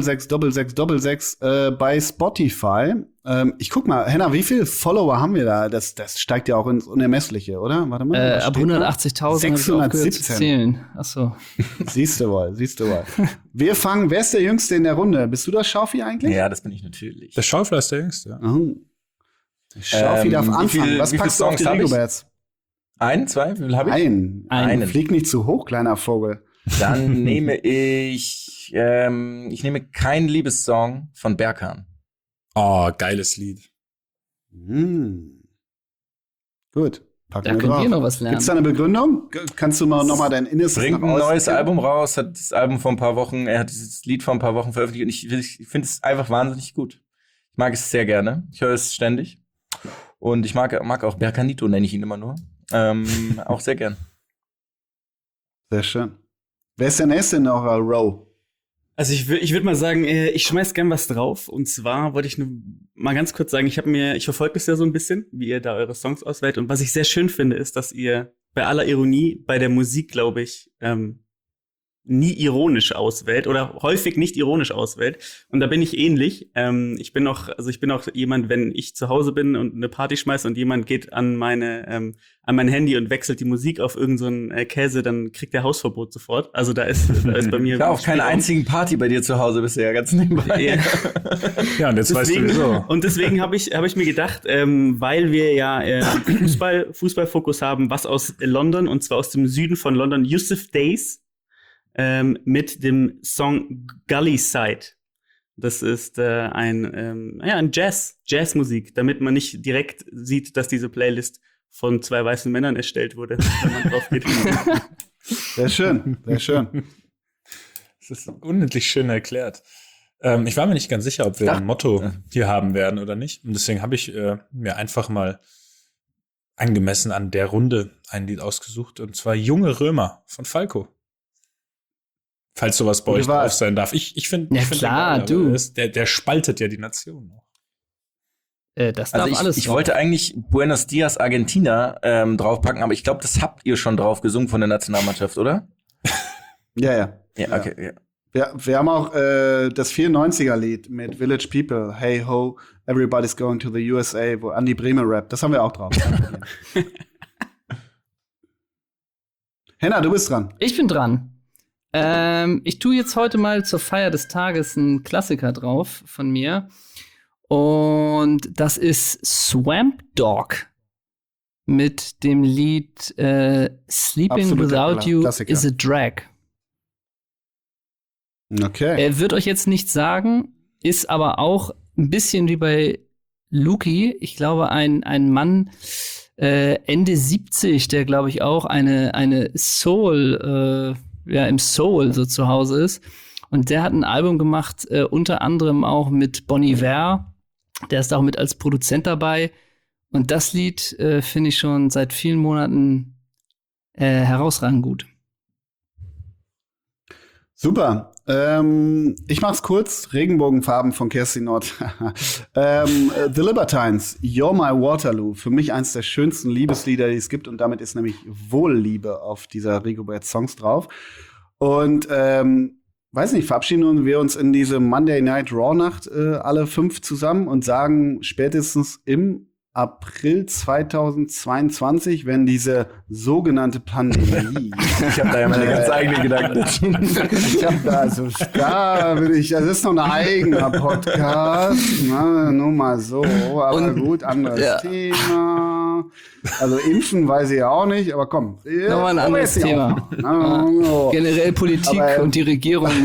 666666 bei Spotify. Ich guck mal, Henna, wie viele Follower haben wir da? Das steigt ja auch ins Unermessliche, oder? Warte mal. Ab 180.000 617 zählen. Achso. Siehst du wohl. Wir fangen, wer ist der Jüngste in der Runde? Bist du das, Schaufi, eigentlich? Ja, das bin ich natürlich. Der Schaufler ist der Jüngste, ja. Oh. Schaufi darf anfangen. Was packst du auf die Rigoberts? 1, 2, wie viel habe ich? Einen. Flieg nicht zu hoch, kleiner Vogel. Dann nehme ich nehme keinen Liebessong von Berkan. Oh, geiles Lied. Gut, packen da wir könnt drauf. ihr noch was lernen. Gibt's da eine Begründung? Kannst du noch mal dein Innerstes Bringt ein neues Album raus, hat das Album vor ein paar Wochen, er hat dieses Lied vor ein paar Wochen veröffentlicht und ich finde es einfach wahnsinnig gut. Ich mag es sehr gerne. Ich höre es ständig. Und ich mag auch Berkanito, nenne ich ihn immer nur. Auch sehr gern. Sehr schön. Wer ist der Nächste in eurer Row? Also ich würde mal sagen, ich schmeiß gern was drauf. Und zwar wollte ich nur mal ganz kurz sagen, ich verfolge das ja so ein bisschen, wie ihr da eure Songs auswählt. Und was ich sehr schön finde, ist, dass ihr bei aller Ironie bei der Musik, glaube ich, nie ironisch auswählt oder häufig nicht ironisch auswählt. Und da bin ich ähnlich. Ich bin auch jemand, wenn ich zu Hause bin und eine Party schmeiße und jemand geht an mein Handy und wechselt die Musik auf irgendeinen Käse, dann kriegt der Hausverbot sofort. Also da ist bei mir. Ich war auf keiner einzigen Party bei dir zu Hause bisher, ganz nebenbei. Ja, und jetzt deswegen, weißt du wieso. Und deswegen habe ich mir gedacht, weil wir ja Fußballfokus haben, was aus London, und zwar aus dem Süden von London, Yusuf Days, mit dem Song Gully Side. Das ist ein Jazzmusik, damit man nicht direkt sieht, dass diese Playlist von 2 weißen Männern erstellt wurde, wenn man drauf geht. Sehr schön, sehr schön. Das ist unendlich schön erklärt. Ich war mir nicht ganz sicher, ob wir ein Motto hier haben werden oder nicht. Und deswegen habe ich mir einfach mal angemessen an der Runde ein Lied ausgesucht. Und zwar Junge Römer von Falco. Falls sowas bei euch drauf sein darf. Ich finde, ja, klar, du. Der spaltet ja die Nation noch. Das darf also alles ich wollte eigentlich Buenos Dias Argentina draufpacken, aber ich glaube, das habt ihr schon drauf gesungen von der Nationalmannschaft, oder? Ja. Ja, okay, ja. Wir haben auch das 94er-Lied mit Village People, Hey Ho, Everybody's Going to the USA, wo Andy Brehme rappt. Das haben wir auch drauf. Henna, du bist dran. Ich bin dran. Ich tue jetzt heute mal zur Feier des Tages einen Klassiker drauf von mir. Und das ist Swamp Dogg mit dem Lied Sleeping Absoluter Without You Klassiker. is a Drag. Okay. Er wird euch jetzt nichts sagen, ist aber auch ein bisschen wie bei Luki. Ich glaube, ein Mann Ende 70, der, glaube ich, auch eine Soul, im Soul so zu Hause ist. Und der hat ein Album gemacht, unter anderem auch mit Bon Iver. Der ist auch mit als Produzent dabei. Und das Lied finde ich schon seit vielen Monaten herausragend gut. Super. Ich mach's kurz. Regenbogenfarben von Kerstin Nord. The Libertines, You're My Waterloo. Für mich eins der schönsten Liebeslieder, die es gibt. Und damit ist nämlich Wohlliebe auf dieser Rigobert Songs drauf. Und weiß nicht, verabschieden wir uns in diese Monday Night Raw Nacht alle 5 zusammen und sagen spätestens im April 2022, wenn diese sogenannte Pandemie. Ich habe da ja meine ganz eigenen Gedanken dazu. Ich habe da, das ist noch ein eigener Podcast, nur mal so, aber und, gut, anderes Thema. Also impfen weiß ich ja auch nicht, aber komm. Nochmal ein anderes Thema. Generell Politik aber, und die Regierung.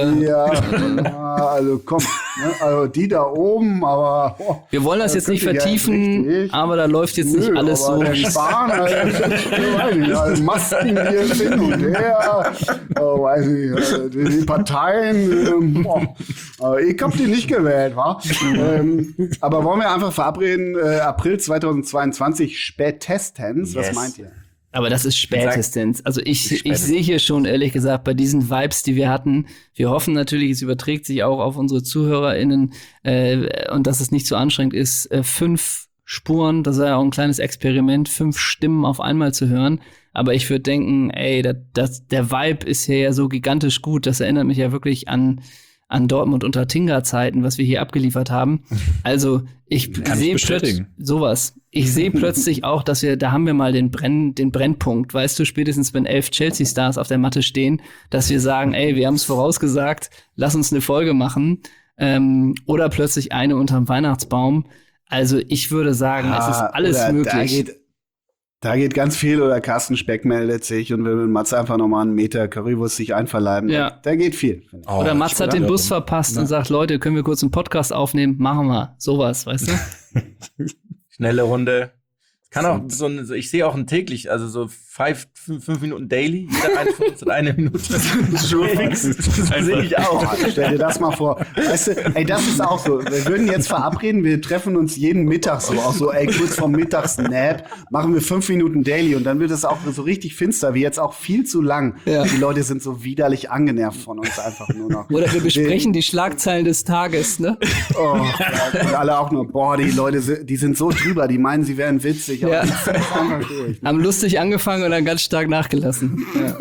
Also komm, also die da oben, aber wir wollen das jetzt nicht vertiefen, aber da läuft jetzt nicht alles so. Der Spahn, also Masken hier hin und her, weiß ich, die Parteien, ich hab die nicht gewählt, wa? Aber wollen wir einfach verabreden, April 2022 spätestens, was meint ihr? Aber das ist spätestens. Also ich sehe hier schon, ehrlich gesagt, bei diesen Vibes, die wir hatten, wir hoffen natürlich, es überträgt sich auch auf unsere ZuhörerInnen und dass es nicht so anstrengend ist, 5 Spuren, das ist ja auch ein kleines Experiment, 5 Stimmen auf einmal zu hören. Aber ich würde denken, der Vibe ist hier ja so gigantisch gut, das erinnert mich ja wirklich an Dortmund unter Tinga-Zeiten, was wir hier abgeliefert haben. Also ich sehe plötzlich sowas. Ich sehe plötzlich auch, dass da haben wir mal den Brennpunkt, weißt du, spätestens wenn 11 Chelsea-Stars auf der Matte stehen, dass wir sagen, wir haben es vorausgesagt, lass uns eine Folge machen. Oder plötzlich eine unterm Weihnachtsbaum. Also ich würde sagen, es ist alles möglich. Da geht ganz viel, oder Carsten Speck meldet sich und will mit Matze einfach nochmal einen Meter Currywurst sich einverleiben. Ja. Da geht viel. Oder Matze hat den Bus verpasst und sagt, Leute, können wir kurz einen Podcast aufnehmen? Machen wir. Sowas, weißt du? Schnelle Runde. Kann auch ich sehe auch täglich, also so 5 Minuten daily, jeder eine von uns hat 1 Minute. So fix. Das sehe ich auch. Stell dir das mal vor. Weißt du, das ist auch so. Wir würden jetzt verabreden, wir treffen uns jeden Mittag so, auch so, kurz vorm Mittagsnap, machen wir 5 Minuten daily und dann wird es auch so richtig finster, wie jetzt auch viel zu lang. Ja. Die Leute sind so widerlich angenervt von uns einfach nur noch. Oder wir besprechen die Schlagzeilen des Tages, ne? Oh, und alle auch nur, die Leute, die sind so drüber, die meinen, sie wären witzig. Ja. Haben lustig angefangen und dann ganz stark nachgelassen. Ja.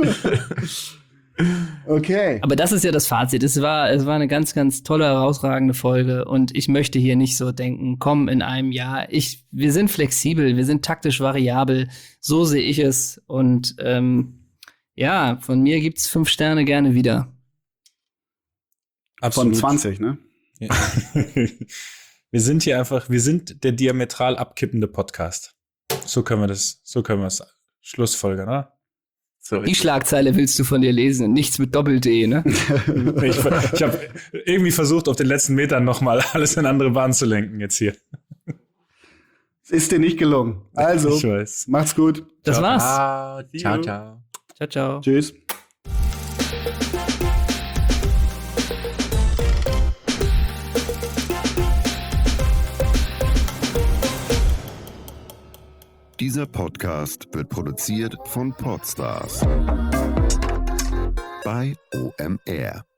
Okay. Aber das ist ja das Fazit. Es war eine ganz, ganz tolle, herausragende Folge und ich möchte hier nicht so denken, komm in einem Jahr. Wir sind flexibel, wir sind taktisch variabel. So sehe ich es und von mir gibt's 5 Sterne gerne wieder. Absolut. Von 20, ne? Ja. Wir sind der diametral abkippende Podcast. So können wir es schlussfolgern, oder? Sorry. Die Schlagzeile willst du von dir lesen, nichts mit Doppel-D, ne? Ich habe irgendwie versucht, auf den letzten Metern nochmal alles in andere Bahnen zu lenken jetzt hier. Es ist dir nicht gelungen. Also, macht's gut. Das war's. Ciao, ciao. Ciao, ciao. Tschüss. Dieser Podcast wird produziert von Podstars. bei OMR.